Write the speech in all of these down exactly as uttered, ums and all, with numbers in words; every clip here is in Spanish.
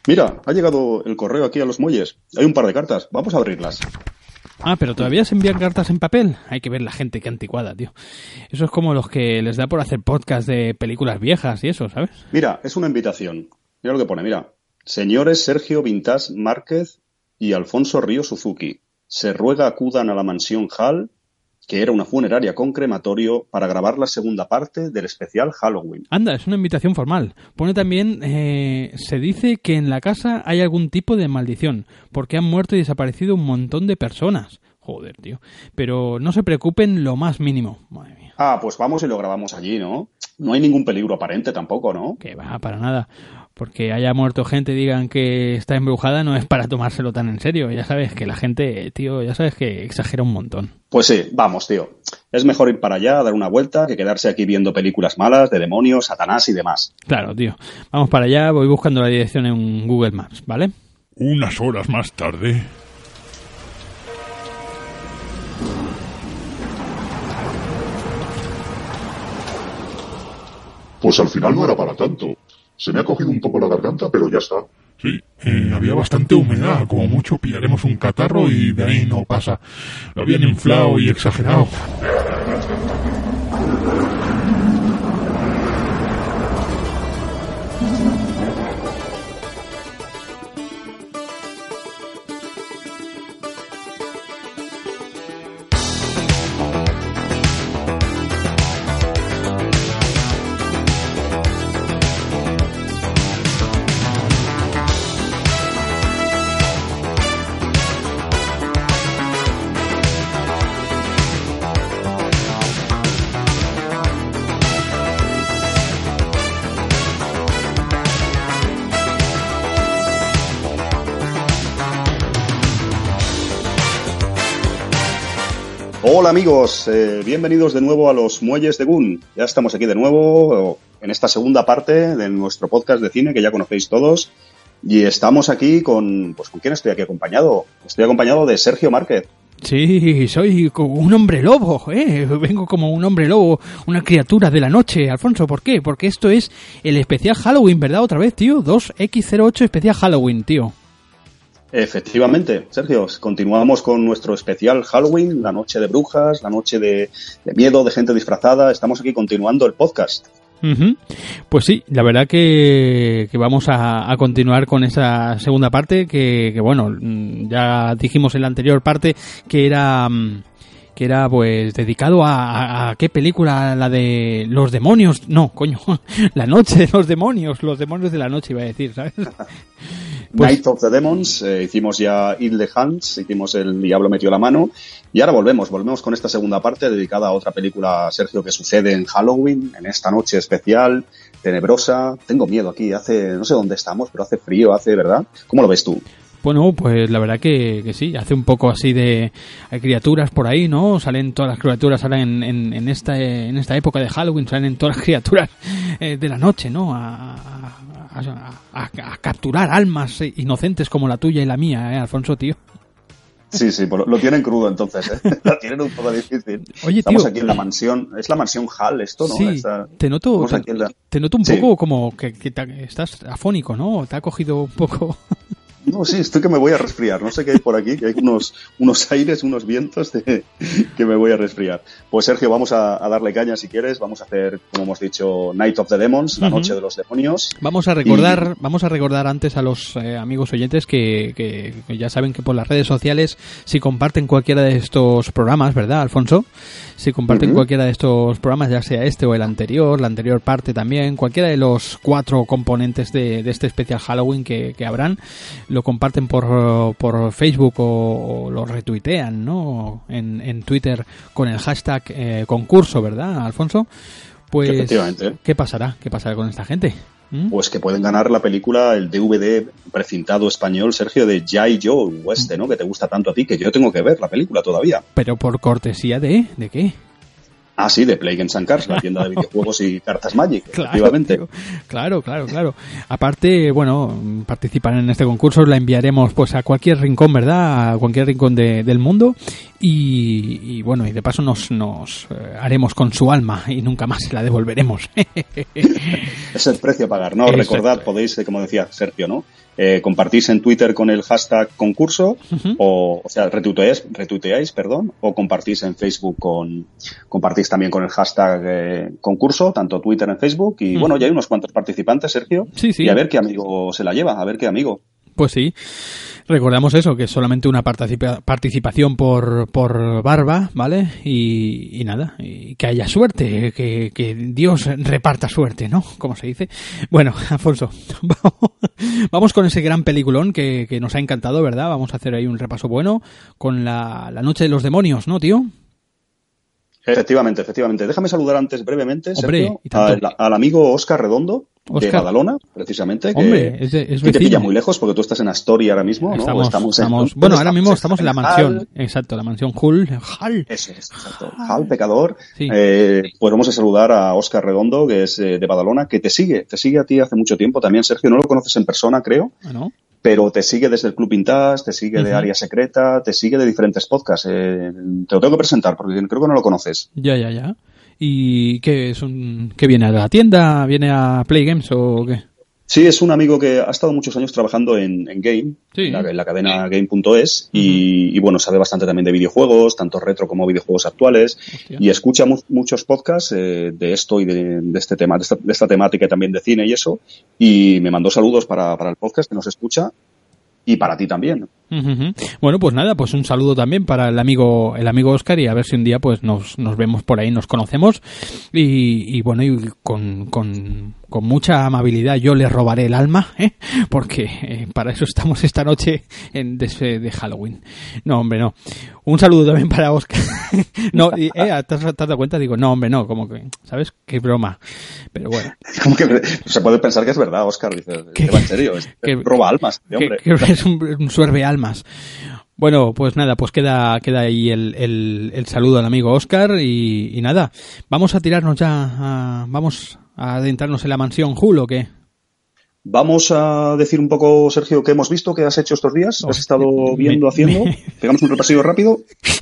Mira, ha llegado el correo aquí a los muelles. Hay un par de cartas. Vamos a abrirlas. Ah, pero todavía se envían cartas en papel. Hay que ver la gente, qué anticuada, tío. Eso es como los que les da por hacer podcast de películas viejas y eso, ¿sabes? Mira, es una invitación. Mira lo que pone, mira. Señores Sergio Vintage Márquez y Alfonso Río Suzuki, se ruega acudan a la mansión Hall, que era una funeraria con crematorio, para grabar la segunda parte del especial Halloween. Anda, es una invitación formal. Pone también, eh, se dice que en la casa hay algún tipo de maldición, porque han muerto y desaparecido un montón de personas. Joder, tío. Pero no se preocupen lo más mínimo. Madre mía. Ah, pues vamos y lo grabamos allí, ¿no? No hay ningún peligro aparente tampoco, ¿no? Que va, para nada. Porque haya muerto gente y digan que está embrujada no es para tomárselo tan en serio. Ya sabes que la gente, tío, ya sabes que exagera un montón. Pues sí, vamos, tío. Es mejor ir para allá, dar una vuelta, que quedarse aquí viendo películas malas de demonios, Satanás y demás. Claro, tío. Vamos para allá, voy buscando la dirección en Google Maps, ¿vale? Unas horas más tarde... Pues al final no era para tanto. Se me ha cogido un poco la garganta, pero ya está. Sí, eh, había bastante humedad. Como mucho pillaremos un catarro y de ahí no pasa. Lo habían inflado y exagerado. Hola amigos, eh, bienvenidos de nuevo a los Muelles de Gun. Ya estamos aquí de nuevo en esta segunda parte de nuestro podcast de cine que ya conocéis todos. Y estamos aquí con... Pues ¿con quién estoy aquí acompañado? Estoy acompañado de Sergio Márquez. Sí, soy como un hombre lobo, ¿eh? Vengo como un hombre lobo, una criatura de la noche, Alfonso. ¿Por qué? Porque esto es el especial Halloween, ¿verdad? Otra vez, tío. dos equis cero ocho especial Halloween, tío. Efectivamente, Sergio, continuamos con nuestro especial Halloween, la noche de brujas, la noche de, de miedo, de gente disfrazada. Estamos aquí continuando el podcast. Uh-huh. Pues sí, la verdad que, que vamos a, a continuar con esa segunda parte que, que, bueno, ya dijimos en la anterior parte que era... que era pues dedicado a, a, a qué película, la de los demonios, no, coño, la noche de los demonios, los demonios de la noche iba a decir, ¿sabes? Pues... Night of the Demons, eh, hicimos ya Eat the Hands, hicimos El Diablo metió la mano y ahora volvemos, volvemos con esta segunda parte dedicada a otra película, Sergio, que sucede en Halloween, en esta noche especial, tenebrosa. Tengo miedo aquí, hace, no sé dónde estamos, pero hace frío, hace, ¿verdad? ¿Cómo lo ves tú? Bueno, pues la verdad que, que sí, hace un poco así de... Hay criaturas por ahí, ¿no? Salen todas las criaturas ahora en, en, en, esta, en esta época de Halloween, salen todas las criaturas eh, de la noche, ¿no? A, a, a, a, a capturar almas inocentes como la tuya y la mía, ¿eh, Alfonso, tío? Sí, sí, pues lo tienen crudo entonces, ¿eh? Lo tienen un poco difícil. Oye, Estamos tío, aquí en la mansión, es la mansión Hall esto, ¿no? Sí, Esta... te noto, te, la... te noto un sí. poco como que, que te, estás afónico, ¿no? Te ha cogido un poco... No, sí, estoy que me voy a resfriar. No sé qué hay por aquí, que hay unos, unos aires, unos vientos de, que me voy a resfriar. Pues Sergio, vamos a, a darle caña si quieres. Vamos a hacer, como hemos dicho, Night of the Demons, la uh-huh. noche de los demonios. Vamos a recordar, y... vamos a recordar antes a los eh, amigos oyentes que, que, que ya saben que por las redes sociales, si comparten cualquiera de estos programas, ¿verdad, Alfonso? Si comparten uh-huh. cualquiera de estos programas, ya sea este o el anterior, la anterior parte también, cualquiera de los cuatro componentes de, de este especial Halloween que, que habrán, lo comparten por, por Facebook o, o lo retuitean, ¿no? En, en Twitter con el hashtag eh, concurso, ¿verdad, Alfonso? Pues, efectivamente. ¿Qué pasará? ¿Qué pasará con esta gente? ¿Mm? Pues que pueden ganar la película, el D V D precintado español, Sergio, de G I. Joe, este, ¿no? Que te gusta tanto a ti, que yo tengo que ver la película todavía. Pero por cortesía de... ¿De qué? Ah, sí, de Play Games and Cards, la tienda de videojuegos y cartas Magic, claro, efectivamente. Tío. Claro, claro, claro. Aparte, bueno, participan en este concurso, la enviaremos pues a cualquier rincón, ¿verdad? A cualquier rincón de, del mundo. Y, y bueno, y de paso nos, nos eh, haremos con su alma y nunca más se la devolveremos. Es el precio a pagar, ¿no? Exacto. Recordad, podéis, como decía Sergio, ¿no? Eh, compartís en Twitter con el hashtag concurso, uh-huh. o, o sea, retuiteáis, retuiteáis, perdón, o compartís en Facebook con, compartís también con el hashtag eh, concurso, tanto Twitter en Facebook, y uh-huh. bueno, ya hay unos cuantos participantes, Sergio, sí, sí. y a ver qué amigo se la lleva, a ver qué amigo. Pues sí, recordamos eso, que es solamente una participa- participación por, por barba, ¿vale? Y, y nada, y que haya suerte, que, que Dios reparta suerte, ¿no? Como se dice. Bueno, Alfonso, vamos con ese gran peliculón que, que nos ha encantado, ¿verdad? Vamos a hacer ahí un repaso bueno con la, la Noche de los Demonios, ¿no, tío? Efectivamente, efectivamente. Déjame saludar antes brevemente, Hombre, Sergio, al, al amigo Óscar Redondo, Oscar. de Badalona, precisamente. Hombre, que, es, de, es que te pilla muy lejos porque tú estás en Astoria ahora mismo, ¿no? Estamos, estamos, estamos en, bueno, ahora mismo estamos en la mansión. Hall. Exacto, la mansión Hull. Hall. Eso es, exacto. Hall, pecador. Sí. Eh, pues vamos a saludar a Óscar Redondo, que es eh, de Badalona, que te sigue, te sigue a ti hace mucho tiempo también, Sergio. No lo conoces en persona, creo. ¿Ah, no? Pero te sigue desde el Club Vintage, te sigue uh-huh. de Área Secreta, te sigue de diferentes podcasts. Eh, te lo tengo que presentar porque creo que no lo conoces. Ya, ya, ya. ¿Y qué es un qué viene a la tienda? ¿Viene a Play Games o qué? Sí, es un amigo que ha estado muchos años trabajando en, en Game, sí. en, la, en la cadena game punto es, uh-huh. y, y bueno, sabe bastante también de videojuegos, tanto retro como videojuegos actuales. Hostia. Y escucha mu- muchos podcasts eh, de esto y de, de este tema, de esta, de esta temática también de cine y eso, y me mandó saludos para, para el podcast que nos escucha y para ti también. Uh-huh. Bueno, pues nada, pues un saludo también para el amigo el amigo Óscar y a ver si un día pues nos, nos vemos por ahí, nos conocemos y, y bueno, y con, con, con mucha amabilidad yo le robaré el alma, ¿eh? Porque eh, para eso estamos esta noche en de, de Halloween. No, hombre, no. Un saludo también para Óscar. No, y, eh, ¿te has, ¿te has dado cuenta? Digo, no, hombre, no, como que, ¿sabes? Qué broma. Pero bueno. Como que se puede pensar que es verdad, Óscar, dice, ¿qué va en serio? Es, que, roba almas, este hombre. Que, que es un, un suerve almas. Bueno, pues nada, pues queda queda ahí el, el, el saludo al amigo Óscar y, y nada, vamos a tirarnos ya, a, vamos a adentrarnos en la mansión Hull, ¿o qué? Vamos a decir un poco, Sergio, qué hemos visto, qué has hecho estos días, ¿has estado viendo, me, haciendo? Me... Pegamos un repasillo rápido.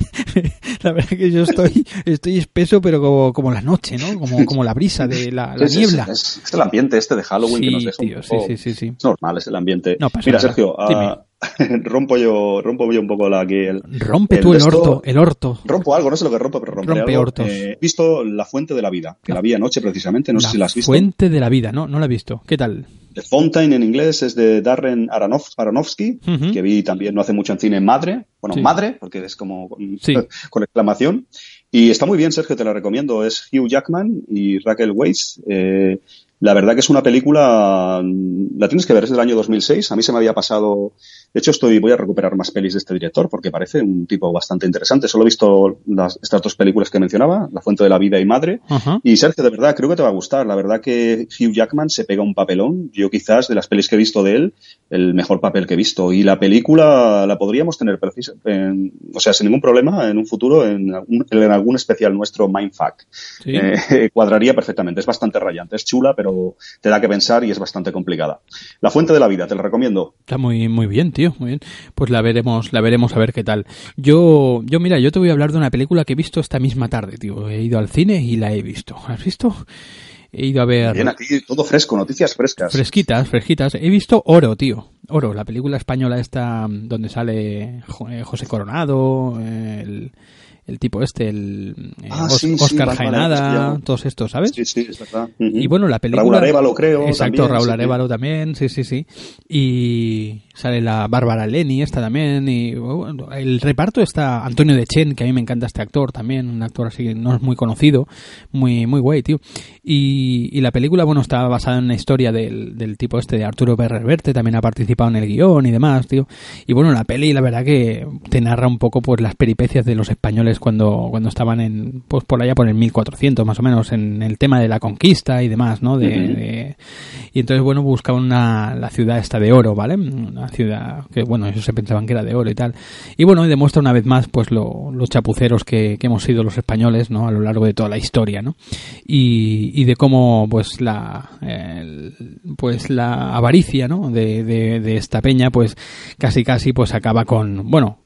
La verdad que yo estoy estoy espeso, pero como, como la noche, ¿no? Como, como la brisa de la, la es, niebla. Es, es, es el ambiente este de Halloween sí, que nos deja tío, un poco... Sí, sí, sí, sí. Es normal, es el ambiente. No pasa Mira, nada. Sergio, uh, rompo yo rompo yo un poco la, aquí el... Rompe el tú el esto, orto, el orto. Rompo algo, no sé lo que rompo, pero rompe, rompe algo. Hortos. Eh, he visto La Fuente de la Vida, que la vi anoche precisamente, no la sé si la has visto. Fuente de la Vida, no, no la he visto. ¿Qué tal? The Fountain en inglés es de Darren Aronof, Aronofsky, uh-huh. que vi también no hace mucho en cine Madre, bueno, sí. Madre, porque es como con, sí. con exclamación. Y está muy bien, Sergio, te la recomiendo. Es Hugh Jackman y Raquel Weisz. Eh, la verdad que es una película, la tienes que ver, es del año dos mil seis. A mí se me había pasado, de hecho estoy voy a recuperar más pelis de este director porque parece un tipo bastante interesante. Solo he visto las, estas dos películas que mencionaba, La Fuente de la Vida y Madre. Uh-huh. Y Sergio, de verdad, creo que te va a gustar. La verdad que Hugh Jackman se pega un papelón. Yo quizás, de las pelis que he visto de él, el mejor papel que he visto. Y la película la podríamos tener precisa, en, o sea, sin ningún problema en un futuro en, algún, en algún especial nuestro Mindfuck. ¿Sí? Eh, cuadraría perfectamente. Es bastante rayante, es chula, pero te da que pensar y es bastante complicada. La Fuente de la Vida, te la recomiendo. Está muy muy bien, tío, muy bien. Pues la veremos, la veremos a ver qué tal. Yo, yo mira, yo te voy a hablar de una película que he visto esta misma tarde, tío. He ido al cine y la he visto. ¿Has visto? He ido a ver... Bien, aquí todo fresco, noticias frescas. Fresquitas, fresquitas. He visto Oro, tío. Oro, la película española esta donde sale José Coronado, el... el tipo este, el ah, Os, sí, Oscar sí, Jaenada, vale, todos estos, ¿sabes? Sí, sí, es verdad. Uh-huh. Y bueno, la película... Raúl Arévalo, creo. Exacto, también, Raúl sí, Arévalo también, sí, sí, sí. Y sale la Bárbara Leni, esta también, y bueno, el reparto está Antonio Dechen, que a mí me encanta este actor también, un actor así no es muy conocido, muy muy guay, tío. Y, y la película, bueno, está basada en una historia del, del tipo este de Arturo Pérez Reverte, también ha participado en el guión y demás, tío. Y bueno, la peli, la verdad que te narra un poco pues las peripecias de los españoles cuando, cuando estaban en, pues por allá por el mil cuatrocientos más o menos, en el tema de la conquista y demás, ¿no? De, uh-huh. de, y entonces, bueno, buscaban una, la ciudad esta de oro, ¿vale? Una ciudad que, bueno, ellos se pensaban que era de oro y tal. Y bueno, y demuestra una vez más, pues, lo, los chapuceros que, que hemos sido los españoles, ¿no? A lo largo de toda la historia, ¿no? Y, y de cómo, pues, la, el, pues, la avaricia, ¿no? De, de, de esta peña, pues, casi casi, pues, acaba con, bueno,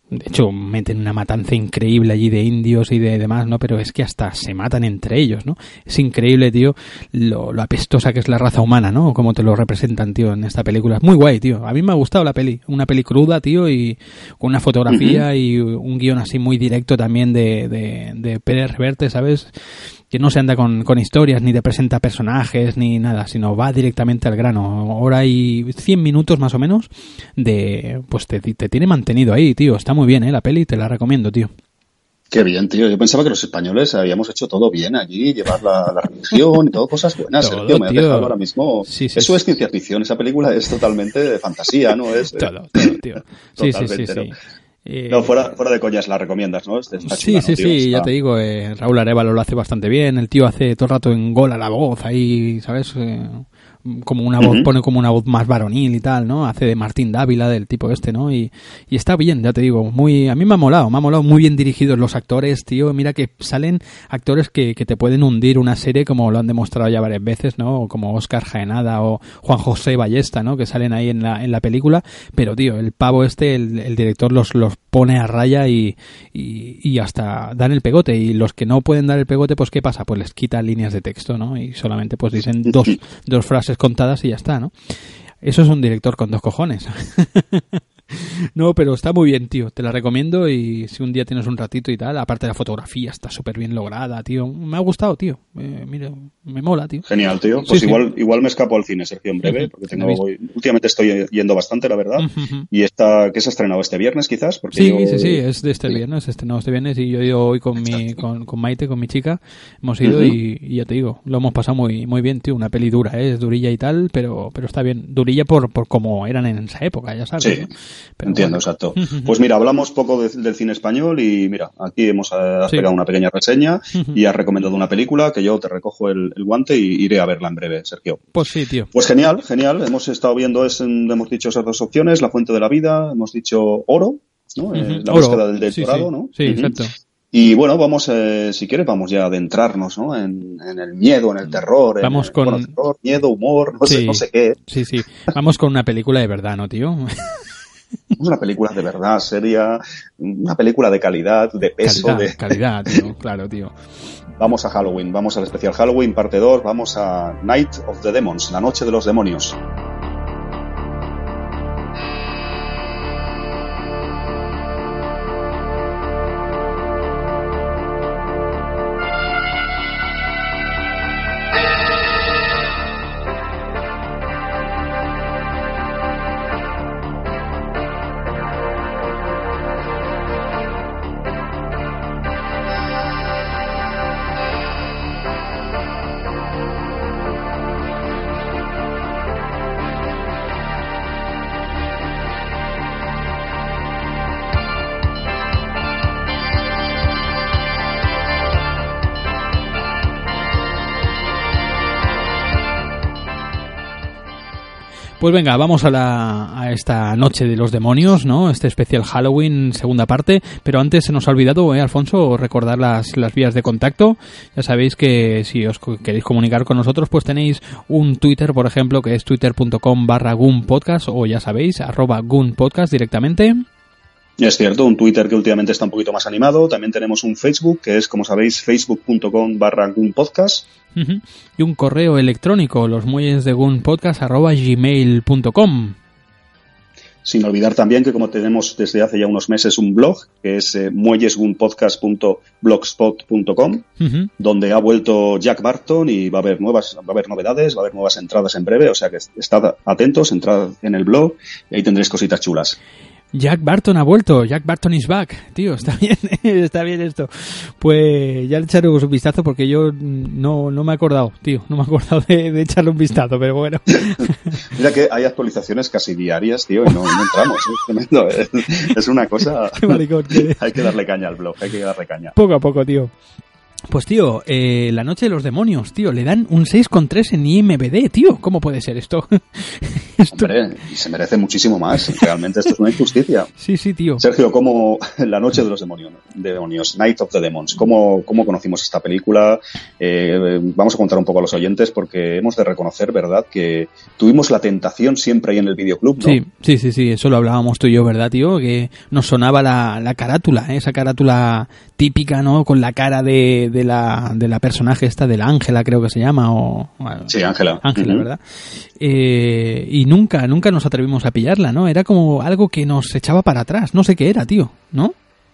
De hecho, meten una matanza increíble allí de indios y de demás, ¿no? Pero es que hasta se matan entre ellos, ¿no? Es increíble, tío, lo, lo apestosa que es la raza humana, ¿no? Como te lo representan, tío, en esta película. Es muy guay, tío. A mí me ha gustado la peli. Una peli cruda, tío, y con una fotografía uh-huh. y un guión así muy directo también de, de, de Pérez Reverte, ¿sabes? Que no se anda con, con historias, ni te presenta personajes, ni nada, sino va directamente al grano. Hora y cien minutos más o menos de... Pues te, te tiene mantenido ahí, tío. Está muy bien, ¿eh? La peli, te la recomiendo, tío. Qué bien, tío. Yo pensaba que los españoles habíamos hecho todo bien allí, llevar la, la religión y todo, cosas buenas. Todo, Sergio, me has tío. dejado ahora mismo. Sí, sí, Eso sí. es ciencia ficción. Esa película es totalmente de fantasía, ¿no? Es, todo, todo, tío. Sí, sí, sí, sí. ¿no? Eh... No, fuera, fuera de coñas, la recomiendas, ¿no? Está sí, chula, sí, ¿no, tío? sí, Está... ya te digo, eh, Raúl Arévalo lo hace bastante bien, el tío hace todo el rato en gol a la voz, ahí, ¿sabes? Eh, como una voz, uh-huh. pone como una voz más varonil y tal, ¿no? Hace de Martín Dávila, del tipo este, ¿no? Y, y está bien, ya te digo, muy, a mí me ha molado, me ha molado, muy bien dirigidos los actores, tío, mira que salen actores que, que te pueden hundir una serie como lo han demostrado ya varias veces, ¿no? O como Óscar Jaenada o Juan José Ballesta, ¿no? Que salen ahí en la, en la película, pero tío, el pavo este, el, el director los, los pone a raya y, y, y hasta dan el pegote, y los que no pueden dar el pegote, pues ¿qué pasa? Pues les quita líneas de texto, ¿no? Y solamente pues dicen dos, dos frases contadas y ya está, ¿no? Eso es un director con dos cojones. No, pero está muy bien, tío. Te la recomiendo, y si un día tienes un ratito y tal, aparte de la fotografía, está súper bien lograda, tío. Me ha gustado, tío. Eh, mira, me mola, tío. Genial, tío. Pues sí, igual sí. igual me escapo al cine, Sergio, en breve, uh-huh. porque tengo voy, últimamente estoy yendo bastante, la verdad. Uh-huh. Y esta, ¿qué se ha estrenado este viernes, quizás? Porque sí, yo... sí, sí, es de este viernes, estrenado este viernes, y yo he ido hoy con mi con, con Maite, con mi chica. Hemos ido uh-huh. y, y ya te digo, lo hemos pasado muy muy bien, tío. Una peli dura, ¿eh? Es durilla y tal, pero pero está bien. Durilla por, por como eran en esa época, ya sabes. Sí, ¿no? Pero entiendo, bueno. Exacto. Pues mira, hablamos poco de, del cine español y mira, aquí hemos has sí. pegado una pequeña reseña uh-huh. y has recomendado una película que yo te recojo el, el guante y iré a verla en breve, Sergio. Pues sí, tío. Pues genial, genial. Hemos estado viendo, es, hemos dicho esas dos opciones, La Fuente de la Vida, hemos dicho Oro, ¿no? Uh-huh. Eh, la Oro. búsqueda del, del sí, dorado, sí. ¿no? Sí, uh-huh. exacto. Y bueno, vamos, eh, si quieres, vamos ya a adentrarnos, ¿no? En, en el miedo, en el terror. Vamos en, con... Bueno, terror, miedo, humor, no, sí. sé, no sé qué. Sí, sí. Vamos con una película de verdad, ¿no, tío? Una película de verdad, seria, una película de calidad, de peso. Calidad, de... calidad, tío, claro, tío. Vamos a Halloween, vamos al especial Halloween, parte dos, vamos a Night of the Demons, la noche de los demonios. Pues venga, vamos a, la, a esta noche de los demonios, ¿no? Este especial Halloween, segunda parte. Pero antes se nos ha olvidado, ¿eh, Alfonso? Recordar las, las vías de contacto. Ya sabéis que si os queréis comunicar con nosotros, pues tenéis un Twitter, por ejemplo, que es twitter.com barra gunpodcast, o ya sabéis, arroba gunpodcast directamente. Es cierto, un Twitter que últimamente está un poquito más animado. También tenemos un Facebook, que es, como sabéis, facebook.com barra gunpodcast. Uh-huh. Y un correo electrónico, los muelles de gunpodcast arroba gmail punto com. Sin olvidar también que como tenemos desde hace ya unos meses un blog, que es eh, muellesgunpodcast punto blogspot punto com, uh-huh. donde ha vuelto Jack Barton y va a haber nuevas, va a haber novedades, va a haber nuevas entradas en breve, o sea que estad atentos, entrad en el blog y ahí tendréis cositas chulas. Jack Barton ha vuelto, Jack Barton is back, tío, está bien, está bien esto. Pues ya le echaré un vistazo porque yo no, no me he acordado, tío, no me he acordado de, de echarle un vistazo, pero bueno. Mira que hay actualizaciones casi diarias, tío, y no, no entramos, es tremendo, es, es una cosa... Maricón, hay que darle caña al blog, hay que darle caña. Poco a poco, tío. Pues tío, eh, La noche de los demonios, tío, le dan un seis coma tres en I M D B, tío, ¿cómo puede ser esto? Esto... Hombre, y se merece muchísimo más. Realmente esto es una injusticia. Sí, sí, tío. Sergio, ¿cómo La noche de los demonios, demonios Night of the Demons, ¿cómo, cómo conocimos esta película? Eh, vamos a contar un poco a los oyentes porque hemos de reconocer, ¿verdad?, que tuvimos la tentación siempre ahí en el videoclub, ¿no? Sí, sí, sí, sí, eso lo hablábamos tú y yo, ¿verdad, tío? Que nos sonaba la, la carátula, ¿eh? Esa carátula típica, ¿no? Con la cara de, de la de la personaje esta, de la Ángela, creo que se llama, o... Bueno, sí, Ángela. Ángela, uh-huh. ¿verdad? Eh, y nunca, nunca nos atrevimos a pillarla, ¿no? Era como algo que nos echaba para atrás, no sé qué era, tío, ¿no?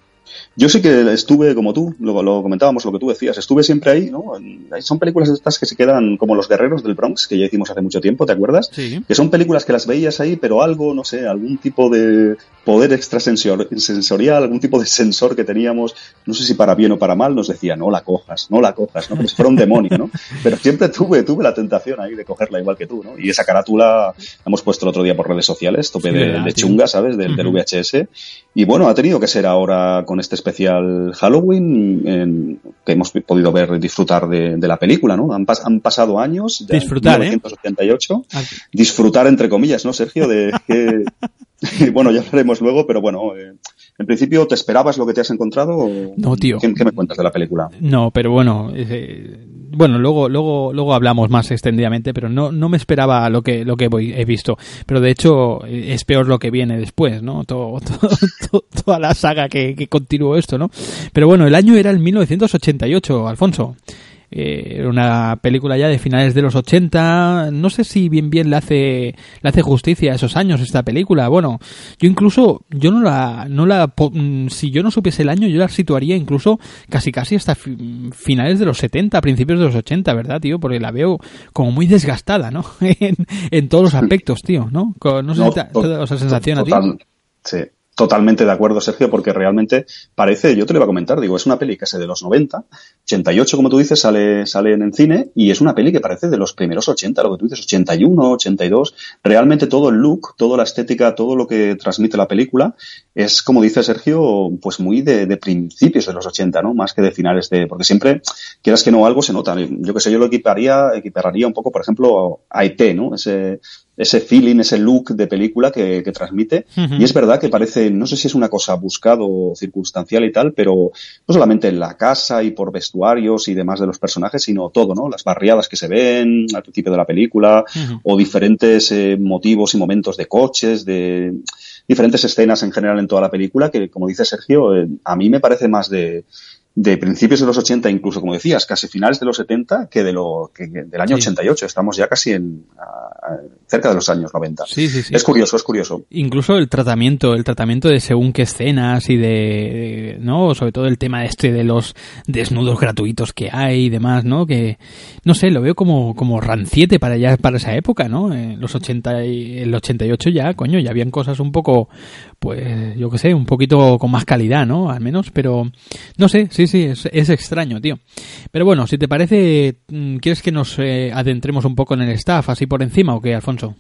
Yo sí que estuve, como tú, lo, lo comentábamos, lo que tú decías, estuve siempre ahí, ¿no? Son películas estas que se quedan como Los Guerreros del Bronx, que ya hicimos hace mucho tiempo, ¿te acuerdas? Sí. Que son películas que las veías ahí, pero algo, no sé, algún tipo de poder extrasensorial, algún tipo de sensor que teníamos, no sé si para bien o para mal, nos decía, no la cojas, no la cojas, ¿no? Como si fuera un demonio, ¿no? Pero siempre tuve, tuve la tentación ahí de cogerla igual que tú, ¿no? Y esa carátula la hemos puesto el otro día por redes sociales, tope Sí, de, verdad, de sí. chunga, ¿sabes? Del, uh-huh. del V H S. Y bueno, ha tenido que ser ahora con este especial Halloween en, que hemos podido ver, disfrutar de, de la película, ¿no? Han, pas, han pasado años, ya disfrutar, en mil novecientos ochenta y ocho, ¿eh? Disfrutar entre comillas, ¿no, Sergio? De que, bueno, ya hablaremos luego, pero bueno, eh, en principio, ¿te esperabas lo que te has encontrado? O no, tío. ¿Qué, qué me cuentas de la película? No, pero bueno, eh, bueno, luego, luego, luego hablamos más extendidamente, pero no, no me esperaba lo que, lo que voy, he visto. Pero de hecho, es peor lo que viene después, ¿no? Todo, todo, todo, toda la saga que, que continuó esto, ¿no? Pero bueno, el año era el mil novecientos ochenta y ocho, Alfonso. Eh, era una película ya de finales de los ochenta. No sé si bien bien le hace le hace justicia a esos años esta película. Bueno, yo incluso yo no la no la si yo no supiese el año, yo la situaría incluso casi casi hasta finales de los setenta, principios de los ochenta, ¿verdad, tío? Porque la veo como muy desgastada, ¿no? en, en todos los aspectos, tío, ¿no? No sé no, si te, to, te da esa sensación total, a ti. Sí. Totalmente de acuerdo, Sergio, porque realmente parece, yo te lo iba a comentar, digo, es una peli que es de los noventa, ochenta y ocho, como tú dices, sale, sale en cine, y es una peli que parece de los primeros ochenta, lo que tú dices, ochenta y uno, ochenta y dos, realmente todo el look, toda la estética, todo lo que transmite la película, es, como dice Sergio, pues muy de, de principios de los ochenta, ¿no? Más que de finales de, porque siempre, quieras que no, algo se nota. Yo que sé, yo lo equiparía, equipararía un poco, por ejemplo, a E T, ¿no? Ese, ese feeling, ese look de película que, que transmite. Uh-huh. Y es verdad que parece, no sé si es una cosa buscado o circunstancial y tal, pero no solamente en la casa y por vestuarios y demás de los personajes, sino todo, ¿no? Las barriadas que se ven al principio de la película, uh-huh. o diferentes eh, motivos y momentos de coches, de diferentes escenas en general en toda la película, que, como dice Sergio, eh, a mí me parece más de... de principios de los ochenta, incluso, como decías, casi finales de los setenta, que de lo que del año sí. ochenta y ocho. Estamos ya casi en a, a, cerca de los años noventa. Sí, sí, sí. Es curioso, es curioso. Incluso el tratamiento, el tratamiento de según qué escenas y de, de ¿no? Sobre todo el tema este de los desnudos gratuitos que hay y demás, ¿no? Que, no sé, lo veo como, como ranciete para ya, para esa época, ¿no? En los ochenta y, el ochenta y ocho ya, coño, ya habían cosas un poco, pues, yo qué sé, un poquito con más calidad, ¿no? Al menos, pero, no sé, sí, sí, es, es extraño, tío. Pero bueno, si te parece, ¿quieres que nos eh, adentremos un poco en el staff, así por encima, o qué, Alfonso?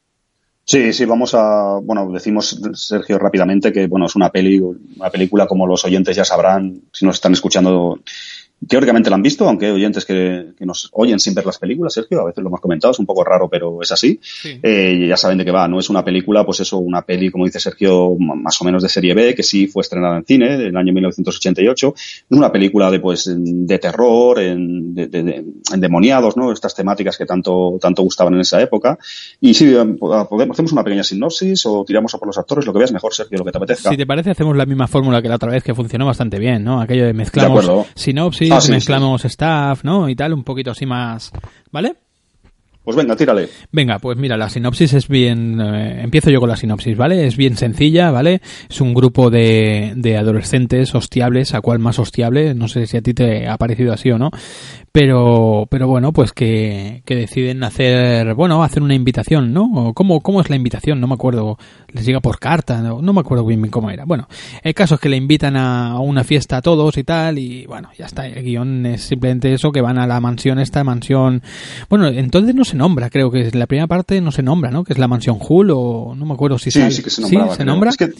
Sí, sí, vamos a, bueno, decimos, Sergio, rápidamente que, bueno, es una peli, una película, como los oyentes ya sabrán, si nos están escuchando, teóricamente la han visto, aunque hay oyentes que, que nos oyen sin ver las películas, Sergio, a veces lo hemos comentado, es un poco raro, pero es así. Sí. Eh, ya saben de qué va, no es una película, pues eso, una peli, como dice Sergio, más o menos de serie B, que sí fue estrenada en cine, en el año mil novecientos ochenta y ocho. Es una película de, pues, de terror, en, de, de, de endemoniados, ¿no? Estas temáticas que tanto, tanto gustaban en esa época. Y sí, podemos, hacemos una pequeña sinopsis o tiramos a por los actores, lo que veas mejor, Sergio, lo que te apetezca. Si te parece, hacemos la misma fórmula que la otra vez, que funcionó bastante bien, ¿no? Aquello de mezclamos de sinopsis, Ah, sí, mezclamos sí. staff, ¿no? Y tal, un poquito así más, ¿vale? Pues venga, tírale. Venga, pues mira, la sinopsis es bien... Eh, empiezo yo con la sinopsis, ¿vale? Es bien sencilla, ¿vale? Es un grupo de, de adolescentes hostiables, a cual más hostiable, no sé si a ti te ha parecido así o no, pero pero bueno, pues que, que deciden hacer, bueno, hacer una invitación, ¿no? ¿Cómo, ¿Cómo es la invitación? No me acuerdo, les llega por carta, no, no me acuerdo bien cómo era. Bueno, el caso es que le invitan a una fiesta a todos y tal, y bueno, ya está, el guión es simplemente eso, que van a la mansión, esta mansión... Bueno, entonces no se nombra, creo que en la primera parte no se nombra, ¿no? Que es la mansión Hull, o no me acuerdo si sí, sale. Sí, que se nombraba. ¿Sí? ¿Se nombra? Es que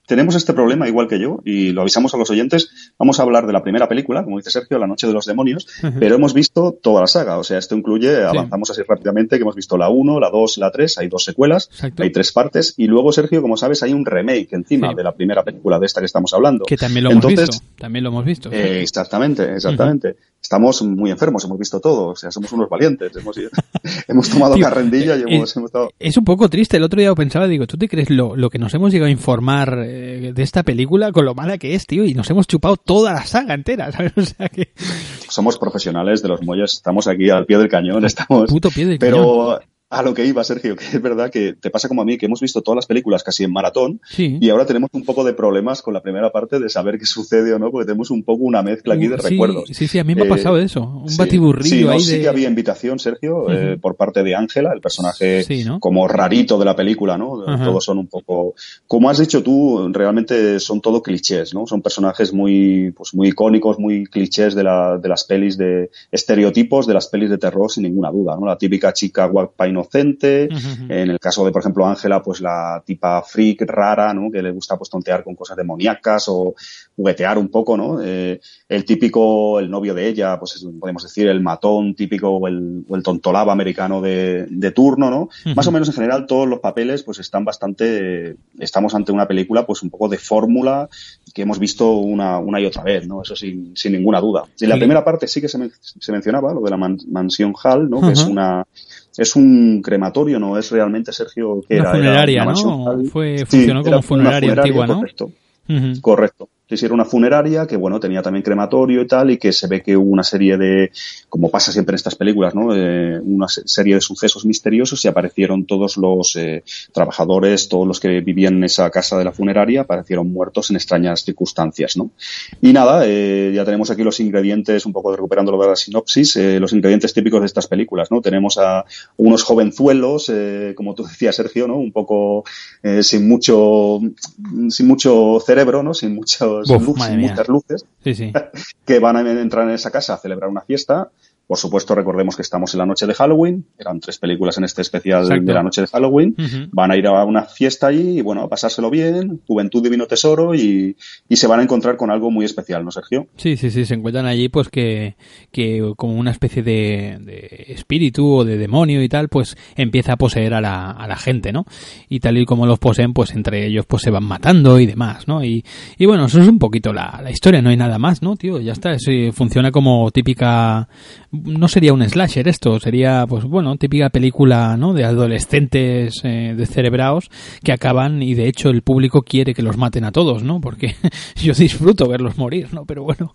tenemos este problema igual que yo, y lo avisamos a los oyentes. Vamos a hablar de la primera película, como dice Sergio, La Noche de los Demonios, uh-huh. pero hemos visto toda la saga. O sea, esto incluye, sí. avanzamos así rápidamente, que hemos visto la uno, la dos, la tres, hay dos secuelas, Exacto. hay tres partes, y luego, Sergio, como sabes, hay un remake encima sí. de la primera película de esta que estamos hablando. Que también lo Entonces, hemos visto. También lo hemos visto. Eh, exactamente, exactamente. Uh-huh. Estamos muy enfermos, hemos visto todo, o sea, somos unos valientes, hemos, hemos tomado Tío, carrendilla y hemos, es, hemos estado... Es un poco triste, el otro día pensaba, digo, ¿tú te crees lo, lo que nos hemos llegado a informar eh, de esta película con lo mala que es, tío? Y nos hemos chupado toda la saga entera, ¿sabes? O sea que... Somos profesionales de los muelles, estamos aquí al pie del cañón, estamos... Puto pie del pero... cañón. A lo que iba, Sergio, que es verdad que te pasa como a mí, que hemos visto todas las películas casi en maratón sí. y ahora tenemos un poco de problemas con la primera parte de saber qué sucede o no, porque tenemos un poco una mezcla aquí de sí, recuerdos. Sí, sí, a mí me ha pasado eh, eso, un sí, batiburrillo sí, no, ahí sí de... que había invitación, Sergio, uh-huh. eh, por parte de Ángela, el personaje sí, ¿no? como rarito de la película, ¿no? Uh-huh. Todos son un poco... Como has dicho tú, realmente son todo clichés, ¿no? Son personajes muy, pues muy icónicos, muy clichés de, la, de las pelis de... estereotipos de las pelis de terror, sin ninguna duda, ¿no? La típica chica guapa inocente... Uh-huh. En el caso de, por ejemplo, Ángela, pues la tipa freak rara, ¿no? Que le gusta pues tontear con cosas demoníacas o juguetear un poco, ¿no? Eh, el típico, el novio de ella, pues es, podemos decir, el matón típico o el, o el tontolaba americano de, de turno, ¿no? Uh-huh. Más o menos en general todos los papeles pues están bastante, estamos ante una película pues un poco de fórmula que hemos visto una, una y otra vez, ¿no? Eso sin, sin ninguna duda. Y en la sí. primera parte sí que se, me, se mencionaba lo de la man, mansión Hall, ¿no? Uh-huh. Que es una, es un crematorio, no es realmente, Sergio, que una era, funeraria, era una ¿no? Fue, funcionó sí, como funeraria, funeraria antigua, ¿no? Correcto. Uh-huh. Correcto. que era una funeraria que, bueno, tenía también crematorio y tal, y que se ve que hubo una serie de, como pasa siempre en estas películas, ¿no? Eh, una serie de sucesos misteriosos y aparecieron todos los eh, trabajadores, todos los que vivían en esa casa de la funeraria, aparecieron muertos en extrañas circunstancias, ¿no? Y nada, eh, ya tenemos aquí los ingredientes, un poco recuperando lo de la sinopsis, eh, los ingredientes típicos de estas películas, ¿no? Tenemos a unos jovenzuelos, eh, como tú decías, Sergio, ¿no? Un poco eh, sin mucho, sin mucho cerebro, ¿no? Sin muchos Uf, luz, sin muchas luces, sí, sí. que van a entrar en esa casa a celebrar una fiesta. Por supuesto, recordemos que estamos en la noche de Halloween. Eran tres películas en este especial Exacto. de la noche de Halloween. Uh-huh. Van a ir a una fiesta allí y, bueno, a pasárselo bien. Juventud, divino tesoro y, y se van a encontrar con algo muy especial, ¿no, Sergio? Sí, sí, sí. Se encuentran allí, pues, que, que como una especie de, de espíritu o de demonio y tal, pues, empieza a poseer a la, a la gente, ¿no? Y tal y como los poseen, pues, entre ellos, pues, se van matando y demás, ¿no? Y, y bueno, eso es un poquito la, la historia. No hay nada más, ¿no, tío? Ya está. Eso funciona como típica... No sería un slasher esto, sería, pues bueno, típica película, ¿no? De adolescentes eh, descerebrados que acaban y de hecho el público quiere que los maten a todos, ¿no? Porque yo disfruto verlos morir, ¿no? Pero bueno.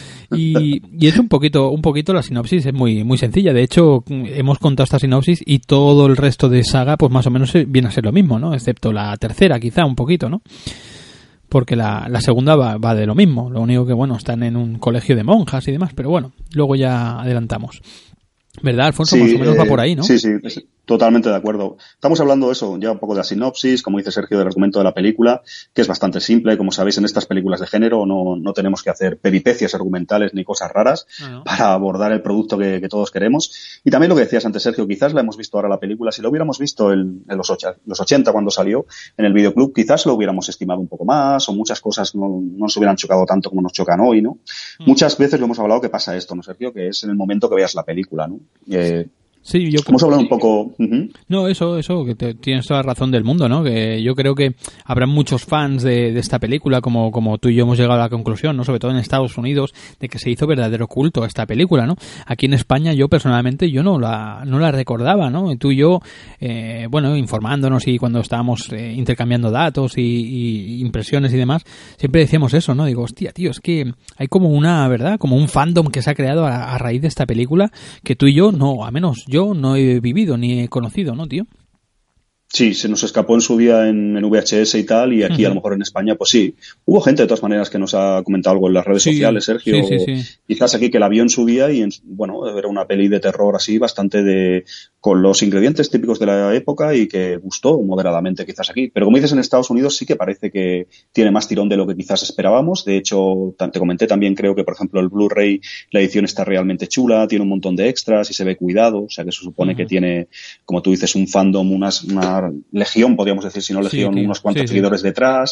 Y, y es un poquito, un poquito la sinopsis es muy, muy sencilla. De hecho, hemos contado esta sinopsis y todo el resto de saga, pues más o menos viene a ser lo mismo, ¿no? Excepto la tercera, quizá, un poquito, ¿no? Porque la, la segunda va, va de lo mismo. Lo único que, bueno, están en un colegio de monjas y demás, pero bueno, luego ya adelantamos. ¿Verdad, Alfonso? Sí, más o menos eh, va por ahí, ¿no? Sí, sí, totalmente de acuerdo. Estamos hablando de eso, ya un poco de la sinopsis, como dice Sergio, del argumento de la película, que es bastante simple. Como sabéis, en estas películas de género no, no tenemos que hacer peripecias argumentales ni cosas raras no, no. para abordar el producto que, que todos queremos. Y también lo que decías antes, Sergio, quizás la hemos visto ahora la película, si lo hubiéramos visto en, en los, ocha, los ochenta cuando salió en el videoclub, quizás lo hubiéramos estimado un poco más o muchas cosas no, no nos hubieran chocado tanto como nos chocan hoy, ¿no? Mm. Muchas veces lo hemos hablado que pasa esto, ¿no, Sergio? Que es en el momento que veas la película, ¿no? Eh, Sí, yo Vamos a hablar un poco... Uh-huh. No, eso, eso, que te, tienes toda la razón del mundo, ¿no? Que yo creo que habrá muchos fans de, de esta película, como, como tú y yo hemos llegado a la conclusión, ¿no? Sobre todo en Estados Unidos, de que se hizo verdadero culto a esta película, ¿no? Aquí en España, yo personalmente, yo no la, no la recordaba, ¿no? Y tú y yo, eh, bueno, informándonos y cuando estábamos eh, intercambiando datos y, y impresiones y demás, siempre decíamos eso, ¿no? Digo, hostia, tío, es que hay como una, ¿verdad? Como un fandom que se ha creado a, a raíz de esta película, que tú y yo, no, a menos yo, Yo no he vivido ni he conocido, ¿no, tío? Sí, se nos escapó en su día en, en V H S y tal, y aquí uh-huh. a lo mejor en España, pues sí. Hubo gente de todas maneras que nos ha comentado algo en las redes sí, sociales, Sergio. Sí, sí, sí. Quizás aquí que la vio en su día y, en, bueno, era una peli de terror así, bastante de, con los ingredientes típicos de la época y que gustó moderadamente quizás aquí. Pero como dices, en Estados Unidos sí que parece que tiene más tirón de lo que quizás esperábamos. De hecho, te comenté también, creo que, por ejemplo, el Blu-ray, la edición está realmente chula, tiene un montón de extras y se ve cuidado. O sea, que se supone uh-huh. que tiene, como tú dices, un fandom, unas, una legión, podríamos decir, si no legión, sí, unos cuantos sí, seguidores sí. detrás.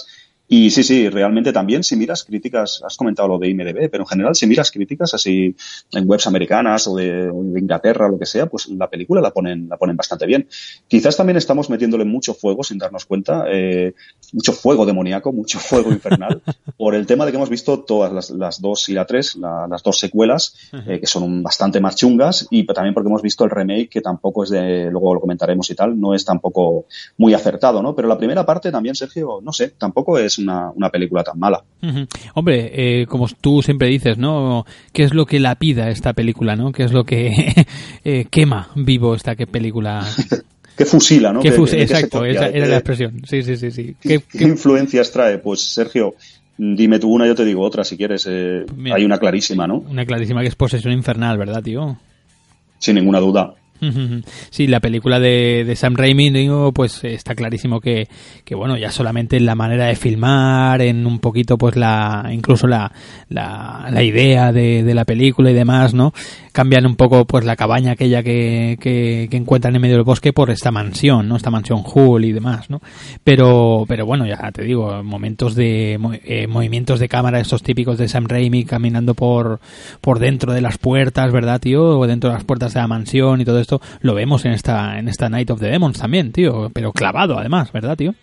Y sí, sí, realmente también si miras críticas, has comentado lo de I M D B, pero en general si miras críticas así en webs americanas o de, o de Inglaterra o lo que sea, pues la película la ponen, la ponen bastante bien. Quizás también estamos metiéndole mucho fuego sin darnos cuenta, eh, mucho fuego demoníaco, mucho fuego infernal, por el tema de que hemos visto todas las, las dos y la tres, la, las dos secuelas, eh, que son bastante más chungas, y también porque hemos visto el remake, que tampoco es de, luego lo comentaremos y tal, no es tampoco muy acertado, ¿no? Pero la primera parte también, Sergio, no sé, tampoco es Una, una película tan mala. Uh-huh. Hombre, eh, como tú siempre dices, ¿no? ¿Qué es lo que lapida esta película, no? ¿Qué es lo que eh, quema vivo esta que película? ¿Qué fusila, no? ¿Qué ¿Qué, fus- qué exacto, copia, esa era qué, la expresión. Sí, sí, sí, sí. ¿Qué, ¿Qué, qué qué... influencias trae? Pues, Sergio, dime tú una, yo te digo otra, si quieres. Eh, Mira, hay una clarísima, ¿no? Una clarísima que es Posesión Infernal, ¿verdad, tío? Sin ninguna duda. Sí, la película de, de Sam Raimi, digo, pues está clarísimo que, que bueno, ya solamente en la manera de filmar, en un poquito pues la, incluso la, la, la idea de, de la película y demás, ¿no? Cambian un poco pues la cabaña aquella que, que, que encuentran en medio del bosque por esta mansión, ¿no? Esta mansión Hull y demás, ¿no? Pero, pero bueno, ya te digo, momentos de, eh, movimientos de cámara estos típicos de Sam Raimi caminando por, por dentro de las puertas, ¿verdad, tío? O dentro de las puertas de la mansión y todo esto, lo vemos en esta, en esta Night of the Demons también, tío, pero clavado además, ¿verdad, tío?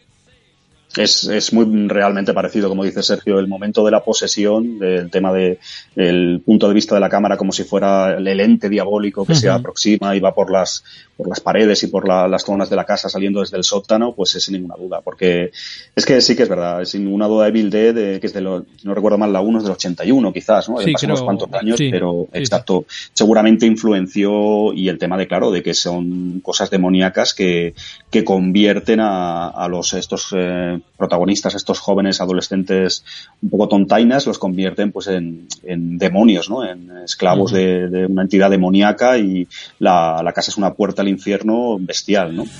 Es, es muy realmente parecido, como dice Sergio, el momento de la posesión, del tema de el punto de vista de la cámara como si fuera el ente diabólico que uh-huh. se aproxima y va por las por las paredes y por la, las zonas de la casa saliendo desde el sótano, pues es sin ninguna duda, porque es que sí que es verdad, es sin ninguna duda Evil Dead, eh, que es de lo, si no recuerdo mal, la uno es del ochenta y uno quizás, ¿no? Sí, Pasan unos cuantos años, sí, pero sí, exacto, sí. Seguramente influenció, y el tema de, claro, de que son cosas demoníacas que, que convierten a, a los estos eh, protagonistas, estos jóvenes adolescentes un poco tontainas, los convierten pues en, en demonios, ¿no? En esclavos uh-huh. de, de una entidad demoníaca, y la, la casa es una puerta al infierno bestial, ¿no?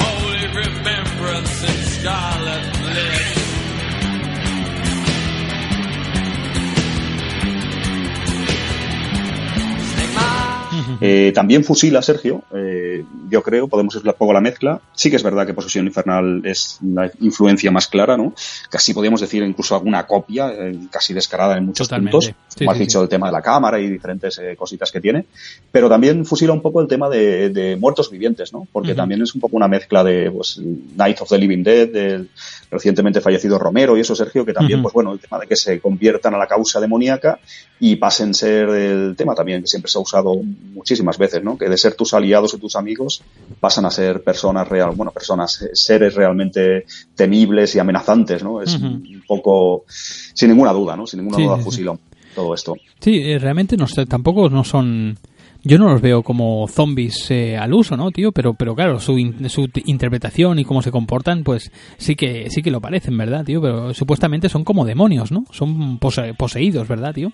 Eh, también fusila, Sergio, eh, yo creo, podemos ir un poco a la mezcla. Sí que es verdad que Posesión Infernal es la influencia más clara, ¿no? Casi podríamos decir incluso alguna copia, eh, casi descarada en muchos Totalmente. puntos. Sí, como has sí, dicho, sí. el tema de la cámara y diferentes eh, cositas que tiene. Pero también fusila un poco el tema de, de muertos vivientes, ¿no? Porque uh-huh. también es un poco una mezcla de pues, Night of the Living Dead, del recientemente fallecido Romero y eso, Sergio, que también, uh-huh. pues bueno, el tema de que se conviertan a la causa demoníaca y pasen a ser el tema también que siempre se ha usado muchísimas veces, ¿no? Que de ser tus aliados y tus amigos pasan a ser personas real, bueno, personas, seres realmente temibles y amenazantes, ¿no? Es uh-huh. un poco, sin ninguna duda, ¿no? Sin ninguna sí, duda sí, fusila sí. todo esto. Sí, eh, realmente no sé, tampoco no son... Yo no los veo como zombies eh, al uso, ¿no, tío? Pero, pero claro, su, in, su interpretación y cómo se comportan, pues sí que sí que lo parecen, ¿verdad, tío? Pero supuestamente son como demonios, ¿no? Son pose- poseídos, ¿verdad, tío?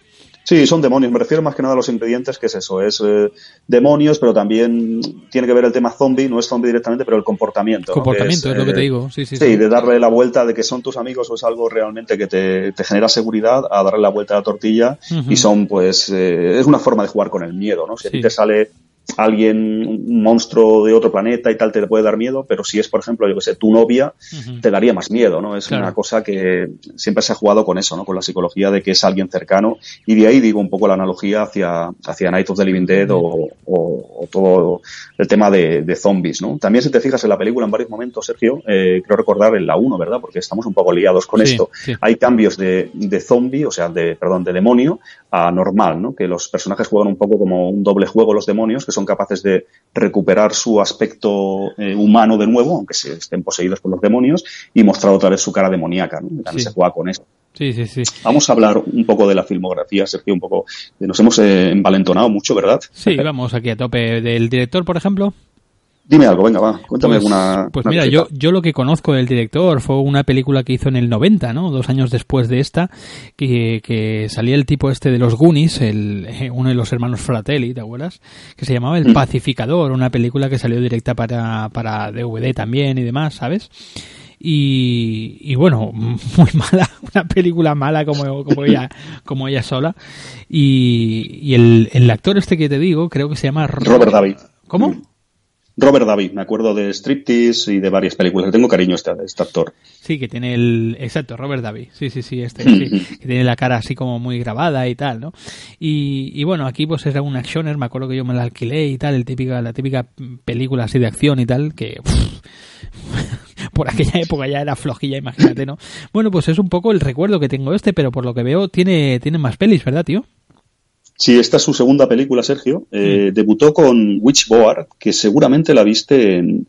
Sí, son demonios. Me refiero más que nada a los ingredientes, que es eso, es eh, demonios, pero también tiene que ver el tema zombie, no es zombie directamente, pero el comportamiento. Comportamiento, ¿no? es, es lo que eh, te digo. Sí, sí, sí, sí. de darle la vuelta, de que son tus amigos o es algo realmente que te, te genera seguridad, a darle la vuelta a la tortilla, uh-huh. y son, pues, eh, es una forma de jugar con el miedo, ¿no? Si sí. a ti te sale alguien, un monstruo de otro planeta y tal, te puede dar miedo, pero si es, por ejemplo, yo que sé, tu novia, uh-huh. te daría más miedo, ¿no? Es claro. una cosa que siempre se ha jugado con eso, ¿no? Con la psicología de que es alguien cercano, y de ahí digo un poco la analogía hacia, hacia Night of the Living Dead uh-huh. o, o, o todo el tema de, de zombies, ¿no? También si te fijas en la película en varios momentos, Sergio, eh, creo recordar en la uno, ¿verdad? Porque estamos un poco liados con sí, esto. Sí. Hay cambios de, de zombie, o sea, de, perdón, de demonio a normal, ¿no? Que los personajes juegan un poco como un doble juego los demonios, que son capaces de recuperar su aspecto eh, humano de nuevo, aunque se estén poseídos por los demonios, y mostrar otra vez su cara demoníaca, ¿no? También sí. se juega con eso. Sí, sí, sí. Vamos a hablar un poco de la filmografía, Sergio, un poco. Nos hemos eh, envalentonado mucho, ¿verdad? Sí, vamos aquí a tope. ¿Del director, por ejemplo? Dime algo, venga, va, cuéntame pues, alguna... Pues una mira, cosita. yo, yo lo que conozco del director fue una película que hizo en el noventa, ¿no? Dos años después de esta, que, que salía el tipo este de los Goonies, el, uno de los hermanos Fratelli, ¿te acuerdas? Que se llamaba El mm. Pacificador, una película que salió directa para, para D V D también y demás, ¿sabes? Y, y bueno, muy mala, una película mala como, como ella, como ella sola. Y, y el, el actor este que te digo, creo que se llama Robert David. ¿Cómo? Mm. Robert Davi, me acuerdo de Striptease y de varias películas. Le tengo cariño a este, este actor. Sí, que tiene el... Exacto, Robert Davi. Sí, sí, sí, este. Sí, que tiene la cara así como muy grabada y tal, ¿no? Y, y bueno, aquí pues era un actioner, me acuerdo que yo me la alquilé y tal, el típica, la típica película así de acción y tal, que... Pff, por aquella época ya era flojilla, imagínate, ¿no? Bueno, pues es un poco el recuerdo que tengo este, pero por lo que veo tiene, tiene más pelis, ¿verdad, tío? Sí, esta es su segunda película, Sergio. Eh, mm. Debutó con Witchboard, que seguramente la viste en,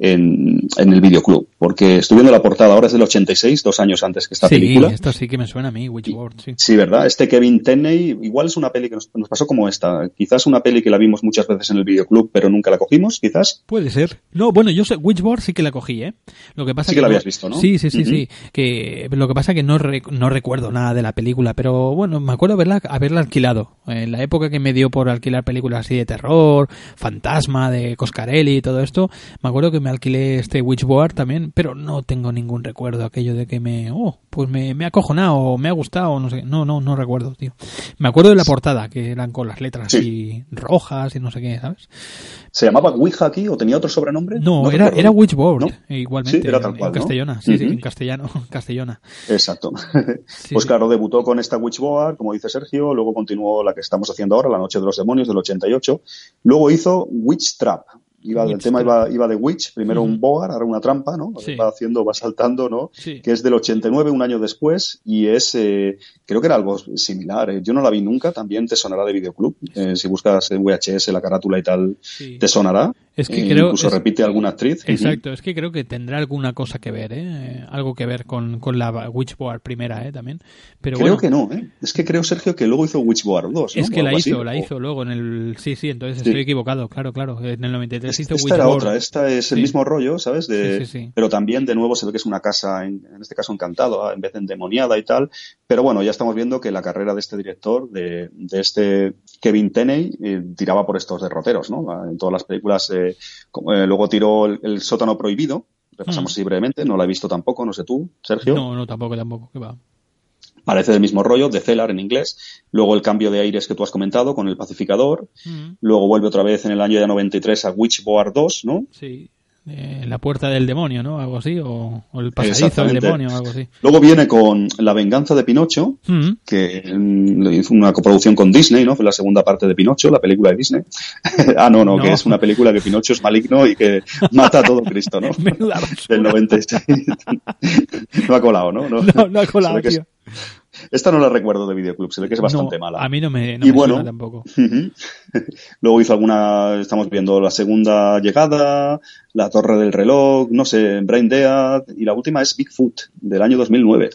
en, en el videoclub, porque estoy viendo la portada, ahora es del ochenta y seis, dos años antes que esta sí, película. Sí, esto sí que me suena a mí, Witchboard, sí. Sí, ¿verdad? Este Kevin Tenney, igual es una peli que nos, nos pasó como esta. Quizás una peli que la vimos muchas veces en el videoclub, pero nunca la cogimos, quizás. Puede ser. No, bueno, yo sé, Witchboard sí que la cogí, ¿eh? Lo que pasa sí que, que la no, habías visto, ¿no? Sí, sí, sí, uh-huh. sí. Que lo que pasa que no, rec, no recuerdo nada de la película, pero bueno, me acuerdo haberla, haberla alquilado. En la época que me dio por alquilar películas así de terror, fantasma, de Coscarelli y todo esto, me acuerdo que me alquilé este Witchboard también, pero no tengo ningún recuerdo aquello de que me, oh, pues me, me ha acojonado, me ha gustado, no sé, no, no, no recuerdo, tío. Me acuerdo de la portada, que eran con las letras así sí. rojas y no sé qué, ¿sabes? ¿Se llamaba Ouija aquí o tenía otro sobrenombre? No, no era, era Witchboard, ¿no? Igualmente. Sí, era tal cual, en castellano, ¿no? sí, uh-huh. sí, en castellano, castellona. Exacto. Sí, pues sí. claro, debutó con esta Witchboard, como dice Sergio, luego continuó la que estamos haciendo ahora, La Noche de los Demonios, del ochenta y ocho. Luego hizo Witch Trap. Iba, el tema iba, iba de Witch, primero uh-huh. un boar, ahora una trampa, ¿no? Sí. Va haciendo, va saltando, ¿no? Sí. Que es del ochenta y nueve, un año después, y es, eh, creo que era algo similar. Eh. Yo no la vi nunca, también te sonará de videoclub. Eh, si buscas en V H S la carátula y tal, sí. te sonará. Es que eh, creo, incluso es, repite alguna actriz. Exacto, uh-huh. es que creo que tendrá alguna cosa que ver, ¿eh? Algo que ver con, con la Witchboard primera, ¿eh? También. Pero creo bueno, que no, ¿eh? Es que creo, Sergio, que luego hizo Witchboard dos, ¿no? Es que la hizo, así, la o... hizo luego en el... Sí, sí, entonces sí. estoy equivocado, claro, claro. En el noventa y tres hizo esta Witchboard. Era otra, esta es sí. el mismo rollo, ¿sabes? De, sí, sí, sí. Pero también, de nuevo, se ve que es una casa, en, en este caso encantada, en vez de endemoniada y tal. Pero bueno, ya estamos viendo que la carrera de este director, de, de este Kevin Tenney, eh, tiraba por estos derroteros, ¿no? En todas las películas, eh, como, eh, luego tiró el, el Sótano Prohibido, repasamos así brevemente, no la he visto tampoco, no sé tú, Sergio. No, no, tampoco, tampoco, que va. Parece del mismo rollo, de Cellar en inglés. Luego el cambio de aires que tú has comentado con El Pacificador. Mm. Luego vuelve otra vez en el año ya noventa y tres a Witchboard dos, ¿no? Sí. Eh, la puerta del demonio, ¿no? Algo así, o, o el pasadizo del demonio, algo así. Luego viene con La venganza de Pinocho, mm. que mm, hizo una coproducción con Disney, ¿no? Fue la segunda parte de Pinocho, la película de Disney. ah, no, no, no, que es una película que Pinocho es maligno y que mata a todo Cristo, ¿no? Menuda del noventa y seis. no ha colado, ¿no? No, no, no ha colado, tío. Esta no la recuerdo de videoclub, se ve que es bastante no, mala. A mí no me, no y me bueno, suena tampoco. Uh-huh. Luego hizo alguna, estamos viendo La segunda llegada, La torre del reloj, no sé, Brain Dead, y la última es Bigfoot, del año dos mil nueve.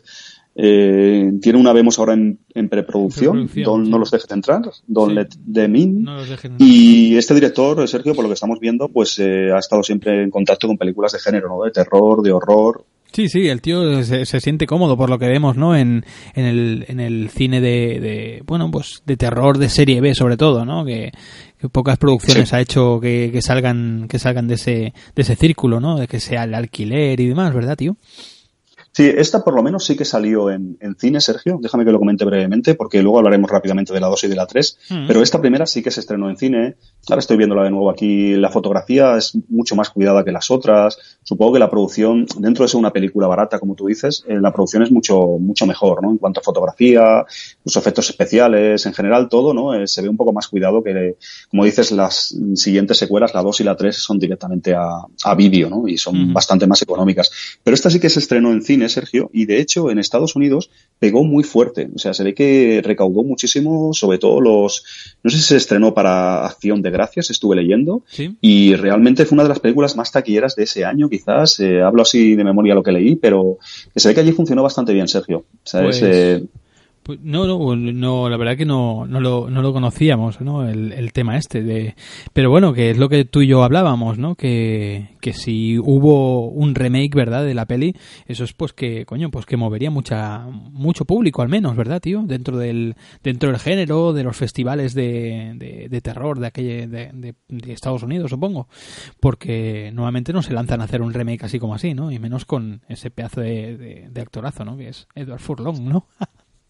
Eh, tiene una, vemos ahora en, en preproducción, Don't, sí. No los dejes entrar, Don't sí. Let them in. No los dejes entrar. Y este director, Sergio, por lo que estamos viendo, pues eh, ha estado siempre en contacto con películas de género, ¿no? De terror, de horror. Sí, sí, el tío se, se siente cómodo por lo que vemos, ¿no? En, en el, en el cine de, de, bueno, pues de terror de serie B sobre todo, ¿no? Que, que pocas producciones sí. ha hecho que, que salgan, que salgan de ese, de ese círculo, ¿no? De que sea el alquiler y demás, ¿verdad, tío? Sí, esta por lo menos sí que salió en, en cine, Sergio. Déjame que lo comente brevemente, porque luego hablaremos rápidamente de la dos y de la tres. Mm. Pero esta primera sí que se estrenó en cine. Ahora estoy viéndola de nuevo aquí. La fotografía es mucho más cuidada que las otras. Supongo que la producción, dentro de ser una película barata, como tú dices, eh, la producción es mucho mucho mejor, ¿no? En cuanto a fotografía, los efectos especiales, en general todo, ¿no? Eh, se ve un poco más cuidado que, como dices, las siguientes secuelas, la dos y la tres, son directamente a, a vídeo, ¿no? Y son mm. bastante más económicas. Pero esta sí que se estrenó en cine, Sergio, y de hecho en Estados Unidos pegó muy fuerte, o sea, se ve que recaudó muchísimo, sobre todo los, no sé si se estrenó para Acción de Gracias, estuve leyendo, ¿sí? Y realmente fue una de las películas más taquilleras de ese año, quizás, eh, hablo así de memoria lo que leí, pero que se ve que allí funcionó bastante bien, Sergio, ¿sabes? Pues... Eh, Pues no, no, no, la verdad que no, no lo, no lo conocíamos, ¿no? El, el tema este de, pero bueno, que es lo que tú y yo hablábamos, ¿no? Que, que si hubo un remake, ¿verdad? De la peli, eso es pues que, coño, pues que movería mucha, mucho público al menos, ¿verdad, tío? Dentro del, dentro del género, de los festivales de, de, de terror de aquella, de, de, de Estados Unidos, supongo. Porque nuevamente no se lanzan a hacer un remake así como así, ¿no? Y menos con ese pedazo de, de, de actorazo, ¿no? Que es Edward Furlong, ¿no?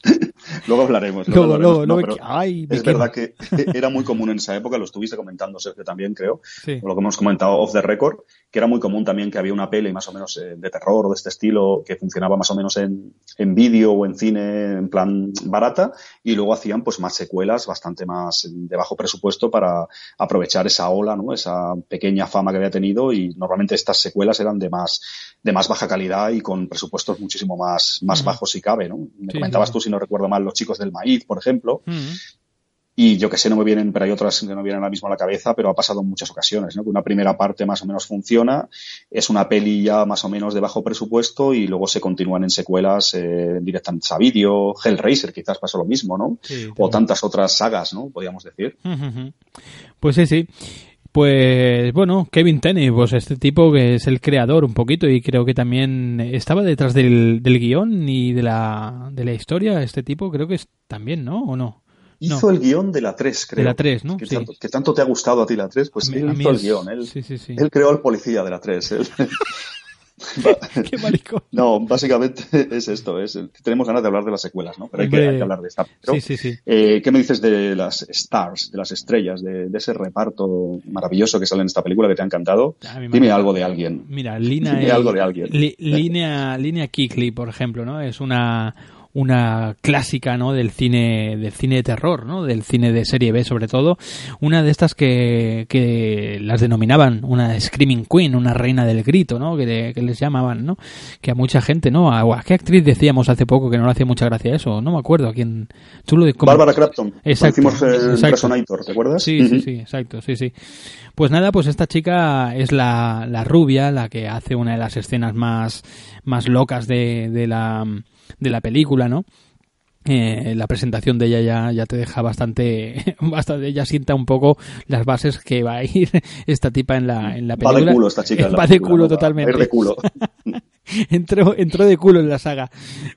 Luego hablaremos. Luego, luego, no, luego, ay, es quemo. verdad que era muy común en esa época, lo estuviste comentando, Sergio, también, creo, sí. o lo que hemos comentado off the record, que era muy común también que había una peli más o menos eh, de terror o de este estilo que funcionaba más o menos en, en vídeo o en cine en plan barata, y luego hacían pues más secuelas bastante más de bajo presupuesto para aprovechar esa ola, ¿no? Esa pequeña fama que había tenido, y normalmente estas secuelas eran de más de más baja calidad y con presupuestos muchísimo más, más uh-huh. bajos si cabe, ¿no? Me sí, comentabas sí. tú, si no recuerdo mal, Los chicos del maíz, por ejemplo. Uh-huh. Y yo que sé, no me vienen, pero hay otras que no vienen ahora mismo a la cabeza, pero ha pasado en muchas ocasiones, ¿no? Que una primera parte más o menos funciona, es una peli ya más o menos de bajo presupuesto y luego se continúan en secuelas eh, directamente a vídeo. Hellraiser quizás pasó lo mismo, ¿no? Sí, o tantas otras sagas, ¿no? Podríamos decir. Uh-huh. Pues sí, sí. Pues bueno, Kevin Tenney, pues este tipo que es el creador un poquito y creo que también estaba detrás del, del guión y de la, de la historia, este tipo creo que es también, ¿no? ¿O no? Hizo no. el guión de la tres, creo. De la tres, ¿no? Que, sí. tanto, que tanto te ha gustado a ti la tres, pues a mí, él a mí hizo es... el guión. Él, sí, sí, sí. él creó al policía de la tres. Él... Qué maricón. No, básicamente es esto. Es, tenemos ganas de hablar de las secuelas, ¿no? Pero hay, que, hay que hablar de esta. Pero, sí, sí, sí. Eh, ¿Qué me dices de las stars, de las estrellas, de, de ese reparto maravilloso que sale en esta película que te ha encantado? Ah, Dime algo de alguien. Mira, Lina Dime y, algo de alguien. Li, Línea, Línea Kickley, por ejemplo, ¿no? Es una... una clásica, ¿no? del cine del cine de terror, ¿no? Del cine de serie B sobre todo, una de estas que, que las denominaban una Screaming Queen, una reina del grito, ¿no? Que, que les llamaban, ¿no? Que a mucha gente, ¿no? ¿A, a qué actriz decíamos hace poco que no le hacía mucha gracia eso? No me acuerdo a quién. Tú lo de cómo... Bárbara Crampton. Exacto. Hicimos el Resonator, ¿te acuerdas? Sí, uh-huh. sí, sí, exacto, sí, sí. Pues nada, pues esta chica es la, la rubia, la que hace una de las escenas más, más locas de, de la de la película, ¿no? Eh, la presentación de ella ya, ya te deja bastante, bastante, ya sienta un poco las bases que va a ir esta tipa en la, en la película. Va de culo esta chica. Va de culo, ¿no? Totalmente. Va a ir de culo. entró, entró de culo en la saga.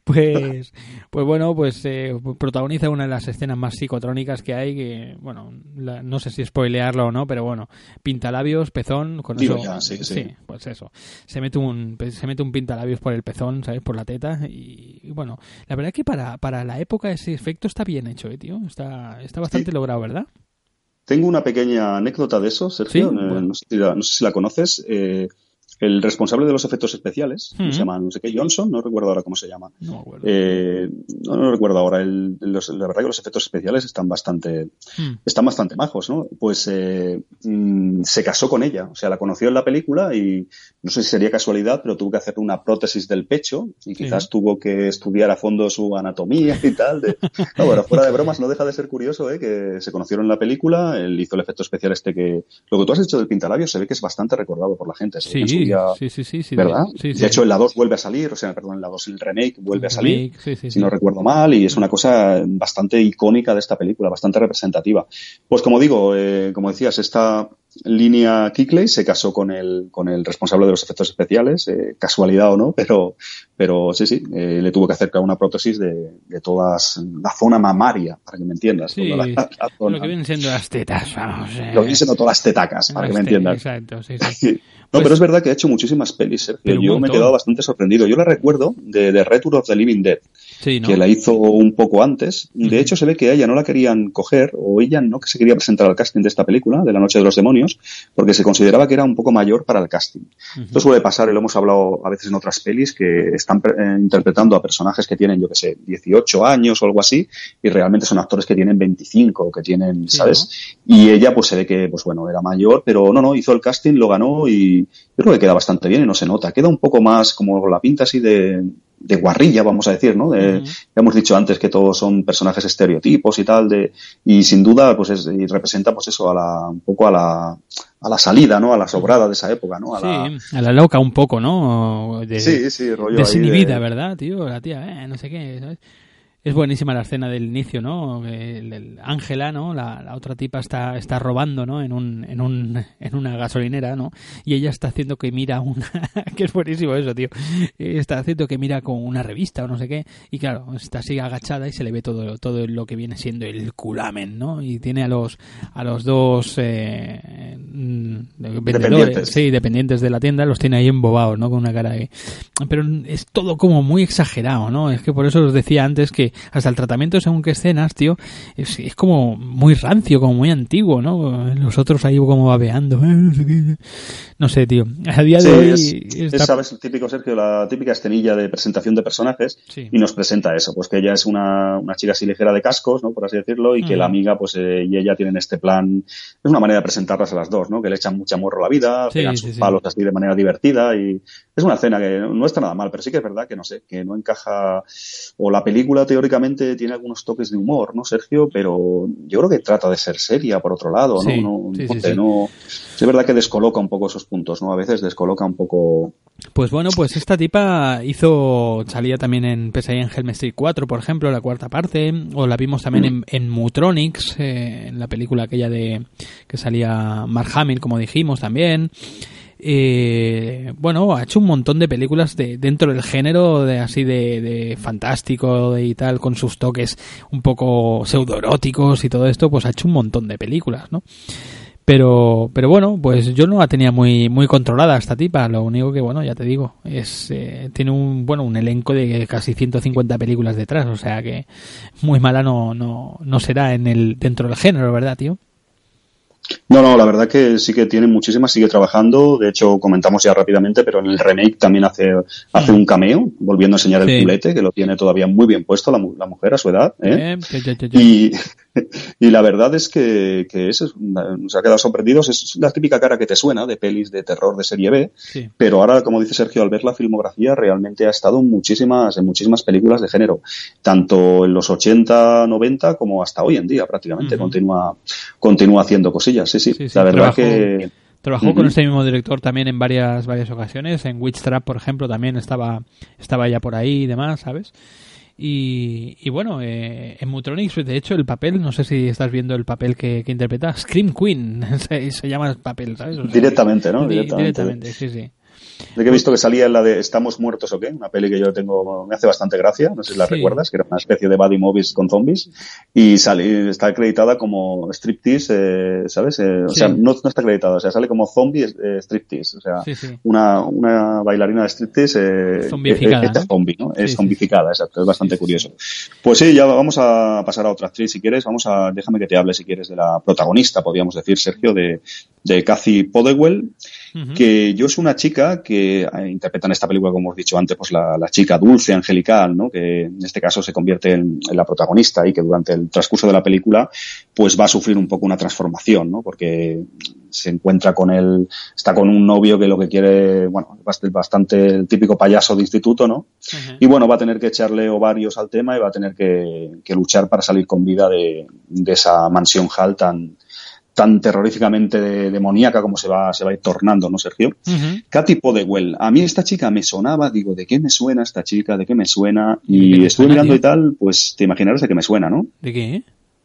Pues, pues bueno, pues eh, protagoniza una de las escenas más psicotrónicas que hay, que, bueno, la, no sé si spoilearlo o no, pero bueno, pintalabios, pezón, con Digo eso. Ya, sí, sí. sí, pues eso. Se mete un, se mete un pintalabios por el pezón, ¿sabes? Por la teta y, y bueno, la verdad es que para, para la época ese efecto está bien hecho, eh, tío. Está, está bastante sí. logrado, ¿verdad? Tengo una pequeña anécdota de eso, Sergio. ¿Sí? Eh, Bueno. no, sé si la, no sé si la conoces. Eh, el responsable de los efectos especiales, uh-huh. se llama no sé qué, Johnson, no recuerdo ahora cómo se llama. No, bueno. eh, no, no recuerdo ahora. El, los, la verdad que los efectos especiales están bastante, uh-huh. están bastante majos, ¿no? Pues eh, mmm, se casó con ella, o sea, la conoció en la película y no sé si sería casualidad, pero tuvo que hacerle una prótesis del pecho y quizás sí. tuvo que estudiar a fondo su anatomía y tal. De... No, bueno, fuera de bromas, no deja de ser curioso, ¿eh? Que se conocieron en la película, él hizo el efecto especial este que... Lo que tú has hecho del pintalabios se ve que es bastante recordado por la gente. Se sí. Día, sí, sí, sí, sí. ¿verdad? Sí, sí, de hecho, sí. en la dos vuelve a salir, o sea, perdón, en la dos el remake vuelve a salir, remake, sí, sí, si sí. no recuerdo mal, y es una cosa bastante icónica de esta película, bastante representativa. Pues como digo, eh, como decías, esta Línea Kickley se casó con el con el responsable de los efectos especiales, eh, casualidad o no, pero pero sí, sí, eh, le tuvo que hacer una prótesis de, de toda la zona mamaria, para que me entiendas. Sí, la, la, la lo que vienen siendo las tetas, vamos. Eh. Lo que vienen siendo todas las tetacas, para que me entiendas. Exacto, sí, sí. No, pues, pero es verdad que ha hecho muchísimas pelis, Sergio. Yo me he quedado bastante sorprendido. Yo la recuerdo de The Return of the Living Dead, sí, ¿no? que la hizo un poco antes. De uh-huh. hecho, se ve que a ella no la querían coger, o ella no que se quería presentar al casting de esta película, de La Noche de los Demonios, porque se consideraba que era un poco mayor para el casting. Uh-huh. Esto suele pasar, y lo hemos hablado a veces en otras pelis, que están eh, interpretando a personajes que tienen, yo que sé, dieciocho años o algo así, y realmente son actores que tienen veinticinco, que tienen, sí, ¿sabes? ¿No? Y ella, pues se ve que, pues bueno, era mayor, pero no, no, hizo el casting, lo ganó y yo creo que queda bastante bien y no se nota. Queda un poco más como la pinta así de, de guarrilla, vamos a decir, ¿no? De, uh-huh. Ya hemos dicho antes que todos son personajes estereotipos y tal, de, y sin duda, pues es, y representa, pues eso, a la, un poco a la, a la salida, ¿no? A la sobrada de esa época, ¿no? A sí, la... a la loca un poco, ¿no? De, sí, sí, rollo desinhibida, de... ¿verdad, tío? La tía, eh, no sé qué, ¿sabes? Es buenísima la escena del inicio, ¿no? Ángela, ¿no? La, la otra tipa está, está robando, ¿no? En un, en un, en una gasolinera, ¿no? Y ella está haciendo que mira una, que es buenísimo eso, tío. Está haciendo que mira con una revista o no sé qué. Y claro, está así agachada y se le ve todo, todo lo que viene siendo el culamen, ¿no? Y tiene a los, a los dos, eh, vendedores, dependientes. Sí, dependientes de la tienda, los tiene ahí embobados, ¿no? Con una cara de... Pero es todo como muy exagerado, ¿no? Es que por eso os decía antes que hasta el tratamiento según qué escenas, tío, es, es como muy rancio, como muy antiguo, ¿no? Los otros ahí como babeando, no sé, tío. A día sí, de hoy... Es, está... es, ¿sabes? El típico, Sergio, la típica escenilla de presentación de personajes, sí. Y nos presenta eso, pues que ella es una, una chica así ligera de cascos, ¿no? Por así decirlo, y que uh-huh. la amiga, pues eh, y ella tienen este plan, es una manera de presentarlas a las dos, ¿no? Que le echan mucha morro a la vida, sí, pegan sí, sus sí. palos así de manera divertida, y es una escena que no está nada mal, pero sí que es verdad que no sé, que no encaja, o la película teóricamente tiene algunos toques de humor, ¿no, Sergio? Pero yo creo que trata de ser seria, por otro lado, ¿no? Sí, no, sí, no, sí, sé, sí. no es verdad que descoloca un poco esos puntos, ¿no? A veces descoloca un poco. Pues bueno, pues esta tipa hizo, salía también en Pesadilla en Helm Street cuatro, por ejemplo, la cuarta parte, o la vimos también mm. en, en Mutronics, eh, en la película aquella de que salía Mark Hamill, como dijimos también. Eh, bueno, ha hecho un montón de películas de dentro del género de así de, de fantástico de y tal, con sus toques un poco pseudoeróticos y todo esto, pues ha hecho un montón de películas, ¿no? Pero, pero bueno, pues yo no la tenía muy, muy controlada esta tipa. Lo único que, bueno, ya te digo, es eh, tiene un, bueno, un elenco de casi ciento cincuenta películas detrás, o sea que muy mala no, no, no será en el, dentro del género, ¿verdad, tío? No, no, la verdad que sí que tiene muchísimas, sigue trabajando. De hecho, comentamos ya rápidamente, pero en el remake también hace, hace un cameo, volviendo a enseñar el sí. culete, que lo tiene todavía muy bien puesto la, la mujer a su edad, ¿eh? Eh, yo, yo, yo, yo. Y, y la verdad es que, que eso nos ha quedado sorprendidos. Es la típica cara que te suena de pelis de terror de serie B, sí. Pero ahora, como dice Sergio, al ver la filmografía, realmente ha estado en muchísimas, en muchísimas películas de género, tanto en los ochenta, noventa como hasta hoy en día prácticamente. Uh-huh. Continúa, continúa haciendo cosillas. Sí, sí, sí, sí, la verdad trabajó, que... Trabajó uh-huh. con este mismo director también en varias varias ocasiones. En Witch Trap, por ejemplo, también estaba estaba ya por ahí y demás, ¿sabes? Y, y bueno, eh, en Mutronics, de hecho, el papel, no sé si estás viendo el papel que, que interpreta, Scream Queen, se, se llama el papel, ¿sabes? O sea, directamente, ¿no? Di, directamente. directamente, sí, sí. De que he visto que salía en la de ¿Estamos muertos o qué? Una peli que yo tengo, me hace bastante gracia, no sé si la sí. recuerdas, que era una especie de buddy movies con zombies, y sale, está acreditada como striptease, eh, ¿sabes? Eh, o sí. sea, no, no está acreditada, o sea, sale como zombie eh, striptease, o sea, sí, sí. Una, una bailarina de striptease eh, zombificada, eh, ¿no? zombie, ¿no? Sí, es sí, zombificada, sí. exacto, es bastante sí, curioso. Sí. Pues sí, ya vamos a pasar a otra actriz si quieres, vamos a, déjame que te hable si quieres de la protagonista, podríamos decir, Sergio, de, de Kathy Podewell, uh-huh. que yo es una chica que eh, interpreta en esta película, como hemos dicho antes, pues la, la chica dulce, angelical, ¿no? Que en este caso se convierte en, en la protagonista y que durante el transcurso de la película pues va a sufrir un poco una transformación, ¿no? Porque se encuentra con él, está con un novio que lo que quiere, bueno, bastante, bastante el típico payaso de instituto, ¿no? Uh-huh. Y bueno, va a tener que echarle ovarios al tema y va a tener que, que luchar para salir con vida de, de esa mansión Hall tan tan terroríficamente de, demoníaca como se va se va a ir tornando, ¿no, Sergio? Uh-huh. Kathy Podewell. A mí esta chica me sonaba, digo, ¿de qué me suena esta chica? ¿De qué me suena? Y estuve suena, mirando tío? Y tal, pues te imaginarás de qué me suena, ¿no? ¿De qué?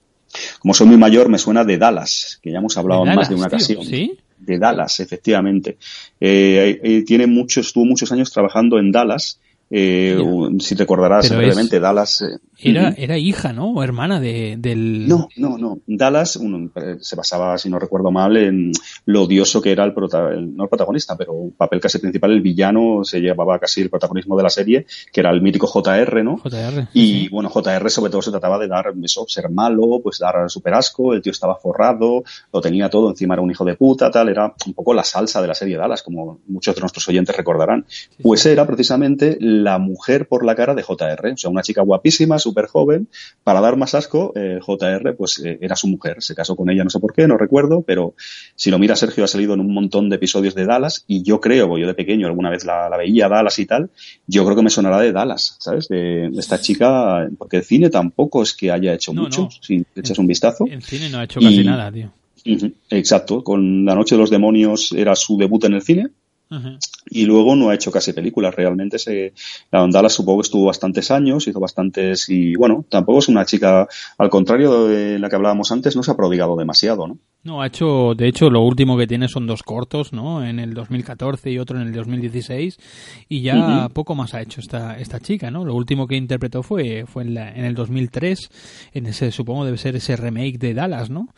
Como soy muy mayor, me suena de Dallas, que ya hemos hablado Dallas, más de una tío, ocasión. ¿sí? De Dallas, efectivamente. Eh, eh, tiene mucho, estuvo muchos años trabajando en Dallas. Eh, si recordarás brevemente, es, Dallas... Eh, era, uh-huh. era hija, ¿no? O hermana de, del... No, no, no. Dallas un, se basaba, si no recuerdo mal, en lo odioso que era el, prota, el no el protagonista, pero un papel casi principal, el villano, se llevaba casi el protagonismo de la serie, que era el mítico J R, ¿no? J R. Y sí. bueno, J R sobre todo se trataba de dar eso, ser malo, pues dar super asco, el tío estaba forrado, lo tenía todo, encima era un hijo de puta, tal, era un poco la salsa de la serie Dallas, como muchos de nuestros oyentes recordarán. Sí, pues sí. Era precisamente la mujer por la cara de J R, o sea, una chica guapísima, súper joven, para dar más asco, eh, J R pues eh, era su mujer, se casó con ella, no sé por qué, no recuerdo, pero si lo mira Sergio ha salido en un montón de episodios de Dallas y yo creo, porque yo de pequeño alguna vez la, la veía Dallas y tal, yo creo que me sonará de Dallas, ¿sabes? De, de esta chica, porque el cine tampoco es que haya hecho no, mucho, no. si echas un vistazo. El cine no ha hecho casi y, nada, tío. Uh-huh, exacto, con La Noche de los Demonios era su debut en el cine. Uh-huh. Y luego no ha hecho casi películas, realmente se, la Dallas supongo que estuvo bastantes años, hizo bastantes y bueno, tampoco es una chica, al contrario de la que hablábamos antes, no se ha prodigado demasiado, ¿no? No, ha hecho, de hecho lo último que tiene son dos cortos, ¿no? En el dos mil catorce y otro en el dos mil dieciséis y ya uh-huh. poco más ha hecho esta esta chica, ¿no? Lo último que interpretó fue fue en, la, en el dos mil tres, en ese, supongo debe ser ese remake de Dallas, ¿no?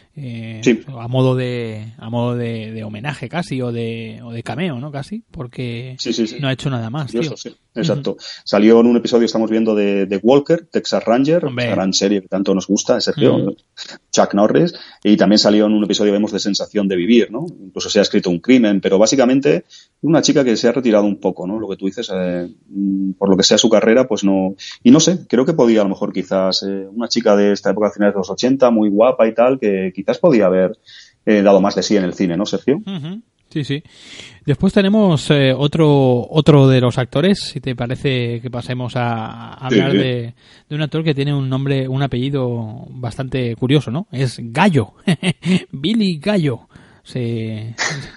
Eh, sí. a modo de a modo de, de homenaje casi o de o de cameo, ¿no? Casi, porque sí, sí, sí. no ha hecho nada más, tío. Eso, sí. Exacto. Uh-huh. Salió en un episodio, estamos viendo, de, de Walker, Texas Ranger, esa gran serie que tanto nos gusta, Sergio, uh-huh. Chuck Norris, y también salió en un episodio, vemos, de Sensación de Vivir, ¿no? Incluso se ha escrito un crimen, pero básicamente una chica que se ha retirado un poco, ¿no? Lo que tú dices, eh, por lo que sea su carrera, pues no... Y no sé, creo que podía a lo mejor quizás eh, una chica de esta época, finales de los ochenta, muy guapa y tal, que quizás podía haber eh, dado más de sí en el cine, ¿no, Sergio? Uh-huh. Sí, sí. Después tenemos eh, otro otro de los actores, si te parece que pasemos a, a hablar sí, sí. De, de un actor que tiene un nombre, un apellido bastante curioso, ¿no? Es Gallo. Billy Gallo. Se...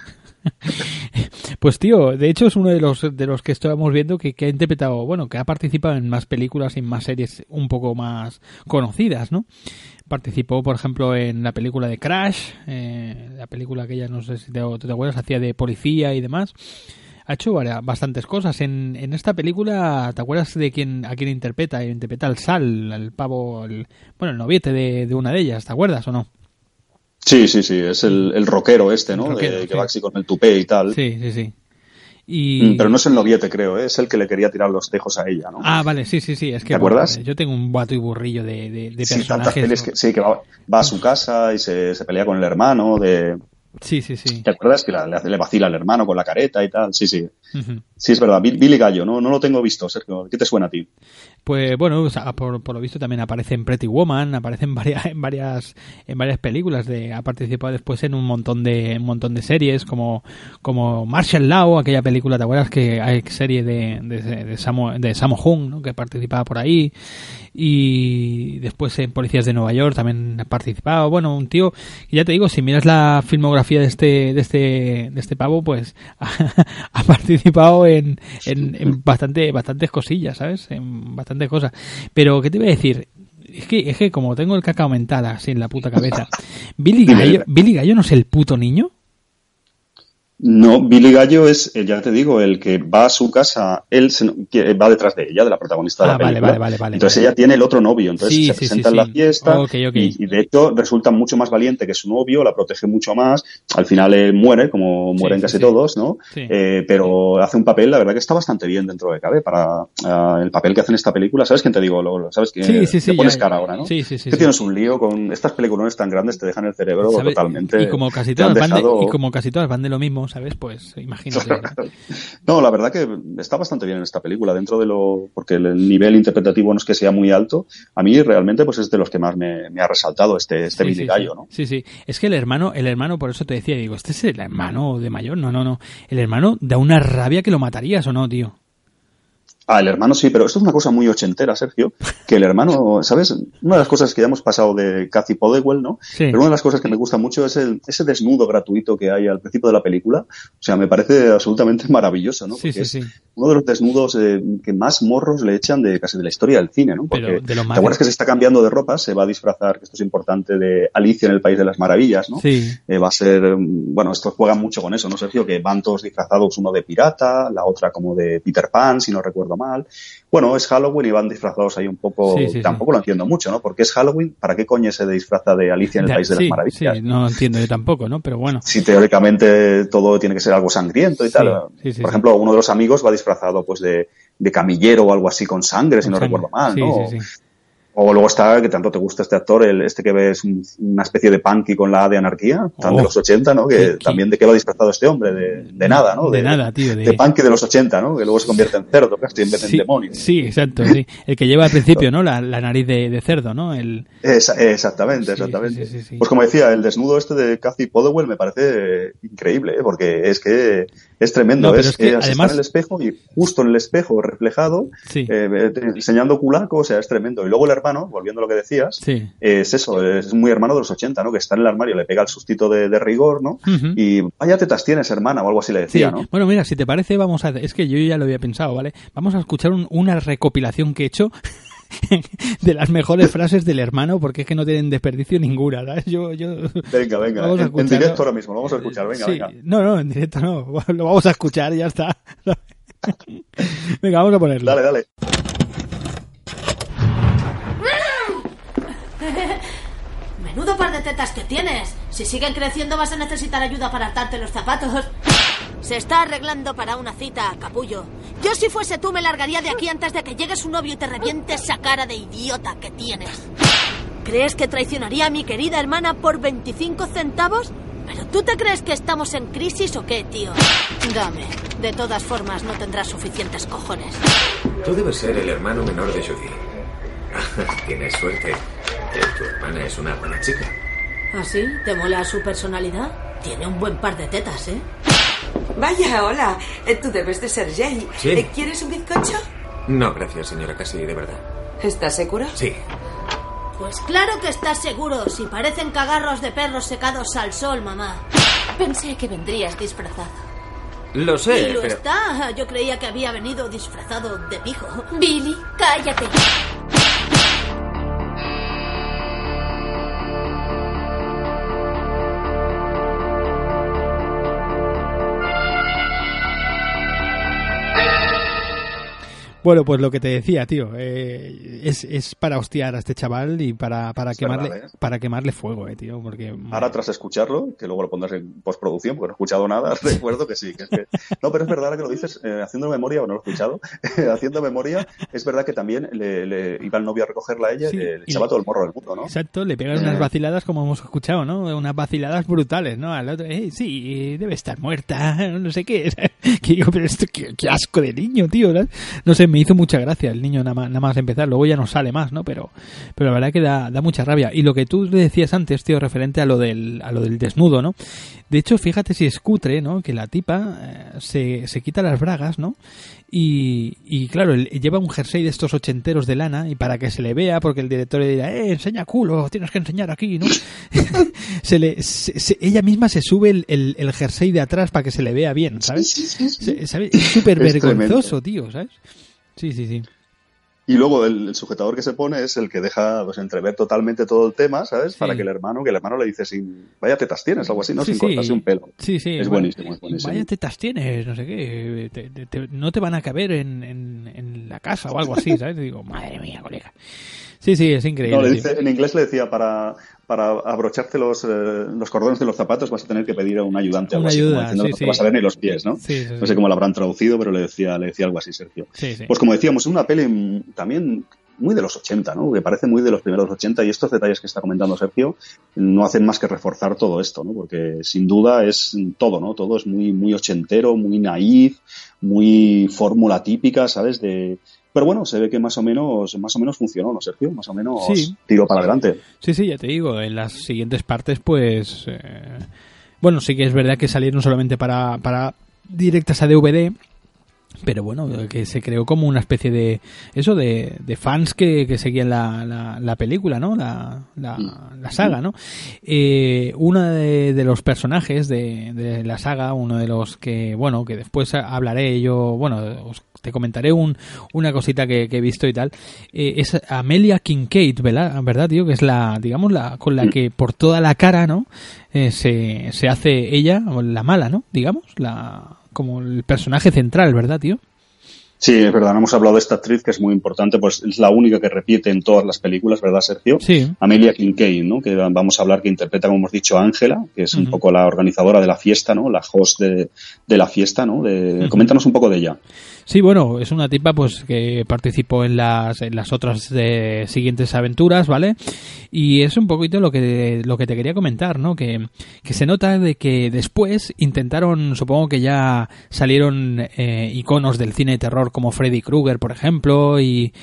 Pues tío, de hecho es uno de los de los que estábamos viendo que, que ha interpretado, bueno, que ha participado en más películas y en más series un poco más conocidas, ¿no? Participó, por ejemplo, en la película de Crash, eh, la película que ella, no sé si te, te acuerdas, hacía de policía y demás. Ha hecho varias, bastantes cosas. En, en esta película, ¿te acuerdas de quién a quién interpreta? Interpreta al Sal, el pavo, el, bueno, el noviete de, de una de ellas, ¿te acuerdas o no? Sí, sí, sí, es el, el rockero este, ¿no? Rockero, de, que sí. va así con el tupé y tal. Sí, sí, sí. Y... Pero no es el noviete, creo, ¿eh? Es el que le quería tirar los tejos a ella, ¿no? Ah, vale, sí, sí, sí. Es que, ¿te acuerdas? Bueno, yo tengo un vato y burrillo de, de, de sí, personajes. ¿no? Que, sí, que va, va a su casa y se, se pelea con el hermano de... Sí, sí, sí. ¿Te acuerdas? Que la, le, le vacila al hermano con la careta y tal. Sí, sí. Uh-huh. Sí, es verdad. Billy Gallo, no, no lo tengo visto, Sergio. ¿Qué te suena a ti? Pues bueno, o sea, por, por lo visto también aparece en Pretty Woman, aparece en varias, en varias, en varias películas. De, ha participado después en un montón de, un montón de series, como, como Martial Law, aquella película, ¿te acuerdas? Que hay serie de, de, de Sammo, de Sammo Hung, ¿no? Que participaba por ahí. Y después en Policías de Nueva York también ha participado. Bueno, un tío, ya te digo, si miras la filmografía de este, de este, de este pavo, pues ha, ha participado en, en, en bastante, bastantes cosillas, ¿sabes? En bastantes cosas. Pero, ¿qué te voy a decir? Es que, es que como tengo el cacao mental así en la puta cabeza, ¿Billy Gallo, ¿Billy Gallo no es el puto niño? No, Billy Gallo es, ya te digo, el que va a su casa, él se, va detrás de ella, de la protagonista de ah, la película. Vale, vale, vale, entonces vale. ella tiene el otro novio, entonces sí, se sí, presenta sí, en la sí. fiesta okay, okay. Y, y de hecho resulta mucho más valiente que su novio, la protege mucho más, al final él muere, como mueren sí, casi sí, todos, ¿no? Sí. Eh, pero hace un papel, la verdad que está bastante bien dentro de cabe para uh, el papel que hace en esta película. ¿Sabes quién te digo? Lo, ¿Sabes que sí, sí, sí, te pones ya, cara ahora, no? Sí, sí, sí. Que sí. tienes un lío con estas películas tan grandes, te dejan el cerebro ¿sabes? Totalmente. Y como casi todas van dejado... de, y como casi todas van de lo mismo, ¿sabes? Pues imagínate. No, la verdad que está bastante bien en esta película, dentro de lo... porque el nivel interpretativo no es que sea muy alto. A mí realmente pues es de los que más me, me ha resaltado este, este sí, Billy sí, Gallo, sí. ¿no? Sí, sí. Es que el hermano, el hermano, por eso te decía, digo, ¿este es el hermano de mayor? No, no, no. El hermano da una rabia que lo matarías, ¿o no, tío? Ah, el hermano sí, pero esto es una cosa muy ochentera, Sergio, que el hermano, ¿sabes? Una de las cosas que ya hemos pasado de Kathy Podewell, ¿no? Sí. Pero una de las cosas que me gusta mucho es el, ese desnudo gratuito que hay al principio de la película. O sea, me parece absolutamente maravilloso, ¿no? Porque sí, sí, es sí. uno de los desnudos eh, que más morros le echan de casi de la historia del cine, ¿no? Porque pero de lo más... ¿te acuerdas que se está cambiando de ropa? Se va a disfrazar, que esto es importante, de Alicia en el País de las Maravillas, ¿no? Sí. Eh, va a ser, bueno, esto juega mucho con eso, ¿no, Sergio? Que van todos disfrazados, uno de pirata, la otra como de Peter Pan, si no recuerdo mal. Bueno, es Halloween y van disfrazados ahí un poco... Sí, sí, tampoco sí. lo entiendo mucho, ¿no? Porque es Halloween, ¿para qué coño se disfraza de Alicia en el ya, País de sí, las Maravillas? Sí, no entiendo yo tampoco, ¿no? Pero bueno. Si teóricamente todo tiene que ser algo sangriento y sí, tal. Sí, sí, Por sí. ejemplo, uno de los amigos va disfrazado pues de, de camillero o algo así con sangre, si Con no sangre. recuerdo mal, sí, ¿no? Sí, sí. O luego está, que tanto te gusta este actor, el este que ves un, una especie de punky con la A de anarquía, tan Oh, de los ochenta, ¿no? Que qué, también de qué va disfrazado este hombre, de, de nada, ¿no? De, De, nada, tío. De, de punky de los ochenta, ¿no? Que luego se convierte en cerdo casi en vez de sí, en demonio. Sí, exacto, sí. El que lleva al principio, ¿no? La, la nariz de, de cerdo, ¿no? El... Esa, exactamente, sí, exactamente. Sí, sí, sí. Pues como decía, el desnudo este de Kathy Podewell me parece increíble, ¿eh? Porque es que es tremendo. No, es, es que es además... estar en el espejo y justo en el espejo reflejado, sí. eh, enseñando culaco, o sea, es tremendo. Y luego el hermano, volviendo a lo que decías, sí. es eso, es muy hermano de los ochenta, ¿no? Que está en el armario, le pega el sustito de, de rigor, ¿no? Uh-huh. Y vaya tetas tienes, hermana, o algo así le decía, sí. ¿no? Bueno, mira, si te parece, vamos a... Es que yo ya lo había pensado, ¿vale? Vamos a escuchar un, una recopilación que he hecho de las mejores frases del hermano, porque es que no tienen desperdicio ninguna, ¿sabes? Yo, yo... Venga, venga, en, en directo ahora mismo, lo vamos a escuchar, venga, sí. venga. No, no, en directo no, lo vamos a escuchar y ya está. Venga, vamos a ponerlo. Dale, dale. Menudo par de tetas que tienes? Si siguen creciendo vas a necesitar ayuda para atarte los zapatos. Se está arreglando para una cita, capullo. Yo si fuese tú me largaría de aquí antes de que llegue su novio y te reviente esa cara de idiota que tienes. ¿Crees que traicionaría a mi querida hermana por veinticinco centavos? ¿Pero tú te crees que estamos en crisis o qué, tío? Dame. De todas formas, no tendrás suficientes cojones. Tú debes ser el hermano menor de Judy. Tienes suerte. Tu hermana es una buena chica. ¿Ah, sí? ¿Te mola su personalidad? Tiene un buen par de tetas, ¿eh? Vaya, hola. Tú debes de ser Jay. Sí. ¿Quieres un bizcocho? No, gracias, señora Cassidy, de verdad. ¿Estás seguro? Sí. Pues claro que estás seguro, si parecen cagarros de perros secados al sol, mamá. Pensé que vendrías disfrazado. Lo sé, Y lo pero... está. Yo creía que había venido disfrazado de pijo. Billy, cállate. Bueno, pues lo que te decía, tío, eh, es, es para hostiar a este chaval y para, para Es quemarle verdad, ¿eh? para quemarle fuego, eh, tío, porque... Ahora tras escucharlo, que luego lo pondrás en postproducción, porque no he escuchado nada, recuerdo que sí. Que es que... No, pero es verdad ahora que lo dices, eh, haciendo memoria, o no lo he escuchado, haciendo memoria, es verdad que también le, le iba el novio a recogerla a ella Sí, y le y echaba le- todo el morro del mundo, ¿no? Exacto, le pegan unas vaciladas como hemos escuchado, ¿no? Unas vaciladas brutales, ¿no? Al otro, eh, sí, debe estar muerta, no sé qué. Que digo, pero esto, qué, qué asco de niño, tío, ¿no? No sé, me hizo mucha gracia el niño nada más, nada más empezar, luego ya no sale más, ¿no? Pero, pero la verdad que da, da mucha rabia. Y lo que tú le decías antes, tío, referente a lo del, a lo del desnudo, ¿no? De hecho, fíjate si es cutre, ¿no? Que la tipa eh, se, se quita las bragas, ¿no? Y, y claro, él lleva un jersey de estos ochenteros de lana y para que se le vea, porque el director le dirá, eh, enseña culo, tienes que enseñar aquí, ¿no? se le, se, se, ella misma se sube el, el, el jersey de atrás para que se le vea bien, ¿sabes? Sí, sí, sí, sí. Se- ¿sabes? Es súper Es vergonzoso, tremendo. tío, ¿sabes? Sí, sí, sí. Y luego el, el sujetador que se pone es el que deja pues, entrever totalmente todo el tema, ¿sabes? Sí. Para que el hermano, que el hermano le dice sin, vaya tetas tienes, algo así, ¿no? Sí, sin sí. cortarse un pelo. Sí, sí. Es bueno, buenísimo, es buenísimo. Vaya tetas tienes, no sé qué. te- te- te- no te van a caber en, en, en la casa o algo así, ¿sabes? Y digo, madre mía, colega. Sí, sí, es increíble. No, le tío. dice, en inglés le decía, para, para abrocharte los, eh, los cordones de los zapatos vas a tener que pedir a un ayudante. Una algo así, ayuda, como diciendo, sí, no te sí. vas a ver ni los pies, ¿no? Sí, sí, No sí. sé cómo lo habrán traducido, pero le decía, le decía algo así, Sergio. Sí, sí. Pues como decíamos, es una peli mm, también muy de los ochenta, ¿no? Que parece muy de los primeros ochenta y estos detalles que está comentando Sergio no hacen más que reforzar todo esto, ¿no? Porque sin duda es todo, ¿no? Todo es muy, muy ochentero, muy naif, muy fórmula típica, ¿sabes? De... Pero bueno, se ve que más o menos, más o menos funcionó, ¿no, Sergio? Más o menos Sí. tiró para adelante. Sí, sí, ya te digo, en las siguientes partes, pues... eh, bueno, sí que es verdad que salieron solamente para, para directas a D V D, pero bueno, que se creó como una especie de... Eso, de, de fans que, que seguían la, la, la película, ¿no? La, la, la saga, ¿no? Eh, uno de, de los personajes de, de la saga, uno de los que, bueno, que después hablaré yo, bueno, os, te comentaré un, una cosita que, que he visto y tal, eh, es Amelia Kincaid, ¿verdad? ¿verdad, tío? Que es la, digamos, la con la que por toda la cara, ¿no? Eh, se, se hace ella, la mala, ¿no? Digamos, la como el personaje central, ¿verdad, tío? Sí, es verdad, no hemos hablado de esta actriz que es muy importante, pues es la única que repite en todas las películas, ¿verdad, Sergio? Sí. Amelia Kincaid, ¿no? Que vamos a hablar, que interpreta, como hemos dicho, a Ángela, que es un Uh-huh. poco la organizadora de la fiesta, ¿no? La host de, de la fiesta, ¿no? De... Uh-huh. Coméntanos un poco de ella. Sí, bueno, es una tipa pues que participó en las en las otras eh, siguientes aventuras, ¿vale? Y es un poquito lo que lo que te quería comentar, ¿no? Que, que se nota de que después intentaron, supongo que ya salieron eh, iconos del cine de terror como Freddy Krueger, por ejemplo, y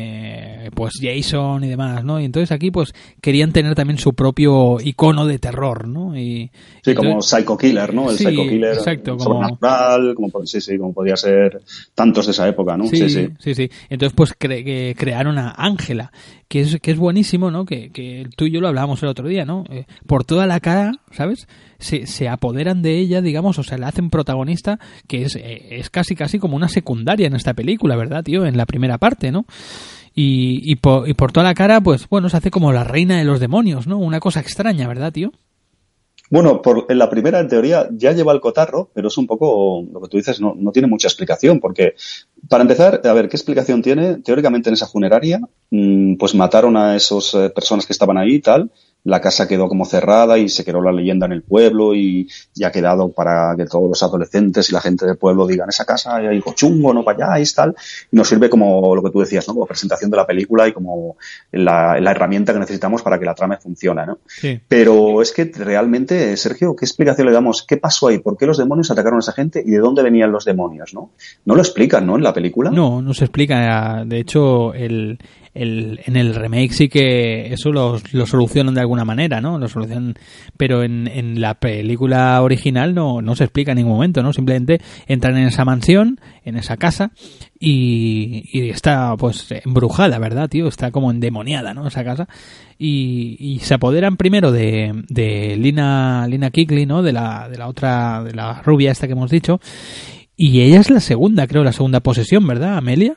eh, pues Jason y demás, ¿no? Y entonces aquí pues querían tener también su propio icono de terror, ¿no? Y Sí, entonces, como Psycho Killer, ¿no? El sí, Psycho Killer exacto, como- sobrenatural, como, sí, sí, como podía ser tantos de esa época, ¿no? Sí, Sí, sí. sí, sí. Entonces, pues cre- que crearon a Ángela, que es, que es buenísimo, ¿no? Que, que tú y yo lo hablábamos el otro día, ¿no? Eh, por toda la cara, ¿sabes? Se, se apoderan de ella, digamos, o sea, la hacen protagonista, que es, eh, es casi, casi como una secundaria en esta película, ¿verdad, tío? En la primera parte, ¿no? Y, y, por, y por toda la cara, pues, bueno, se hace como la reina de los demonios, ¿no? Una cosa extraña, ¿verdad, tío? Bueno, por, en la primera, en teoría, ya lleva el cotarro, pero es un poco, lo que tú dices, no, no tiene mucha explicación, porque, para empezar, a ver, ¿qué explicación tiene? Teóricamente en esa funeraria, mmm, pues mataron a esas eh, personas que estaban ahí y tal, la casa quedó como cerrada y se quedó la leyenda en el pueblo y, y ha quedado para que todos los adolescentes y la gente del pueblo digan esa casa hay algo chungo, no vayáis, tal. Y nos sirve como lo que tú decías, ¿no? Como presentación de la película y como la, la herramienta que necesitamos para que la trama funcione, ¿no? Sí. Pero es que realmente, Sergio, ¿qué explicación le damos? ¿Qué pasó ahí? ¿Por qué los demonios atacaron a esa gente y de dónde venían los demonios, no? No lo explican, ¿no? En la película. No, no se explica. De hecho, el El, en el remake sí que eso lo, lo solucionan de alguna manera, ¿no? Lo solucionan, pero en, en la película original no, no se explica en ningún momento, ¿no? Simplemente entran en esa mansión, en esa casa y, y está pues embrujada, ¿verdad, tío? Está como endemoniada, ¿no? Esa casa y, y se apoderan primero de, de Lina, Lina Kickley, ¿no? De la, de la otra, de la rubia esta que hemos dicho, y ella es la segunda, creo, la segunda posesión, ¿verdad, Amelia?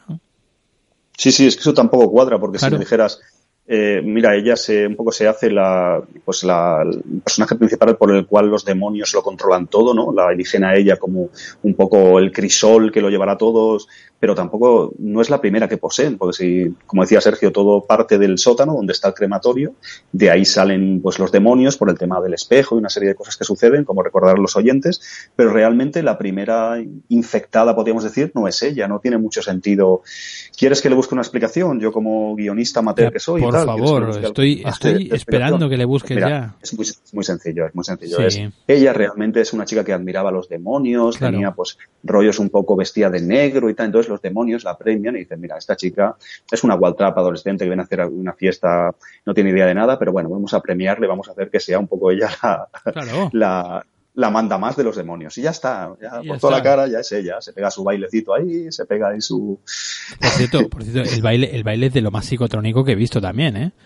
Sí, sí, es que eso tampoco cuadra, porque claro. Si me dijeras, eh, mira, ella se un poco se hace la, pues la, el personaje principal por el cual los demonios lo controlan todo, ¿no? La eligen a ella como un poco el crisol que lo llevará a todos, pero tampoco, no es la primera que poseen, porque si, como decía Sergio, todo parte del sótano donde está el crematorio, de ahí salen pues los demonios por el tema del espejo y una serie de cosas que suceden, como recordar a los oyentes, pero realmente la primera infectada, podríamos decir, no es ella, no tiene mucho sentido. ¿Quieres que le busque una explicación? Yo como guionista amateur que soy por y tal. favor, estoy, estoy esperando que le busques. Mira, ya. Es muy, muy sencillo, es muy sencillo. Sí. Es, ella realmente es una chica que admiraba a los demonios, claro. Tenía pues rollos un poco vestida de negro y tal, entonces los demonios la premian y dicen, mira, esta chica es una Waltrap adolescente que viene a hacer una fiesta, no tiene idea de nada, pero bueno, vamos a premiarle, vamos a hacer que sea un poco ella la, claro. la, la manda más de los demonios. Y ya está, ya, ya por está. toda la cara ya es ella, se pega su bailecito ahí, se pega ahí su... Por cierto, por cierto el baile el baile es de lo más psicotrónico que he visto también, ¿eh?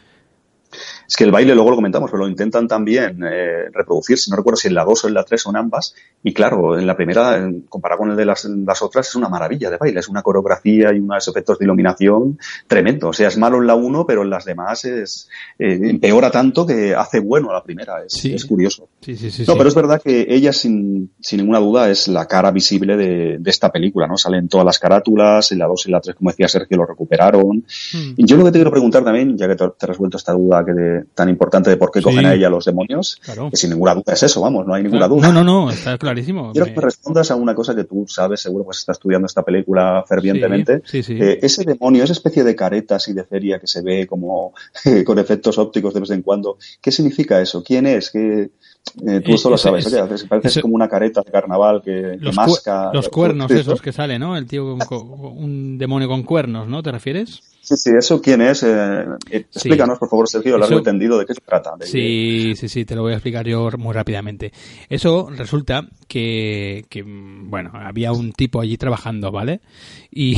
Es que el baile, luego lo comentamos, pero lo intentan también eh, reproducir, si no recuerdo si en la dos o en la tres o en ambas, y claro, en la primera, comparado con el de las, las otras, es una maravilla de baile, es una coreografía y unos efectos de iluminación tremendo, o sea, es malo en la uno, pero en las demás es eh, empeora tanto que hace bueno a la primera, es, sí. es curioso. Sí, sí, sí, no, sí. pero es verdad que ella, sin, sin ninguna duda, es la cara visible de, de esta película, ¿no? Salen todas las carátulas, en la dos y en la tres, como decía Sergio, lo recuperaron. Hmm. Y yo lo que te quiero preguntar también, ya que te, te has resuelto esta duda que de, tan importante de por qué sí. cogen a ella los demonios, claro. que sin ninguna duda es eso, vamos, no hay ninguna claro. duda. No, no, no, está clarísimo. Quiero me... que me respondas a una cosa que tú sabes, seguro que estás estudiando esta película fervientemente. Sí, sí, sí. Eh, ese demonio, esa especie de caretas y de feria que se ve como eh, con efectos ópticos de vez en cuando, ¿qué significa eso? ¿Quién es? ¿Qué, eh, tú esto lo sabes, es, ¿eh? Parece eso, como una careta de carnaval que, los que masca. Cu los cuernos esos que sale, ¿no? El tío con, con un demonio con cuernos, ¿no? ¿Te refieres? Sí, sí, ¿eso quién es? Eh, eh, explícanos, sí. por favor, Sergio, a largo eso... entendido de qué se trata. De sí, que... sí, sí, te lo voy a explicar yo muy rápidamente. Eso resulta que, que bueno, había un tipo allí trabajando, ¿vale? Y,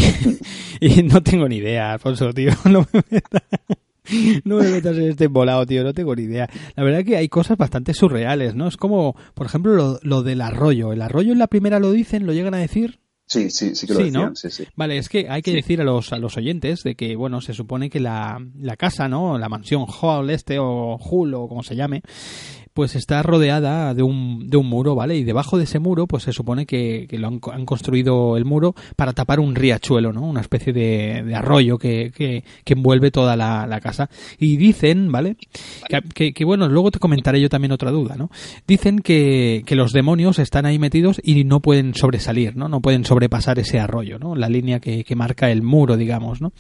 y no tengo ni idea, Alfonso, tío, no me metas. No me metas en este embolado, tío, no tengo ni idea. La verdad que hay cosas bastante surreales, ¿no? Es como, por ejemplo, lo, lo del arroyo. ¿El arroyo en la primera lo dicen, lo llegan a decir? Sí, sí, sí que lo sí, decían, ¿no? sí, sí. Vale, es que hay que sí. decir a los a los oyentes de que, bueno, se supone que la, la casa, ¿no? La mansión Hall este o Hull o como se llame, pues está rodeada de un de un muro, ¿vale? Y debajo de ese muro, pues se supone que, que lo han, han construido el muro para tapar un riachuelo, ¿no? Una especie de, de arroyo que, que, que envuelve toda la, la casa. Y dicen, ¿vale? Que, que, que, bueno, luego te comentaré yo también otra duda, ¿no? Dicen que, que los demonios están ahí metidos y no pueden sobresalir, ¿no? No pueden sobrepasar ese arroyo, ¿no? La línea que, que marca el muro, digamos, ¿no?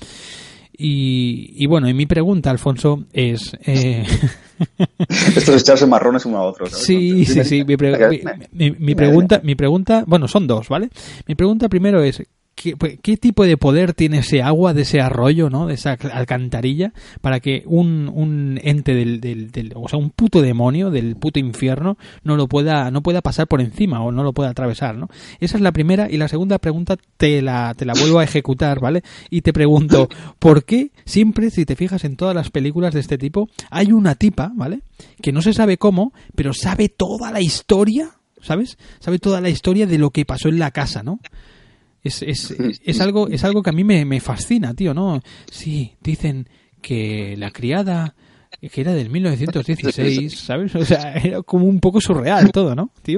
Y, y bueno, y mi pregunta, Alfonso, es... Eh... Esto es echarse marrones uno a otro, ¿sabes? Sí, sí, sí. Mi, pre mi, mi, mi pregunta, mi pregunta, bueno, son dos, ¿vale? Mi pregunta primero es, ¿qué, qué tipo de poder tiene ese agua de ese arroyo, ¿no? De esa alcantarilla para que un, un ente del, del, del, o sea, un puto demonio del puto infierno no lo pueda, no pueda pasar por encima o no lo pueda atravesar, ¿no? Esa es la primera. Y la segunda pregunta te la, te la vuelvo a ejecutar, ¿vale? Y te pregunto, ¿por qué siempre, si te fijas en todas las películas de este tipo, hay una tipa, ¿vale? Que no se sabe cómo, pero sabe toda la historia, ¿sabes? Sabe toda la historia de lo que pasó en la casa, ¿no? Es, es, es algo es algo que a mí me, me fascina, tío, ¿no? Sí, dicen que la criada, que era del mil novecientos dieciséis, ¿sabes? O sea, era como un poco surreal todo, ¿no, tío?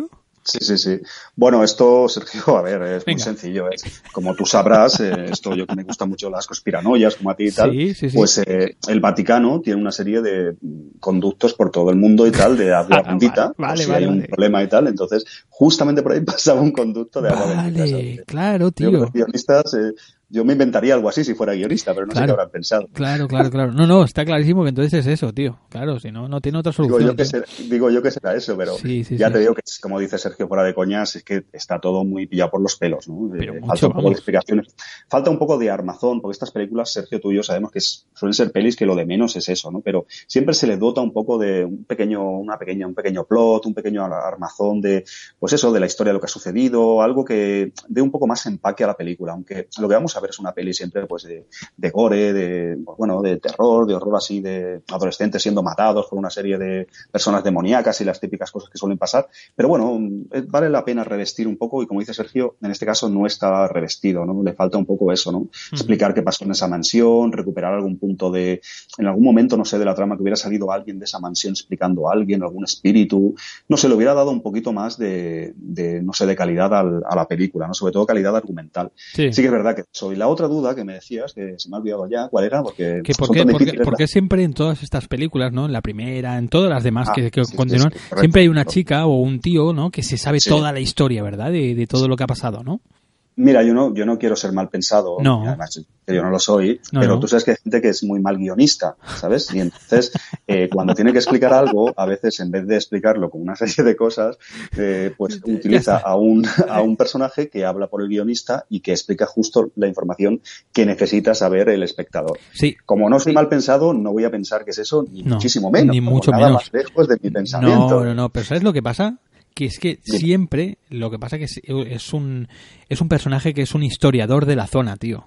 Sí, sí, sí. Bueno, esto, Sergio, a ver, es Venga. muy sencillo. ¿eh? Como tú sabrás, eh, esto yo que me gustan mucho las conspiranoias, como a ti y tal, Sí, sí, sí. pues eh, el Vaticano tiene una serie de conductos por todo el mundo y tal, de agua bendita, vale, por si vale, hay un vale. problema y tal. Entonces, justamente por ahí pasaba un conducto de agua bendita. Vale, ¿sabes? claro, Yo, tío. los guionistas, eh, yo me inventaría algo así si fuera guionista, pero no sé Claro. qué habrán pensado. Claro, claro, claro. No, no, está clarísimo que entonces es eso, tío. Claro, si no, no tiene otra Digo solución. yo, que tío. será, digo yo que será eso, pero Sí, sí, ya sí. te digo que, es, como dice Sergio, fuera de coñas, es que está todo muy pillado por los pelos, ¿no? Pero Eh, mucho, falta un poco vamos. de explicaciones. Falta un poco de armazón, porque estas películas, Sergio, tú y yo sabemos que es- suelen ser pelis que lo de menos es eso, ¿no? Pero siempre se le dota un poco de un pequeño, una pequeña, un pequeño plot, un pequeño armazón de, pues eso, de la historia de lo que ha sucedido, algo que dé un poco más empaque a la película, aunque lo que vamos a ver es una peli siempre, pues, de, de gore, de, bueno, de terror, de horror así, de adolescentes siendo matados por una serie de personas demoníacas y las típicas cosas que suelen pasar. Pero bueno, eh, vale la pena revestir un poco y como dice Sergio, en este caso no está revestido, ¿no? Le falta un poco eso, ¿no? Uh-huh. Explicar qué pasó en esa mansión, recuperar algún punto de, en algún momento, no sé, de la trama que hubiera salido alguien de esa mansión explicando a alguien, algún espíritu, no sé, le hubiera dado un poquito más de, de no sé, de calidad al, a la película, ¿no? Sobre todo calidad argumental. Sí. sí que es verdad que soy. La otra duda que me decías, que se me ha olvidado ya, ¿cuál era? Porque ¿Que por, qué, porque, porque siempre en todas estas películas, ¿no? En la primera, en todas las demás ah, que, que sí, continúan, sí, sí, siempre hay una chica o un tío, ¿no? Que se sabe sí. toda la historia, ¿verdad? De, de todo lo que ha pasado, ¿no? Mira, yo no, yo no quiero ser mal pensado, no. además que yo no lo soy, no, pero no. tú sabes que hay gente que es muy mal guionista, ¿sabes? Y entonces, eh, cuando tiene que explicar algo, a veces en vez de explicarlo con una serie de cosas, eh, pues utiliza a un, a un personaje que habla por el guionista y que explica justo la información que necesita saber el espectador. Sí. Como no soy mal pensado, no voy a pensar que es eso, ni no, muchísimo menos. Ni mucho nada menos. más lejos de mi pensamiento. No, no, no, pero ¿sabes lo que pasa? Que es que Bien. siempre lo que pasa que es, es un es un personaje que es un historiador de la zona, tío.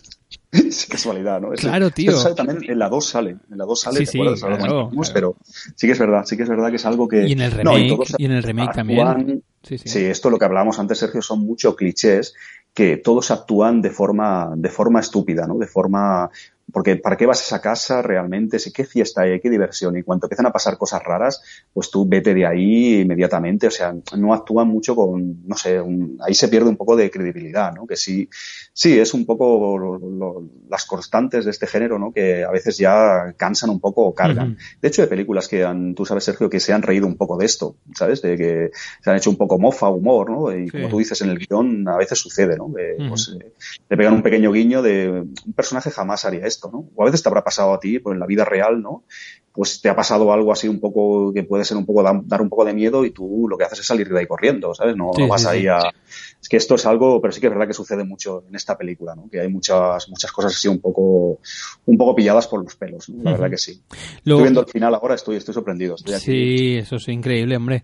Es casualidad, ¿no? Claro, tío. Eso sale también en la dos sale, en la dos sale, sí, ¿te sí, acuerdas? claro, claro. claro. Pero sí que es verdad, sí que es verdad que es algo que... Y en el remake, no, y, todos y en el remake actúan, también. Sí, sí. sí, esto lo que hablábamos antes, Sergio, son muchos clichés que todos actúan de forma, de forma estúpida, ¿no? De forma... Porque ¿para qué vas a esa casa realmente? ¿Qué fiesta hay? ¿Qué diversión? Y cuando empiezan a pasar cosas raras, pues tú vete de ahí inmediatamente. O sea, no actúan mucho con, no sé, un, ahí se pierde un poco de credibilidad, ¿no? Que sí, sí, es un poco lo, lo, las constantes de este género, ¿no? Que a veces ya cansan un poco o cargan. Uh-huh. De hecho, hay películas que han, tú sabes, Sergio, que se han reído un poco de esto, ¿sabes? De que se han hecho un poco mofa, humor, ¿no? Y sí. Como tú dices en el guión, a veces sucede, ¿no? Que, uh-huh. pues, eh, le pegan un pequeño guiño de un personaje jamás haría esto, ¿no? O a veces te habrá pasado a ti, pues en la vida real, ¿no? Pues te ha pasado algo así un poco, que puede ser un poco, dar un poco de miedo y tú lo que haces es salir de ahí corriendo, ¿sabes? No, sí, no vas sí, ahí sí. a... Es que esto es algo, pero sí que es verdad que sucede mucho en esta película, ¿no? Que hay muchas, muchas cosas así un poco, un poco pilladas por los pelos, ¿no? La uh-huh. verdad que sí. Lo... Estoy viendo el final ahora, estoy, estoy sorprendido. Estoy aquí. Sí, eso es increíble, hombre.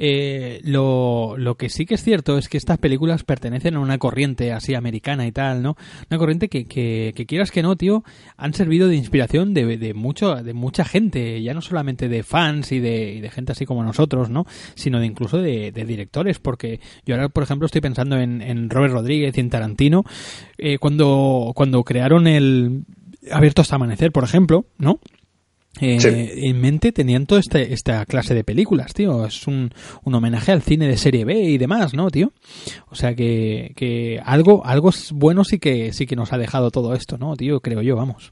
Eh, lo, lo que sí que es cierto es que estas películas pertenecen a una corriente así americana y tal, ¿no? Una corriente que, que, que quieras que no, tío, han servido de inspiración de, de mucho, de mucha gente, ya no solamente de fans y de, y de gente así como nosotros, ¿no? Sino de incluso de, de directores, porque yo ahora, por ejemplo, estoy pensando en, en Robert Rodríguez y en Tarantino, eh, cuando, cuando crearon el Abierto hasta Amanecer, por ejemplo, ¿no? Eh, sí. En mente tenían toda este, esta clase de películas, tío. Es un, un homenaje al cine de serie B y demás, ¿no, tío? O sea que, que algo, algo bueno sí que, sí que nos ha dejado todo esto, ¿no, tío? Creo yo, vamos.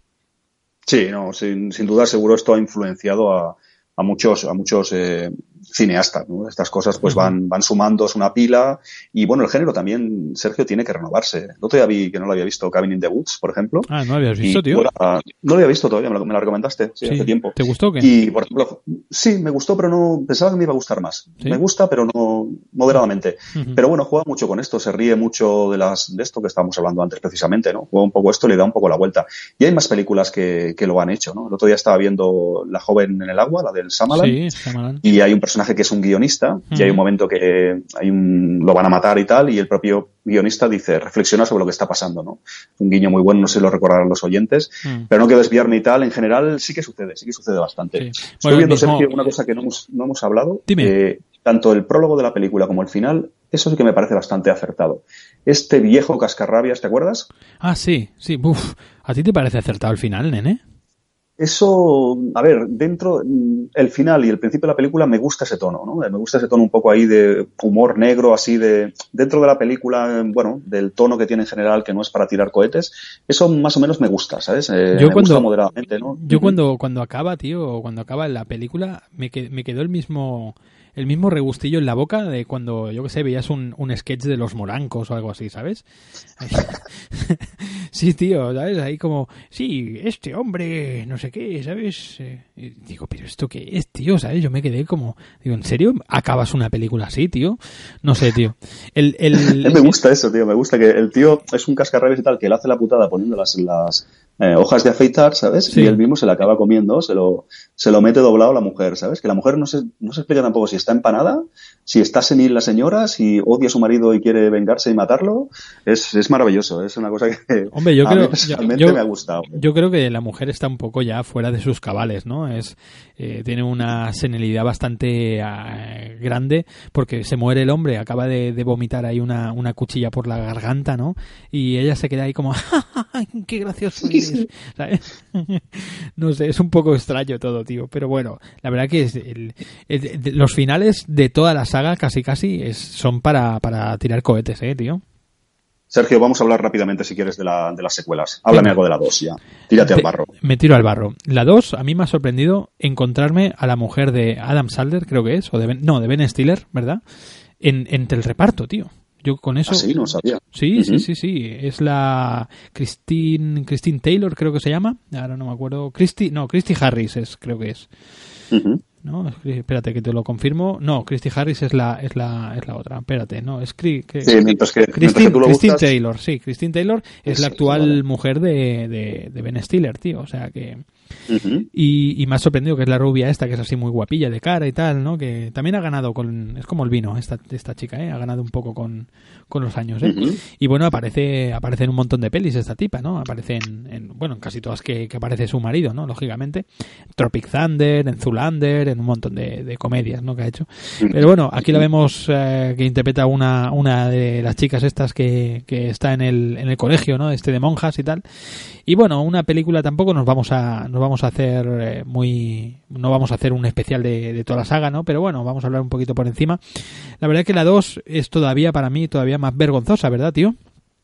Sí, no, sin, sin duda seguro esto ha influenciado a, a muchos, a muchos eh, cineastas, ¿no? Estas cosas pues van, van sumando, es una pila y bueno, el género también, Sergio, tiene que renovarse. El otro día vi que no lo había visto Cabin in the Woods, por ejemplo. Ah, ¿no lo habías visto, y, tío? Bueno, no lo había visto todavía, me, lo, me la recomendaste, sí, sí, hace tiempo. ¿Te gustó o qué? Y, por ejemplo, sí, me gustó, pero no, pensaba que me iba a gustar más. ¿Sí? Me gusta, pero no, moderadamente. Uh-huh. Pero bueno, juega mucho con esto, se ríe mucho de las, de esto que estábamos hablando antes precisamente, ¿no? Juega un poco esto y le da un poco la vuelta. Y hay más películas que, que lo han hecho, ¿no? El otro día estaba viendo La joven en el agua, la del Shyamalan. Sí, Shyamalan. Y hay un personaje que es un guionista, uh-huh. y hay un momento que hay un, lo van a matar y tal, y el propio guionista dice, reflexiona sobre lo que está pasando, ¿no? Un guiño muy bueno, no sé si lo recordarán los oyentes, uh-huh. pero no quiero desviarme y tal, en general sí que sucede, sí que sucede bastante. Sí. Estoy bueno, viendo, mismo... Sergio, una cosa que no hemos, no hemos hablado, eh, tanto el prólogo de la película como el final, eso sí que me parece bastante acertado. Este viejo cascarrabias, ¿te acuerdas? Ah, sí, sí, uf. ¿A ti te parece acertado el final, nene? Eso, a ver, dentro, el final y el principio de la película me gusta ese tono, ¿no? Me gusta ese tono un poco ahí de humor negro, así de, dentro de la película, bueno, del tono que tiene en general, que no es para tirar cohetes. Eso más o menos me gusta, ¿sabes? Eh, yo me cuando, gusta moderadamente, ¿no? Yo cuando, cuando acaba, tío, cuando acaba la película, me, qued, me quedó el mismo... el mismo regustillo en la boca de cuando, yo que sé, veías un, un sketch de los Morancos o algo así, ¿sabes? Sí, tío, ¿sabes? Ahí como, sí, este hombre, no sé qué, ¿sabes? Y digo, pero ¿esto qué es, tío? ¿Sabes? Yo me quedé como, digo, ¿en serio acabas una película así, tío? No sé, tío. El, el... me gusta eso, tío, me gusta que el tío es un cascarrabias y tal, que él hace la putada poniendo las, las eh, hojas de afeitar, ¿sabes? Sí. Y él mismo se la acaba comiendo, se lo, se lo mete doblado a la mujer, ¿sabes? Que la mujer no se, no se explica tampoco si está empanada, si está senil la señora, si odia a su marido y quiere vengarse y matarlo. Es, es maravilloso, es una cosa que Hombre, yo a creo, mí personalmente yo, me ha gustado. Yo creo que la mujer está un poco ya fuera de sus cabales, ¿no? Es eh, tiene una senilidad bastante eh, grande porque se muere el hombre, acaba de, de vomitar ahí una, una cuchilla por la garganta, ¿no? Y ella se queda ahí como, ¡qué gracioso eres! ¿Sabes? No sé, es un poco extraño todo, tío. Pero bueno, la verdad que es el, el, el, los finales de toda la saga casi casi es, son para, para tirar cohetes, ¿eh, tío? Sergio, vamos a hablar rápidamente, si quieres, de, la, de las secuelas. Háblame algo de la dos ya. Tírate al barro. Me tiro al barro. La dos, a mí me ha sorprendido encontrarme a la mujer de Adam Sandler, creo que es, o de Ben, no, de Ben Stiller, ¿verdad? En, entre el reparto, tío. Yo con eso... ¿Ah, sí? No sabía. Sí, uh-huh. sí, sí, sí. Es la Christine, Christine Taylor, creo que se llama. Ahora no me acuerdo. Christy, no, Christy Harris es, creo que es. Uh-huh. No, espérate que te lo confirmo. No, Christy Harris es la es la es la otra. Espérate, no, es Cri, que, sí, mientras que, Christine, mientras que tú lo Christine buscas... Taylor, sí, Christine Taylor es sí, la actual vale. mujer de, de, de Ben Stiller, tío, o sea que uh-huh. y, y me ha sorprendido que es la rubia esta que es así muy guapilla de cara y tal, ¿no? Que también ha ganado con, es como el vino esta esta chica, ¿eh? Ha ganado un poco con con los años, ¿eh? Uh-huh. Y bueno, aparece aparece en un montón de pelis esta tipa, ¿no? Aparece en, en bueno, en casi todas que, que aparece su marido, ¿no? Lógicamente. Tropic Thunder, en Zoolander, en un montón de, de comedias, ¿no? Que ha hecho. Pero bueno, aquí la vemos eh, que interpreta una una de las chicas estas que, que está en el en el colegio, ¿no? Este de monjas y tal. Y bueno, una película tampoco nos vamos a nos vamos a hacer eh, muy no vamos a hacer un especial de, de toda la saga, ¿no? Pero bueno, vamos a hablar un poquito por encima. La verdad es que la dos es todavía para mí todavía más vergonzosa, ¿verdad, tío?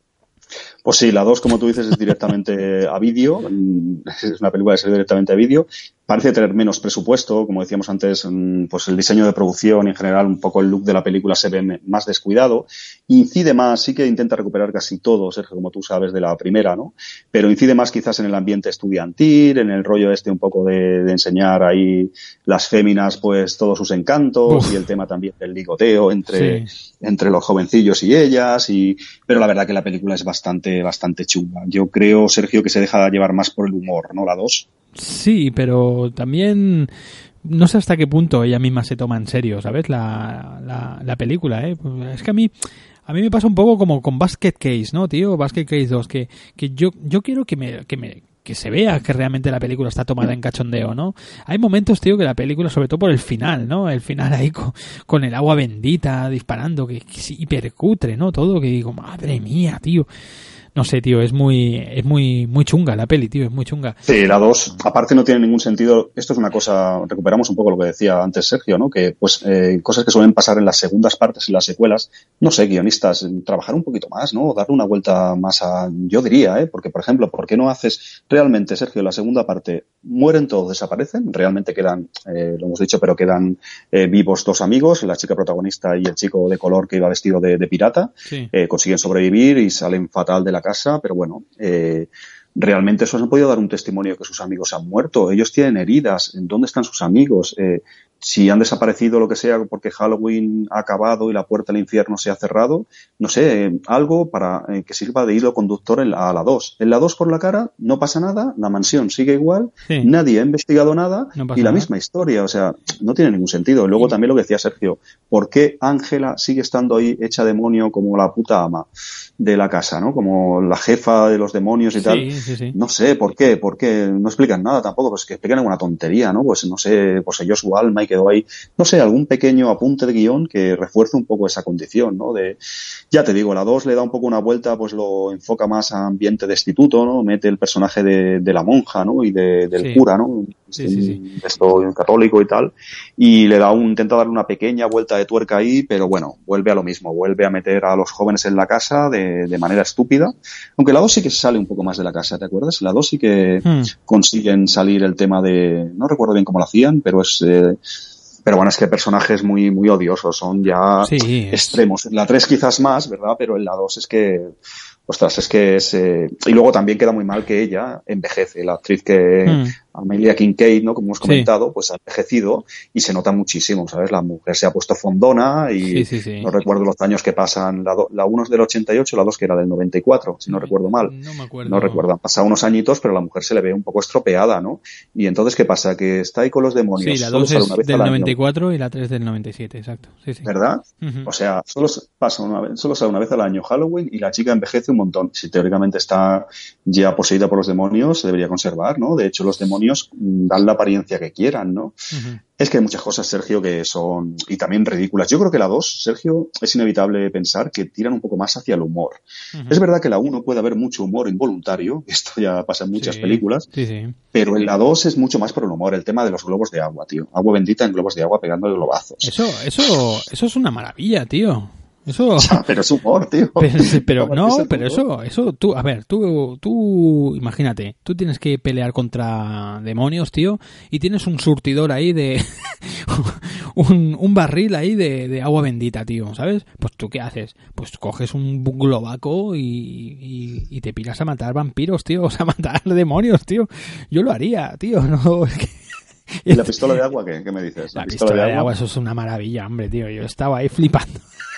Pues sí, la dos, como tú dices, es directamente a vídeo. Es una película que sale directamente a vídeo. Parece tener menos presupuesto, como decíamos antes, pues el diseño de producción y en general un poco el look de la película se ve más descuidado. Incide más, sí que intenta recuperar casi todo, Sergio, como tú sabes, de la primera, ¿no? Pero incide más quizás en el ambiente estudiantil, en el rollo este un poco de, de enseñar ahí las féminas, pues todos sus encantos. Uf. Y el tema también del ligoteo entre, sí. entre los jovencillos y ellas. Y, pero la verdad que la película es bastante, bastante chunga. Yo creo, Sergio, que se deja llevar más por el humor, ¿no? La dos. Sí, pero también no sé hasta qué punto ella misma se toma en serio, ¿sabes? La, la, la película, ¿eh? Es que a mí a mí me pasa un poco como con Basket Case, ¿no, tío? Basket Case dos, que, que yo yo quiero que me que me que se vea que realmente la película está tomada en cachondeo, ¿no? Hay momentos, tío, que la película, sobre todo por el final, ¿no? El final ahí con, con el agua bendita disparando, que, que es hipercutre, ¿no? Todo, que digo, madre mía, tío. No sé, tío, es muy es muy muy chunga la peli, tío, es muy chunga. Sí, la dos, aparte no tiene ningún sentido. Esto es una cosa, recuperamos un poco lo que decía antes Sergio, ¿no? Que, pues, eh, cosas que suelen pasar en las segundas partes y las secuelas, no sé, guionistas, trabajar un poquito más, ¿no? Darle una vuelta más a, yo diría, ¿eh? Porque, por ejemplo, ¿por qué no haces realmente, Sergio, la segunda parte, mueren todos, desaparecen, realmente quedan, eh, lo hemos dicho, pero quedan eh, vivos dos amigos, la chica protagonista y el chico de color que iba vestido de, de pirata, sí. eh, consiguen sobrevivir y salen fatal de la casa, pero bueno, eh, realmente eso no han podido dar un testimonio que sus amigos han muerto, ellos tienen heridas, ¿dónde están sus amigos? Eh, si han desaparecido lo que sea porque Halloween ha acabado y la puerta al infierno se ha cerrado, no sé, eh, algo para eh, que sirva de hilo conductor en la, a la dos. En la dos por la cara no pasa nada, la mansión sigue igual, sí. Nadie ha investigado nada no y la nada. Misma historia, o sea, no tiene ningún sentido. Luego sí. También lo que decía Sergio, ¿por qué Ángela sigue estando ahí hecha demonio como la puta ama de la casa, ¿no? Como la jefa de los demonios y sí, tal. Sí, sí, sí. No sé por qué, por qué, no explican nada tampoco, pues que explican alguna tontería, ¿no? Pues no sé, poseyó su alma y quedó ahí, no sé, algún pequeño apunte de guión que refuerce un poco esa condición, ¿no? De, ya te digo, la dos le da un poco una vuelta, pues lo enfoca más a ambiente de instituto, ¿no? Mete el personaje de, de la monja, ¿no? Y de, del Sí. cura, ¿no? Sí, sí, sí. Esto católico y tal, y le da un, intenta darle una pequeña vuelta de tuerca ahí, pero bueno, vuelve a lo mismo, vuelve a meter a los jóvenes en la casa de, de manera estúpida, aunque la dos sí que sale un poco más de la casa, ¿te acuerdas? La dos sí que Hmm. consiguen salir el tema de, no recuerdo bien cómo lo hacían, pero es, eh, pero bueno, es que personajes muy, muy odiosos, son ya Sí, es- extremos. En la tres quizás más, ¿verdad? Pero en la dos es que, ostras, es que es, eh, y luego también queda muy mal que ella envejece, la actriz que, Hmm. Amelia Kincaid, ¿no? Como hemos Sí. comentado, pues ha envejecido y se nota muchísimo, ¿sabes? La mujer se ha puesto fondona y Sí, sí, sí. no recuerdo los años que pasan, la, do, la uno es del ochenta y ocho, la dos que era del noventa y cuatro, si no recuerdo mal. No me acuerdo. No recuerdo, han pasado unos añitos, pero la mujer se le ve un poco estropeada, ¿no? Y entonces, ¿qué pasa? Que está ahí con los demonios. Sí, la solo dos sale es una vez del al año, noventa y cuatro y la tres del noventa y siete, exacto. Sí, sí. ¿verdad? Ujú. O sea, solo s- pasa una vez, solo sale una vez al año Halloween y la chica envejece un montón. Si teóricamente está ya poseída por los demonios, se debería conservar, ¿no? De hecho, los demonios mm, dan la apariencia que quieran, ¿no? Ujú. Es que hay muchas cosas, Sergio, que son, y también ridículas. Yo creo que la dos, Sergio, es inevitable pensar que tiran un poco más hacia el humor. Ujú. Es verdad que la uno puede haber mucho humor involuntario, esto ya pasa en muchas Sí, películas, Sí, sí. pero en la dos es mucho más por el humor, el tema de los globos de agua, tío. Agua bendita en globos de agua pegando de globazos. Eso, eso, eso es una maravilla, tío. Eso. Pero es humor, tío. Pero, pero ¿Cómo es no, el pero humor? eso, eso, tú, a ver, tú, tú, imagínate, tú tienes que pelear contra demonios, tío, y tienes un surtidor ahí de, un, un barril ahí de, de agua bendita, tío, ¿sabes? Pues tú qué haces, pues coges un globaco y, y, y te piras a matar vampiros, tío, o sea, a matar demonios, tío. Yo lo haría, tío, no. Es que... ¿Y la pistola de agua qué? ¿Qué me dices? La pistola de agua, eso es una maravilla, hombre, tío. Yo estaba ahí flipando.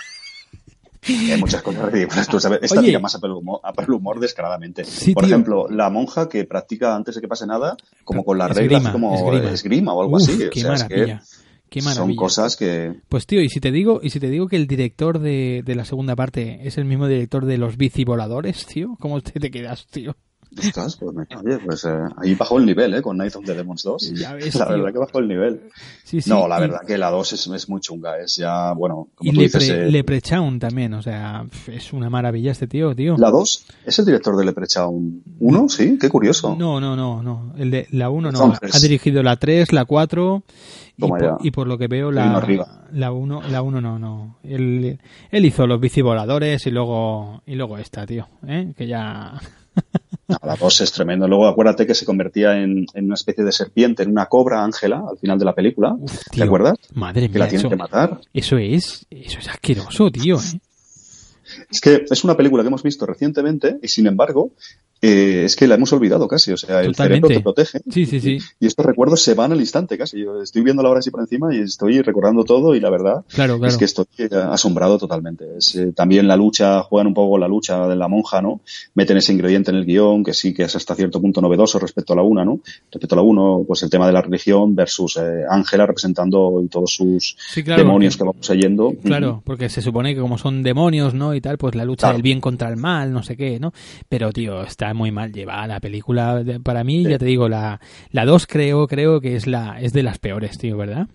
Hay muchas cosas ridículas. Tú sabes, esta Oye. tira más a pelo humor, a pelo humor descaradamente. Sí, Por tío. ejemplo, la monja que practica antes de que pase nada, como con las Esgrima, reglas, como esgrima. esgrima, o algo Uf, así. O qué sea, es maravilla. Qué que maravilla. son cosas que... Pues tío, y si te digo, y si te digo que el director de, de la segunda parte es el mismo director de los bicivoladores, tío, ¿cómo te, te quedas, tío? Ostras, pues, me, oye, pues eh, ahí bajó el nivel, ¿eh? Con Night of the Demons dos. Ya ves, la tío. verdad que bajó el nivel. Sí, sí, no, la y- verdad que la dos es, es muy chunga. Es ya, bueno, como Y tú dices... Lepre, eh, Leprechaun también, o sea, es una maravilla este tío, tío. la dos es el director de Leprechaun uno, ¿sí? Qué curioso. No, no, no, no. El de la uno no. Entonces- Ha dirigido la tres, la cuatro y, Toma por, ya. y por lo que veo Vino la arriba. la uno, la uno no, no. Él, él hizo los bicivoladores y luego y luego esta, tío, ¿eh? Que ya No, la dos es tremendo. Luego acuérdate que se convertía en, en una especie de serpiente, en una cobra Ángela al final de la película. Uf, ¿Te tío, acuerdas? Madre Que la mía, tienen eso, que matar. eso es eso es asqueroso, tío, ¿eh? Es que es una película que hemos visto recientemente y sin embargo eh, es que la hemos olvidado casi. O sea, el Totalmente. cerebro te protege. Sí, sí, sí. Y estos recuerdos se van al instante casi. Yo estoy viendo la hora así por encima y estoy recordando todo y la verdad Claro, claro. es que estoy eh, asombrado totalmente. Es, eh, también la lucha, juegan un poco con la lucha de la monja, ¿no? Meten ese ingrediente en el guión que sí que es hasta cierto punto novedoso respecto a la una, ¿no? Respecto a la uno, pues el tema de la religión versus eh, Ángela representando y todos sus Sí, claro, demonios porque- que vamos oyendo. Claro, porque se supone que como son demonios, ¿no? Y tal, pues la lucha Claro. del bien contra el mal, no sé qué, ¿no? Pero, tío, está muy mal llevada la película. de- Para mí, Sí. ya te digo, la la dos creo creo que es la es de las peores, tío, ¿verdad?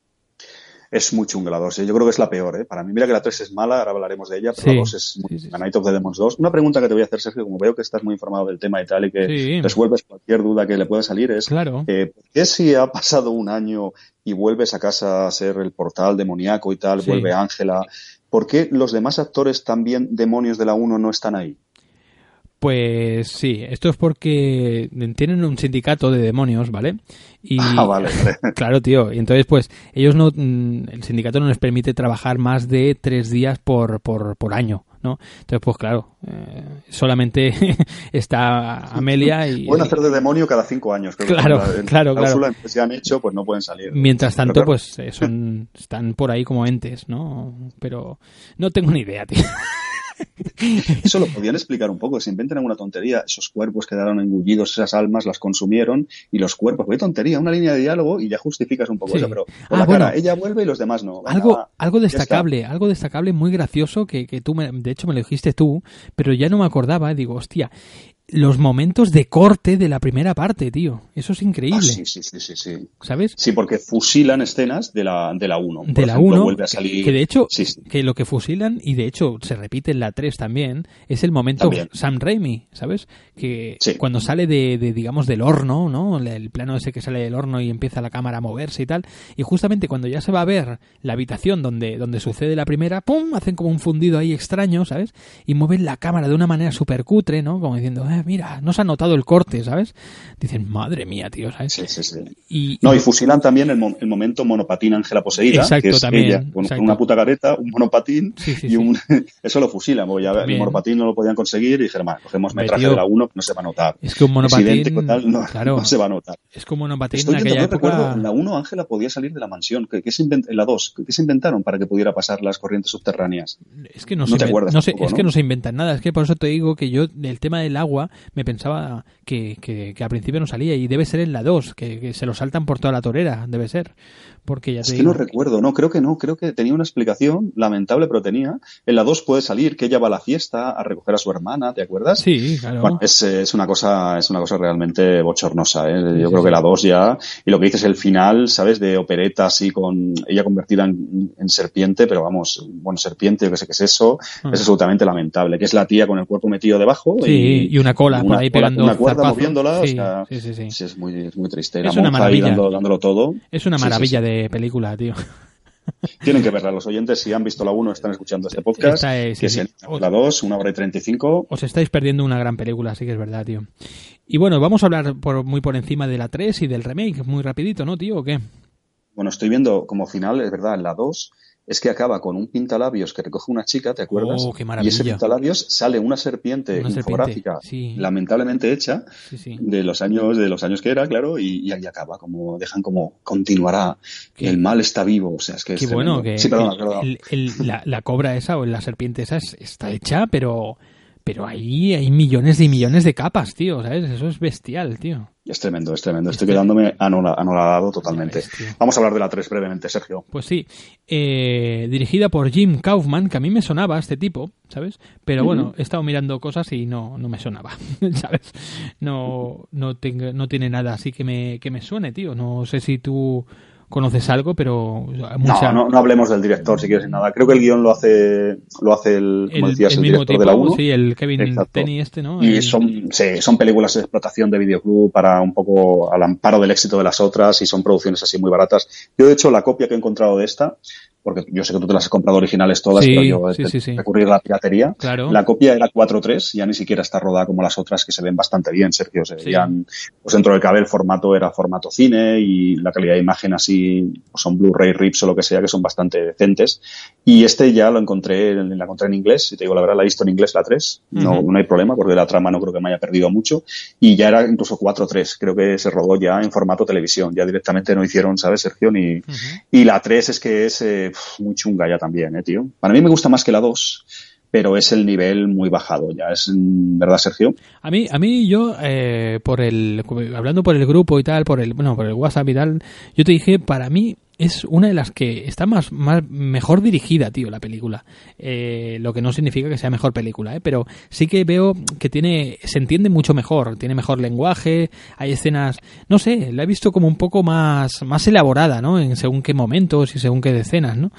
Es muy chunga la dos, ¿eh? Yo creo que es la peor, ¿eh? Para mí, mira que la tres es mala, ahora hablaremos de ella, pero Sí. la dos es muy Sí, sí, chunga. Night of the Demons dos. Una pregunta que te voy a hacer, Sergio, como veo que estás muy informado del tema y tal, y que Sí. resuelves cualquier duda que le pueda salir, es Claro. eh, ¿por qué si ha pasado un año y vuelves a casa a ser el portal demoníaco y tal, Sí. vuelve Ángela, ¿por qué los demás actores también demonios de la uno no están ahí? Pues sí, esto es porque tienen un sindicato de demonios, ¿vale? Y Ah, vale, vale. claro, tío, y entonces pues ellos no, mm, el sindicato no les permite trabajar más de tres días por, por, por año, ¿no? Entonces pues claro, eh, solamente está Amelia y... Pueden hacer de demonio cada cinco años. Creo que Claro, la- en claro, la cláusula claro. que se han hecho, pues no pueden salir. Mientras tanto, Pero claro, pues eh, son, están por ahí como entes, ¿no? Pero no tengo ni idea, tío. Eso lo podían explicar un poco. Se inventan alguna tontería. Esos cuerpos quedaron engullidos, esas almas las consumieron y los cuerpos. Qué tontería, una línea de diálogo y ya justificas un poco Sí. eso. Pero Ah, con la bueno. cara, ella vuelve y los demás no. Venga, Algo, va, algo ya está. destacable, algo destacable muy gracioso que, que tú, me, de hecho me lo dijiste tú, pero ya no me acordaba, digo, hostia, los momentos de corte de la primera parte, tío. Eso es increíble. Ah, sí, sí, sí, sí, sí. ¿Sabes? Sí, porque fusilan escenas de la de la uno. De la uno, vuelve a salir... que de hecho, sí, sí. que lo que fusilan, y de hecho se repite en la tres también, es el momento también. Sam Raimi, ¿sabes? Que sí. cuando sale de, de, digamos, del horno, ¿no? El plano ese que sale del horno y empieza la cámara a moverse y tal, y justamente cuando ya se va a ver la habitación donde, donde sucede la primera, ¡pum!, hacen como un fundido ahí extraño, ¿sabes? Y mueven la cámara de una manera súper cutre, ¿no? Como diciendo, eh, mira, no se ha notado el corte, ¿sabes? Dicen, madre mía, tío, ¿sabes? Sí, sí, sí. Y, no, y fusilan también el, mo- el momento monopatín Ángela poseída, exacto, que es también, ella con exacto. una puta careta, un monopatín, sí, sí, y un... sí. Eso lo fusilan, porque ya también. El monopatín no lo podían conseguir y dijeron, cogemos metraje tío, de la uno, no se va a notar. Es que un monopatín, tal, no, claro, no se va a notar. Es como un monopatín Estoy en viendo, aquella no época... recuerdo, en la uno Ángela podía salir de la mansión, ¿qué, qué se invent... en la dos, ¿qué se inventaron para que pudiera pasar las corrientes subterráneas? Es que no, no se te invent... acuerdas no sé, tampoco, es ¿no? que no se inventan nada, es que por eso te digo que yo del tema del agua me pensaba que, que, que al principio no salía y debe ser en la dos, que, que se lo saltan por toda la torera, debe ser. Porque ya es te que digo... no recuerdo, no, creo que no, creo que tenía una explicación lamentable, pero tenía. En la dos puede salir que ella va a la fiesta a recoger a su hermana, ¿te acuerdas? Sí, claro. Bueno, es, es una cosa, es una cosa realmente bochornosa, ¿eh? Yo sí, creo sí. que la dos ya, y lo que dices el final, ¿sabes? De opereta así con ella convertida en, en serpiente, pero vamos, bueno, serpiente, yo qué sé qué es eso, ah. es absolutamente lamentable, que es la tía con el cuerpo metido debajo sí, y, y una cola y por una ahí cola, pegando una cuerda zarpazos. moviéndola, Sí, o sea, sí, sí, sí. sí, es muy, es muy triste. Es la una monja ahí maravilla. dando, dándolo todo. Es una Sí, maravilla sí, sí. de película, tío. Tienen que verla los oyentes, si han visto la uno están escuchando este podcast, Esta es, que sí, es sí. el, la dos, una hora y treinta y cinco. Os estáis perdiendo una gran película, sí que es verdad, tío. Y bueno, vamos a hablar por, muy por encima de la tres y del remake, muy rapidito, ¿no, tío? ¿O qué? Bueno, estoy viendo como final, es verdad, en la dos, es que acaba con un pintalabios que recoge una chica, ¿te acuerdas? Oh, qué maravilla. Y ese pintalabios sale una serpiente Una infográfica, serpiente, sí. lamentablemente hecha, Sí, sí. de los años de los años que era, claro, y, y ahí acaba, como dejan como continuará, Qué- el mal está vivo, o sea, es que es Qué bueno tremendo. que Sí, perdona, el- perdona. el- el- la, la cobra esa o la serpiente esa es- está hecha, pero pero ahí hay millones y millones de capas, tío, ¿sabes? Eso es bestial, tío. Es tremendo, es tremendo. Estoy Este- quedándome anola- anonadado totalmente. Ya ves, tío. Vamos a hablar de la tres brevemente, Sergio. Pues sí, eh, dirigida por Jim Kaufman, que a mí me sonaba este tipo, ¿sabes? Pero bueno, Ujú. he estado mirando cosas y no, no me sonaba, ¿sabes? No, no, tengo, no tiene nada así que me, que me suene, tío. No sé si tú conoces algo, pero mucha... No, no, no hablemos del director, si quieres, nada. Creo que el guión lo hace, lo hace el, como el, decías, el el, mismo director tipo, de la uno. sí, el Kevin Exacto. Tenney este, ¿no? Y El- son, sí, son películas de explotación de videoclub para un poco al amparo del éxito de las otras y son producciones así muy baratas. Yo, de hecho, la copia que he encontrado de esta, porque yo sé que tú te las has comprado originales todas, Sí, pero yo sí, he sí, sí. recurrir a la piratería. Claro. La copia era cuatro tres, ya ni siquiera está rodada como las otras que se ven bastante bien, Sergio. Se Sí. veían, pues dentro del cabe el formato era formato cine y la calidad de imagen así, pues son Blu-ray rips o lo que sea, que son bastante decentes. Y este ya lo encontré, la encontré en inglés, si te digo la verdad, la he visto en inglés la tres, no, Ujú. no hay problema porque la trama no creo que me haya perdido mucho. Y ya era incluso cuatro tres, creo que se rodó ya en formato televisión, ya directamente no hicieron, ¿sabes, Sergio? Ni, Ujú. y la tres es que es eh, pf, muy chunga ya también, eh, tío. Para mí me gusta más que la dos, pero es el nivel muy bajado ya. Es, mm, ¿verdad, Sergio? A mí, a mí yo, eh, por el, hablando por el grupo y tal, por el, bueno, por el WhatsApp y tal, yo te dije, para mí es una de las que está más, más mejor dirigida, tío, la película. Eh, lo que no significa que sea mejor película, ¿eh? Pero sí que veo que tiene, se entiende mucho mejor, tiene mejor lenguaje, hay escenas, no sé, la he visto como un poco más, más elaborada, ¿no? En según qué momentos y según qué escenas, ¿no?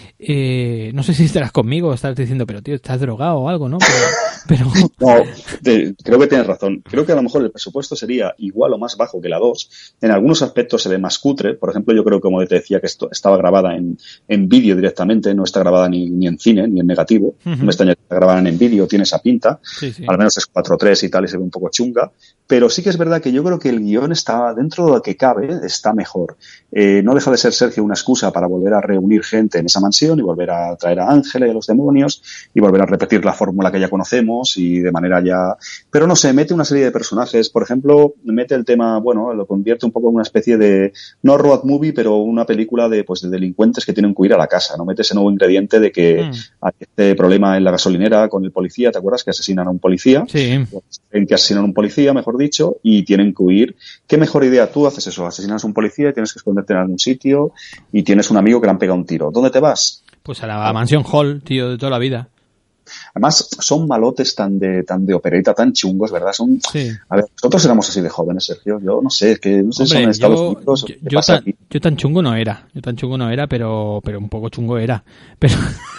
Eh, no sé si estarás conmigo o estás diciendo, pero tío, estás drogado o algo, ¿no? Pero, pero... No, te- creo que tienes razón. Creo que a lo mejor el presupuesto sería igual o más bajo que la dos. En algunos aspectos se ve más cutre. Por ejemplo, yo creo, como te decía, que esto estaba grabada en, en vídeo directamente, no está grabada ni, ni en cine, ni en negativo. Ujú. No me extraña que está grabada en vídeo, tiene esa pinta. Sí, sí. Al menos es cuatro tres y tal, y se ve un poco chunga. Pero sí que es verdad que yo creo que el guión está, dentro de lo que cabe, está mejor. Eh, no deja de ser, Sergio, una excusa para volver a reunir gente en esa mansión y volver a traer a Ángela y a los demonios y volver a repetir la fórmula que ya conocemos y de manera ya... Pero no sé, mete una serie de personajes. Por ejemplo, mete el tema, bueno, lo convierte un poco en una especie de, no road movie, pero una película de, pues, de delincuentes que tienen que huir a la casa, ¿no? Mete ese nuevo ingrediente de que Mm. hay este problema en la gasolinera con el policía, ¿te acuerdas? Que asesinan a un policía. Sí. En que asesinan a un policía, mejor dicho, y tienen que huir. ¿Qué mejor idea? Tú haces eso, asesinas a un policía y tienes que esconderte en algún sitio y tienes un amigo que le han pegado un tiro. ¿Dónde te vas? Pues a la mansión Hall, tío, de toda la vida. Además, son malotes tan de tan de opereta, tan chungos, ¿verdad? Son, sí. A ver, nosotros éramos así de jóvenes, Sergio. Yo no sé, es que no sé si son en Estados yo, Unidos. Yo, yo, tan, yo tan chungo no era. Yo tan chungo no era, pero, pero un poco chungo era. Pero...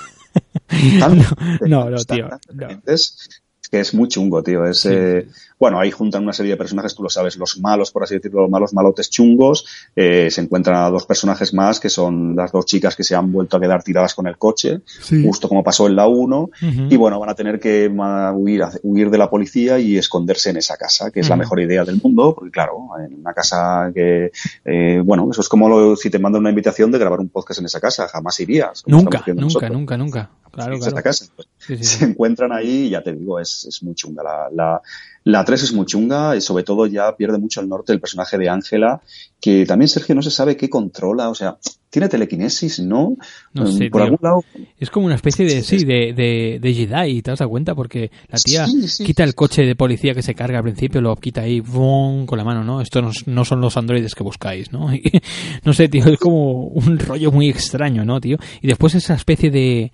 no, no, no, tío. No. Es que es muy chungo, tío. Es, sí. eh, bueno, ahí juntan una serie de personajes, tú lo sabes, los malos, por así decirlo, los malos malotes chungos. Eh, se encuentran a dos personajes más, que son las dos chicas que se han vuelto a quedar tiradas con el coche, sí. justo como pasó en la uno. Uh-huh. Y bueno, van a tener que huir, huir de la policía y esconderse en esa casa, que es uh-huh. la mejor idea del mundo, porque claro, en una casa que, eh, bueno, eso es como lo, si te mandan una invitación de grabar un podcast en esa casa, jamás irías. Nunca, nunca, nunca, nunca. Claro, claro. Esta casa, pues, sí, sí. Se encuentran ahí y ya te digo, es, es muy chunga. La, la, la tres es muy chunga y sobre todo ya pierde mucho el norte el personaje de Ángela, que también Sergio no se sabe qué controla, o sea, tiene telequinesis, ¿no? No sé, por tío. algún lado. Es como una especie de, sí, de, de, de Jedi, ¿te das cuenta? Porque la tía sí, sí, quita el coche de policía que se carga al principio, lo quita ahí, ¡bum!, con la mano, ¿no? Estos no, no son los androides que buscáis, ¿no? Y, no sé, tío, es como un rollo muy extraño, ¿no, tío? Y después esa especie de,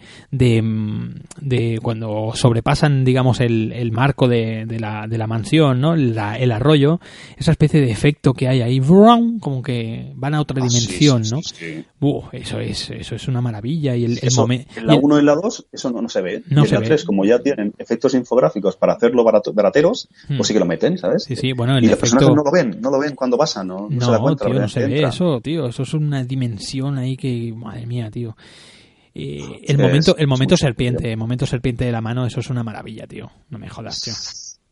de, de cuando sobrepasan, digamos, el, el marco de, de, la, de la mansión, ¿no? La, el arroyo, esa especie de efecto que hay ahí, ¡brum!, como que van a otra ah, dimensión, sí, sí, ¿no? Sí, sí. Uh, eso es, eso es una maravilla. Y el, el eso, momento. En la uno y en la dos, eso no, no se ve. No y en se la ve. tres, como ya tienen efectos infográficos para hacerlo barato, barateros, hmm. pues sí que lo meten, ¿sabes? Sí, sí, bueno, el y los efecto... personajes no lo ven, no lo ven cuando pasan, ¿no? No, no se da cuenta. tío, no se ve entra. eso, tío. Eso es una dimensión ahí que, madre mía, tío. Eh, el es, momento, el momento es serpiente, el momento serpiente de la mano, eso es una maravilla, tío. No me jodas, tío.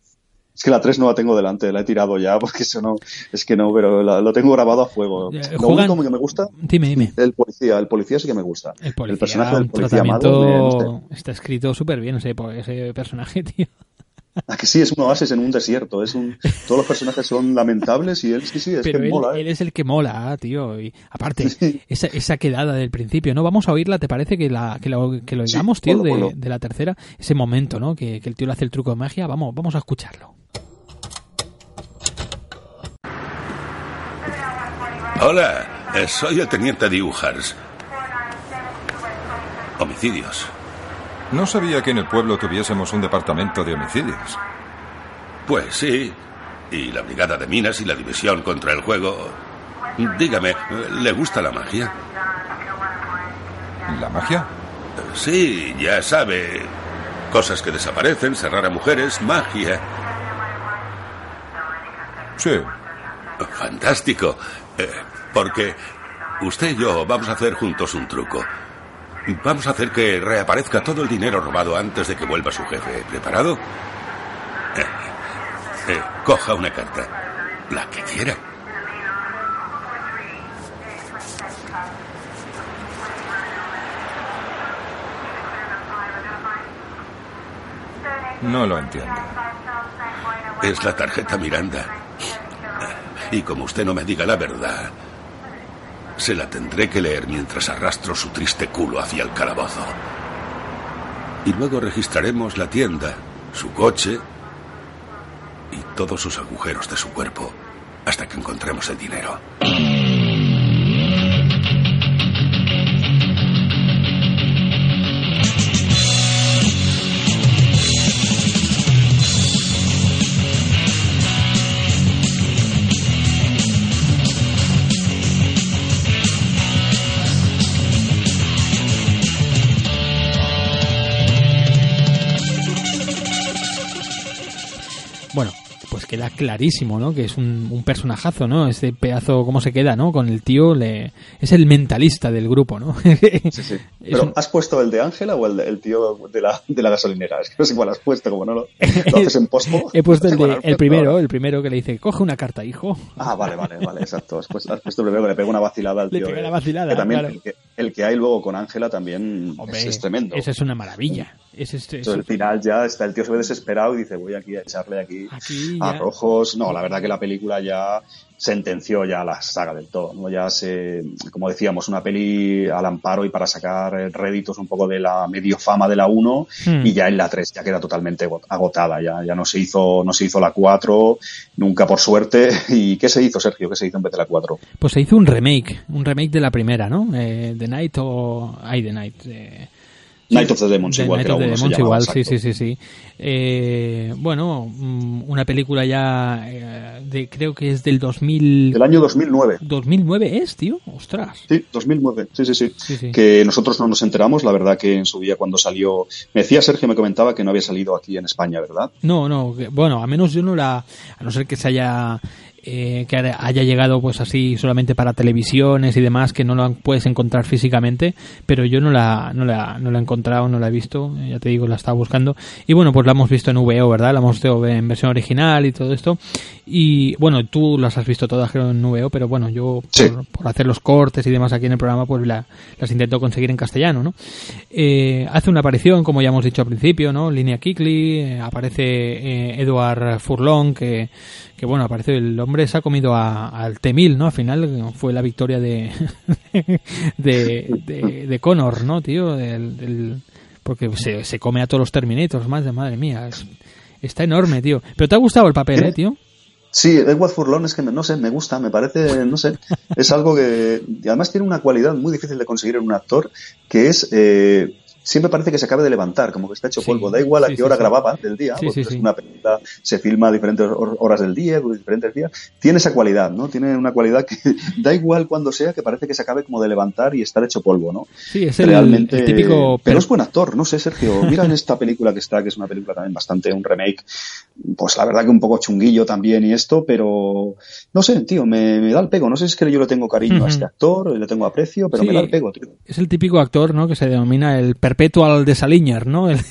Es que la tres no la tengo delante, la he tirado ya, porque eso no, es que no, pero la, lo tengo grabado a fuego. Eh, lo juegan... único que me gusta, dime, dime. El policía, el policía sí que me gusta. El policía, el personaje del policía tratamiento amado, me, no sé. Está escrito súper bien ese, ese personaje, tío. Ah, que sí, es un oasis en un desierto, es un, todos los personajes son lamentables y él sí, sí, es pero que él, mola. ¿eh? él es el que mola, tío, y aparte, sí. esa, esa quedada del principio, ¿no? Vamos a oírla, ¿te parece que la que lo, que lo oigamos, sí, tío, ponlo, de, ponlo. de la tercera? Ese momento, ¿no? Que, que el tío le hace el truco de magia, vamos, vamos a escucharlo. Hola, soy el teniente Dewhurst. Homicidios. No sabía que en el pueblo tuviésemos un departamento de homicidios. Pues sí, y la brigada de minas y la división contra el juego. Dígame, ¿le gusta la magia? ¿La magia? Sí, ya sabe. Cosas que desaparecen, cerrar a mujeres, magia. Sí. Fantástico. Eh, porque usted y yo vamos a hacer juntos un truco. Vamos a hacer que reaparezca todo el dinero robado antes de que vuelva su jefe. ¿Preparado? Eh, eh, coja una carta. La que quiera. No lo entiendo. Es la tarjeta Miranda. Y como usted no me diga la verdad, se la tendré que leer mientras arrastro su triste culo hacia el calabozo. Y luego registraremos la tienda, su coche y todos sus agujeros de su cuerpo hasta que encontremos el dinero. Bueno, pues queda clarísimo, ¿no? Que es un, un personajazo, ¿no? Este pedazo, ¿cómo se queda, no? Con el tío, le es el mentalista del grupo, ¿no? Sí, sí. Pero, un... ¿has puesto el de Ángela o el, de, el tío de la, de la gasolinera? Es que no sé cuál has puesto, como no lo, lo haces en pospo. He puesto el, de, el primero, el primero que le dice, coge una carta, hijo. Ah, vale, vale, vale, exacto. Has puesto, has puesto el primero que le pega una vacilada al tío. Le pega de, la vacilada, que también, claro. el, que, el que hay luego con Ángela también Hombre, es, es tremendo. Esa es una maravilla. Es este, Entonces, al final ya está, el tío se ve desesperado y dice, voy aquí a echarle aquí, aquí a ya... rojos. No, la verdad que la película ya sentenció ya la saga del todo, ¿no? Ya se, como decíamos, una peli al amparo y para sacar réditos un poco de la medio fama de la uno, hmm. y ya en la tres ya queda totalmente agotada, ya, ya no se hizo, no se hizo la cuatro, nunca por suerte. ¿Y qué se hizo, Sergio? ¿Qué se hizo en vez de la cuatro? Pues se hizo un remake, un remake de la primera, ¿no? Eh, The Night o... Ay, The Night, eh... Night of the Demons, de igual Night que of the Demons, Demons, igual, sí, exacto. sí, sí, sí. Eh, bueno, una película ya eh, de, creo que es del dos mil... Del año dos mil nueve. ¿dos mil nueve es, tío? Ostras. Sí, dos mil nueve, sí, sí, sí, sí, sí. Que nosotros no nos enteramos, la verdad que en su día cuando salió... Me decía Sergio, me comentaba que no había salido aquí en España, ¿verdad? No, no, que, bueno, a menos yo no la... A no ser que se haya... Eh, que haya llegado pues así solamente para televisiones y demás, que no la puedes encontrar físicamente, pero yo no la, no la, no la he encontrado, no la he visto, ya te digo, la estaba buscando, y bueno, pues la hemos visto en V O, ¿verdad? La hemos visto en versión original y todo esto, y bueno, tú las has visto todas creo en V O, pero bueno, yo sí. por, por hacer los cortes y demás aquí en el programa, pues la, las intento conseguir en castellano, ¿no? Eh, hace una aparición, como ya hemos dicho al principio, ¿no? Linnea Quigley, eh, aparece eh, Edward Furlong, que que bueno, aparece el hombre se ha comido a, al T mil, ¿no? Al final fue la victoria de de, de, de Connor, ¿no, tío? Del, del, porque se, se come a todos los Terminators, más de madre mía. Es, está enorme, tío. Pero te ha gustado el papel, ¿eh, tío? Sí, Edward Furlong es que, no sé, me gusta, me parece, no sé, es algo que... Y además tiene una cualidad muy difícil de conseguir en un actor, que es... Eh, siempre parece que se acabe de levantar, como que está hecho polvo. Sí, da igual a sí, qué hora sí, grababa sí. del día, sí, porque sí, es sí. una película, se filma a diferentes horas del día, diferentes días. Tiene esa cualidad, ¿no? Tiene una cualidad que da igual cuando sea, que parece que se acabe como de levantar y estar hecho polvo, ¿no? Sí, es el, Realmente, el típico... Pero es buen actor, no sé, Sergio. Mira en esta película que está, que es una película también bastante, un remake, pues la verdad que un poco chunguillo también y esto, pero no sé, tío, me, me da el pego. No sé si es que yo le tengo cariño uh-huh. a este actor, le tengo aprecio, pero sí, me da el pego, tío. Es el típico actor, ¿no? Que se denomina el perpetual desaliñado, ¿no? El,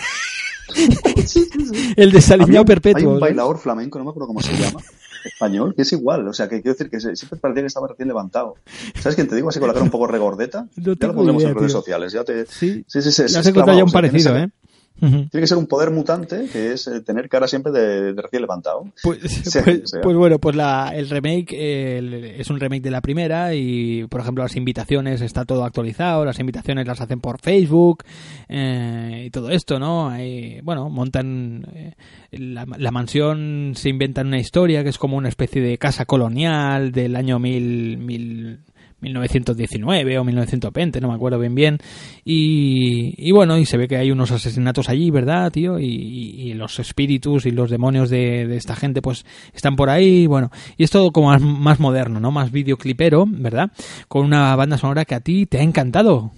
el desaliñado perpetuo. Hay un bailador flamenco, no me acuerdo cómo se llama, español, que es igual, o sea, que quiero decir que siempre parecía que estaba recién levantado. ¿Sabes quién te digo? Así con la cara un poco regordeta. No ya lo pondremos en redes sociales. Ya te... Sí, sí, sí, sí. Ya se encuentra ya un parecido, ese... ¿eh? Uh-huh. Tiene que ser un poder mutante, que es eh, tener cara siempre de, de recién levantado. Pues, sea, pues, pues bueno, pues la, el remake el, es un remake de la primera y, por ejemplo, las invitaciones está todo actualizado, las invitaciones las hacen por Facebook eh, y todo esto, ¿no? Hay, bueno, montan eh, la, la mansión, se inventan una historia que es como una especie de casa colonial del año mil... mil mil novecientos diecinueve o mil novecientos veinte, no me acuerdo bien bien, y, y bueno, y se ve que hay unos asesinatos allí, ¿verdad, tío? Y, y, y los espíritus y los demonios de, de esta gente pues están por ahí, bueno, y es todo como más, más moderno, ¿no? Más videoclipero, ¿verdad? Con una banda sonora que a ti te ha encantado.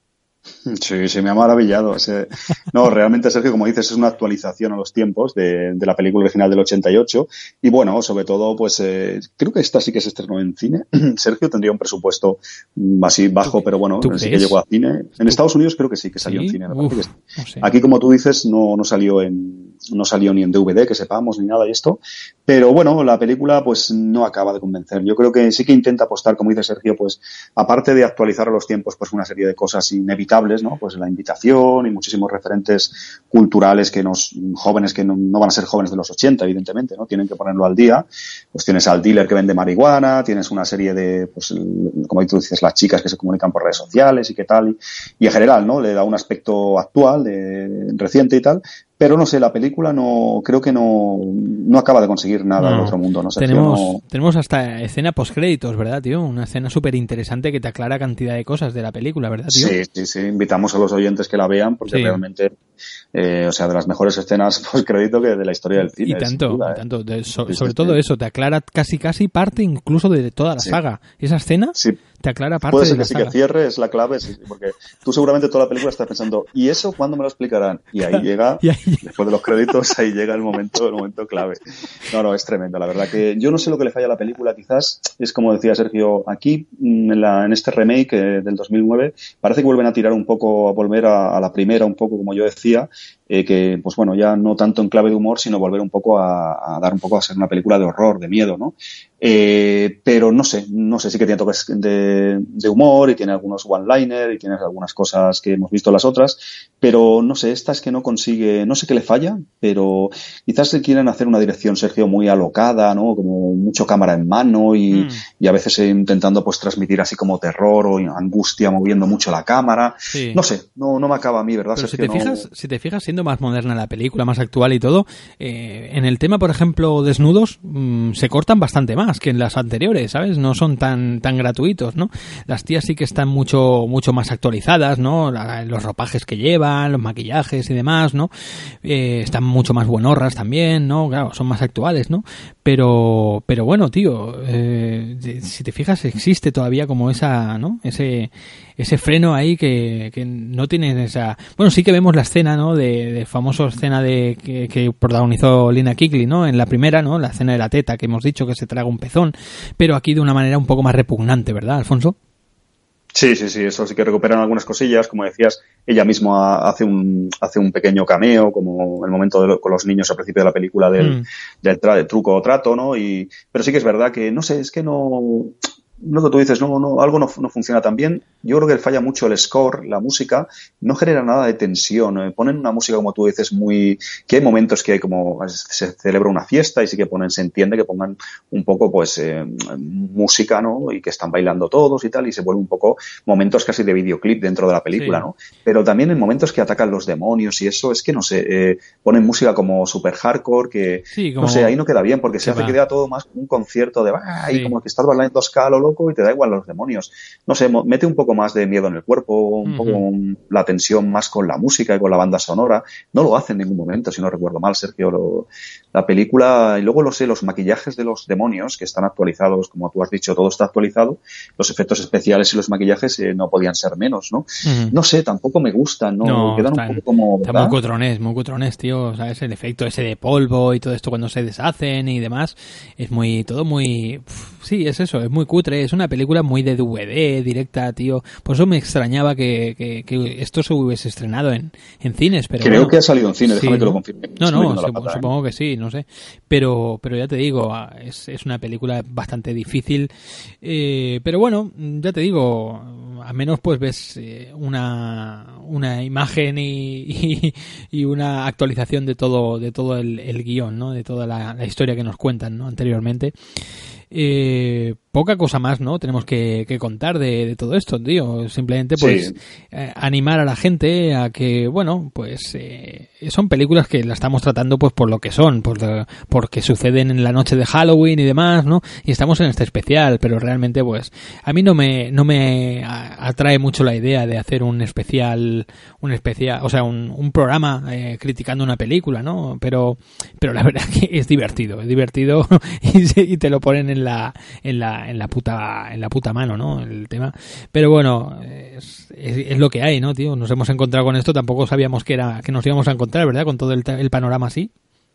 Sí, sí, me ha maravillado. Ese... No, realmente, Sergio, como dices, es una actualización a los tiempos de, de la película original del ochenta y ocho. Y bueno, sobre todo, pues eh, creo que esta sí que se estrenó en cine. Sergio tendría un presupuesto así bajo, pero bueno, sí que llegó a cine. En Estados Unidos creo que sí, que salió ¿Sí? en cine. Uf, que sí. no sé. Aquí, como tú dices, no, no salió en no salió ni en D V D, que sepamos, ni nada de esto. Pero bueno, la película pues no acaba de convencer. Yo creo que sí que intenta apostar, como dice Sergio, pues aparte de actualizar a los tiempos, pues una serie de cosas inevitables, ¿no? Pues la invitación y muchísimos referentes culturales que nos, jóvenes que no, no van a ser jóvenes de los ochenta, evidentemente, ¿no? Tienen que ponerlo al día. Pues tienes al dealer que vende marihuana, tienes una serie de, pues, como tú dices, las chicas que se comunican por redes sociales y qué tal. Y, y en general, ¿no? Le da un aspecto actual, de, reciente y tal. Pero no sé, la película no, creo que no, no acaba de conseguir nada no. del otro mundo, no sé. Tenemos, no... tenemos hasta escena postcréditos, ¿verdad, tío? Una escena súper interesante que te aclara cantidad de cosas de la película, ¿verdad, tío? Sí, sí, sí. Invitamos a los oyentes que la vean porque sí. realmente, eh, o sea, de las mejores escenas postcrédito que de la historia del cine. Y tanto, duda, y tanto. De, so, sí, sobre sí, todo sí. eso, te aclara casi, casi parte incluso de toda la sí. saga. Esa escena sí. te aclara parte Puede ser de la que sí saga. que cierre, es la clave, sí, porque tú seguramente toda la película estás pensando, ¿y eso cuándo me lo explicarán? Y ahí llega, y ahí... después de los créditos, ahí llega el momento, el momento clave. No, no, es tremendo, la verdad que yo no sé lo que le falla a la película, quizás es como decía Sergio, aquí en, la, en este remake eh, del dos mil nueve parece que vuelven a tirar un poco, a volver a, a la primera un poco, como yo decía, eh, que pues bueno, ya no tanto en clave de humor, sino volver un poco a, a dar un poco a ser una película de horror, de miedo, ¿no? Eh, pero no sé, no sé, sí que tiene toques de, de humor y tiene algunos one-liner y tiene algunas cosas que hemos visto en las otras, pero no sé, esta es que no consigue, no sé qué le falla, pero quizás se quieren hacer una dirección, Sergio, muy alocada, ¿no? Como mucho cámara en mano y, mm. y a veces intentando pues transmitir así como terror o angustia moviendo mucho la cámara. Sí. No sé, no, no me acaba a mí, ¿verdad, pero Sergio? si te no... fijas, si te fijas, siendo siendo más moderna la película, más actual y todo, eh, en el tema, por ejemplo, desnudos, mmm, se cortan bastante más que en las anteriores, ¿sabes? No son tan tan gratuitos, ¿no? Las tías sí que están mucho mucho más actualizadas, ¿no? La, los ropajes que llevan, los maquillajes y demás, ¿no? Eh, están mucho más buenorras también, ¿no? Claro, son más actuales, ¿no? Pero pero bueno, tío, eh, si te fijas, existe todavía como esa, ¿no? Ese ese freno ahí que, que no tienen esa... Bueno, sí que vemos la escena, ¿no? De, de famosa escena de que, que protagonizó Lina Kigley, ¿no? En la primera, ¿no? La escena de la teta que hemos dicho que se traga un pezón, pero aquí de una manera un poco más repugnante, ¿verdad, Alfonso? Sí, sí, sí, eso sí que recuperan algunas cosillas, como decías, ella misma hace un hace un pequeño cameo, como el momento de lo, con los niños al principio de la película del, mm. del, tra, del truco o trato, ¿no? Y pero sí que es verdad que, no sé, es que no... Lo que tú dices, no, no, algo no, no funciona tan bien. Yo creo que falla mucho el score, la música, no genera nada de tensión. Eh, ponen una música, como tú dices, muy, que hay momentos que hay como, se celebra una fiesta y sí que ponen, se entiende que pongan un poco, pues, eh, música, ¿no? Y que están bailando todos y tal, y se vuelve un poco momentos casi de videoclip dentro de la película, sí. ¿no? Pero también en momentos que atacan los demonios y eso, es que no sé, eh, ponen música como super hardcore, que, sí, como... no sé, ahí no queda bien, porque se hace va. que queda todo más un concierto de, ah, y sí. como que estás bailando escala y te da igual los demonios. No sé, mete un poco más de miedo en el cuerpo, un uh-huh. poco la tensión más con la música y con la banda sonora. No lo hace en ningún momento, si no recuerdo mal, Sergio. Lo, la película, y luego lo sé, los maquillajes de los demonios que están actualizados, como tú has dicho, todo está actualizado. Los efectos especiales y los maquillajes eh, no podían ser menos, ¿no? Uh-huh. No sé, tampoco me gustan, ¿no? no Quedan están, un poco como... Está muy cutrones, muy cutrones, tío. ¿Sabes? El efecto ese de polvo y todo esto cuando se deshacen y demás. Es muy, todo muy... Sí, es eso, es muy cutre. Es una película muy de D V D, directa, tío. Por eso me extrañaba que, que, que esto se hubiese estrenado en, en cines. Pero Creo bueno, que ha salido en cine, déjame sí, que lo confirme. No, no, supongo, pata, supongo ¿eh? que sí, no sé. Pero pero ya te digo, es, es una película bastante difícil. Eh, pero bueno, ya te digo, al menos pues ves eh, una una imagen y, y, y una actualización de todo de todo el, el guión, ¿no? De toda la, la historia que nos cuentan, ¿no? Anteriormente. Eh, poca cosa más, ¿no? Tenemos que, que contar de, de todo esto, tío. Simplemente, pues, sí. eh, animar a la gente a que, bueno, pues, eh, son películas que la estamos tratando, pues, por lo que son, por, porque suceden en la noche de Halloween y demás, ¿no? Y estamos en este especial, pero realmente, pues, a mí no me, no me atrae mucho la idea de hacer un especial, un especial, o sea, un, un programa eh, criticando una película, ¿no? Pero, pero la verdad que es divertido, es divertido y, y te lo ponen en la, en la, en la puta, en la puta mano, ¿no? El tema. Pero bueno, es, es, es lo que hay, ¿no, tío? Nos hemos encontrado con esto, tampoco sabíamos que era, que nos íbamos a encontrar, ¿verdad? Con todo el, el panorama así.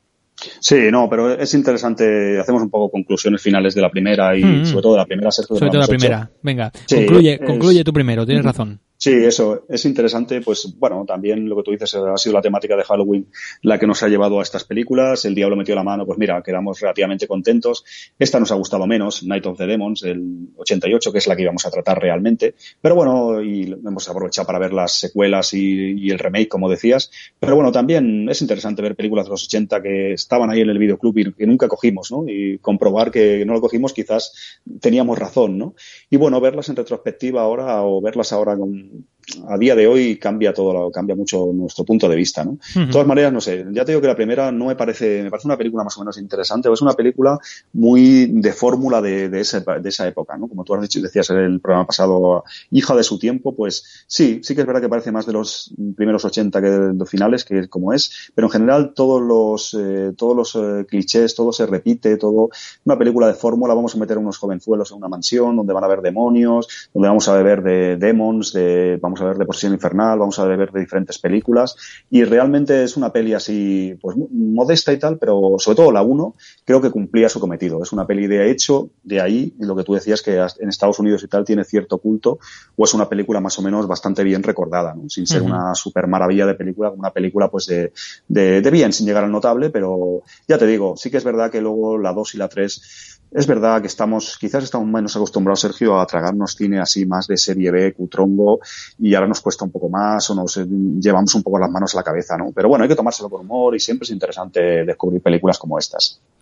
Sí, no, pero es interesante. Hacemos un poco conclusiones finales de la primera y mm. sobre todo de la primera. Sergio, sobre todo la primera. Hecho. Venga, sí, concluye, es... concluye tú primero, tienes razón. Sí, eso, es interesante, pues bueno, también lo que tú dices ha sido la temática de Halloween la que nos ha llevado a estas películas. El Diablo metió la mano, pues mira, quedamos relativamente contentos. Esta nos ha gustado menos, Night of the Demons, el ochenta y ocho, que es la que íbamos a tratar realmente. Pero bueno, y hemos aprovechado para ver las secuelas y, y el remake, como decías. Pero bueno, también es interesante ver películas de los ochenta que estaban ahí en el videoclub y que nunca cogimos, ¿no? Y comprobar que no lo cogimos, quizás teníamos razón, ¿no? Y bueno, verlas en retrospectiva ahora o verlas ahora con a día de hoy cambia todo, cambia mucho nuestro punto de vista, ¿no? Uh-huh. De todas maneras, no sé, ya te digo que la primera no me parece, me parece una película más o menos interesante, o es una película muy de fórmula de, de, ese, de esa época, ¿no? Como tú has dicho, decías en el programa pasado, hija de su tiempo, pues sí, sí que es verdad que parece más de los primeros ochenta que de los finales, que es como es, pero en general todos los, eh, todos los eh, clichés, todo se repite, todo, una película de fórmula, vamos a meter unos jovenzuelos en una mansión donde van a haber demonios, donde vamos a beber de demons, de, vamos a ver de Posesión Infernal, vamos a ver de diferentes películas y realmente es una peli así pues modesta y tal, pero sobre todo la uno creo que cumplía su cometido. Es una peli de hecho, de ahí, y lo que tú decías que en Estados Unidos y tal tiene cierto culto, o es una película más o menos bastante bien recordada, ¿no? Sin ser uh-huh. una super maravilla de película, una película pues de, de, de bien, sin llegar al notable, pero ya te digo, sí que es verdad que luego la dos y la tres es verdad que estamos, quizás estamos menos acostumbrados, Sergio, a tragarnos cine así más de serie B, cutrongo, y ahora nos cuesta un poco más o nos llevamos un poco las manos a la cabeza, ¿no? Pero bueno, hay que tomárselo con humor y siempre es interesante descubrir películas como estas.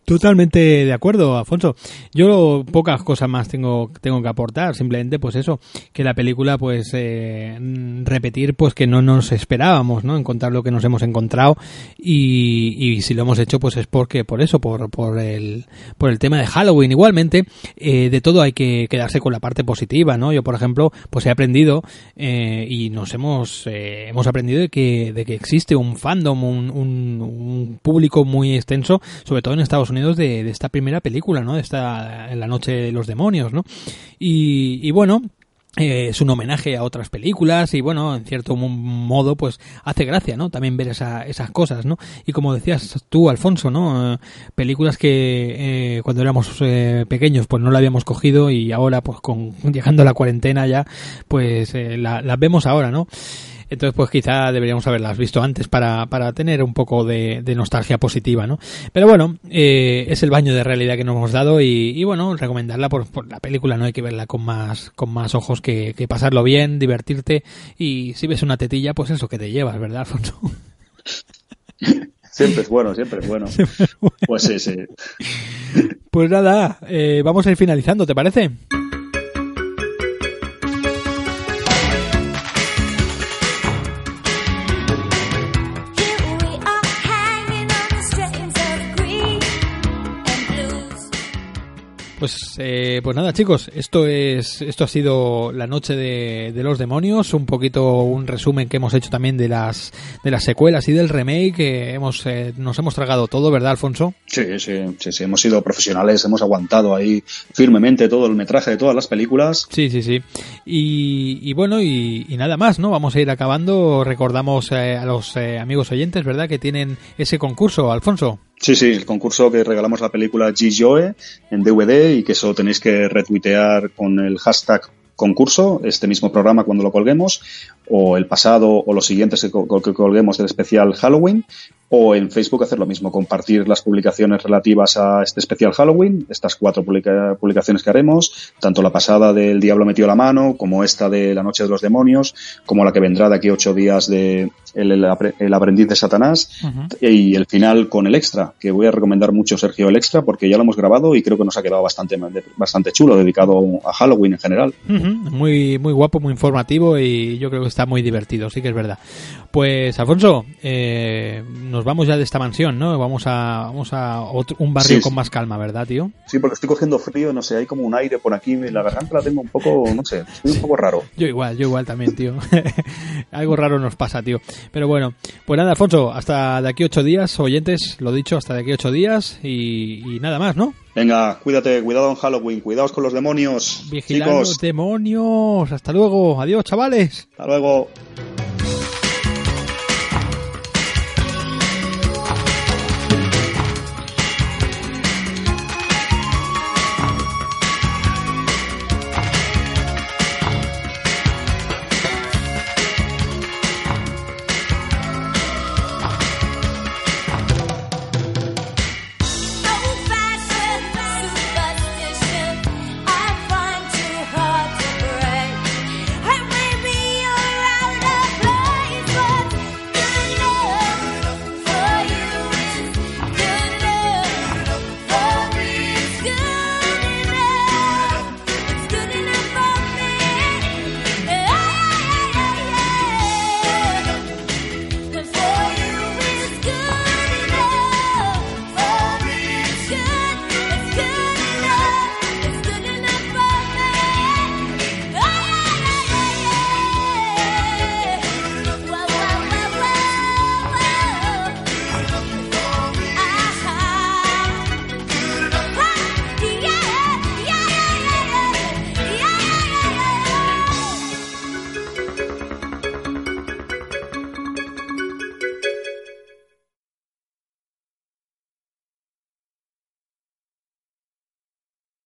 Totalmente de acuerdo, Alfonso. Yo pocas cosas más tengo tengo que aportar, simplemente pues eso, que la película pues eh, repetir pues que no nos esperábamos, ¿no? Encontrar lo que nos hemos encontrado y, y si lo hemos hecho pues es porque por eso, por por el por el tema de Halloween. Igualmente, eh, de todo hay que quedarse con la parte positiva, ¿no? Yo por ejemplo pues he aprendido eh, y nos hemos eh, hemos aprendido de que de que existe un fandom, un, un, un público muy extenso, sobre todo en Estados Unidos, de, de esta primera película, ¿no? De esta, en la noche de los demonios, ¿no? Y, y bueno, eh, es un homenaje a otras películas y bueno, en cierto modo, pues hace gracia, ¿no? También ver esa, esas cosas, ¿no? Y como decías tú, Alfonso, ¿no? Eh, películas que eh, cuando éramos eh, pequeños, pues no la habíamos cogido y ahora, pues con llegando a la cuarentena ya, pues eh, la, las vemos ahora, ¿no? Entonces, pues quizá deberíamos haberlas visto antes para, para tener un poco de, de nostalgia positiva, ¿no? Pero bueno, eh, es el baño de realidad que nos hemos dado y, y bueno, recomendarla por, por la película, no hay que verla con más, con más ojos que, que pasarlo bien, divertirte y si ves una tetilla, pues eso que te llevas, ¿verdad, Alfonso? Siempre es bueno, siempre es bueno. Siempre es bueno. Pues sí, sí. Pues nada, eh, vamos a ir finalizando, ¿te parece? Pues, eh, pues nada, chicos, esto es, esto ha sido la noche de, de los demonios, un poquito un resumen que hemos hecho también de las, de las secuelas y del remake, que hemos, eh, nos hemos tragado todo, ¿verdad, Alfonso? Sí, sí, sí, sí, hemos sido profesionales, hemos aguantado ahí firmemente todo el metraje de todas las películas. Sí, sí, sí. Y, y bueno, y, y nada más, ¿no? Vamos a ir acabando. Recordamos eh, a los eh, amigos oyentes, ¿verdad?, que tienen ese concurso, Alfonso. Sí, sí, el concurso que regalamos la película G-Joe en D V D y que eso tenéis que retuitear con el hashtag concurso, este mismo programa cuando lo colguemos, o el pasado o los siguientes que, que colguemos del especial Halloween, o en Facebook hacer lo mismo, compartir las publicaciones relativas a este especial Halloween, estas cuatro publica- publicaciones que haremos, tanto la pasada del Diablo metió la mano, como esta de la Noche de los Demonios, como la que vendrá de aquí a ocho días de El, el, el Aprendiz de Satanás, uh-huh. Y el final con el extra, que voy a recomendar mucho, Sergio, el extra, porque ya lo hemos grabado y creo que nos ha quedado bastante, bastante chulo, dedicado a Halloween en general. Uh-huh. Muy, muy guapo, muy informativo y yo creo que está muy divertido, sí que es verdad. Pues, Alfonso, eh, nos vamos ya de esta mansión, ¿no? Vamos a vamos a otro, un barrio sí, con más calma, ¿verdad, tío? Sí, porque estoy cogiendo frío, no sé, hay como un aire por aquí, la garganta la tengo un poco, no sé, estoy un poco raro. Yo igual, yo igual también, tío. Algo raro nos pasa, tío. Pero bueno, pues nada, Alfonso, hasta de aquí ocho días, oyentes, lo dicho, hasta de aquí ocho días y, y nada más, ¿no? Venga, cuídate, cuidado en Halloween, cuidaos con los demonios. Vigilad los demonios. Hasta luego, adiós, chavales. Hasta luego.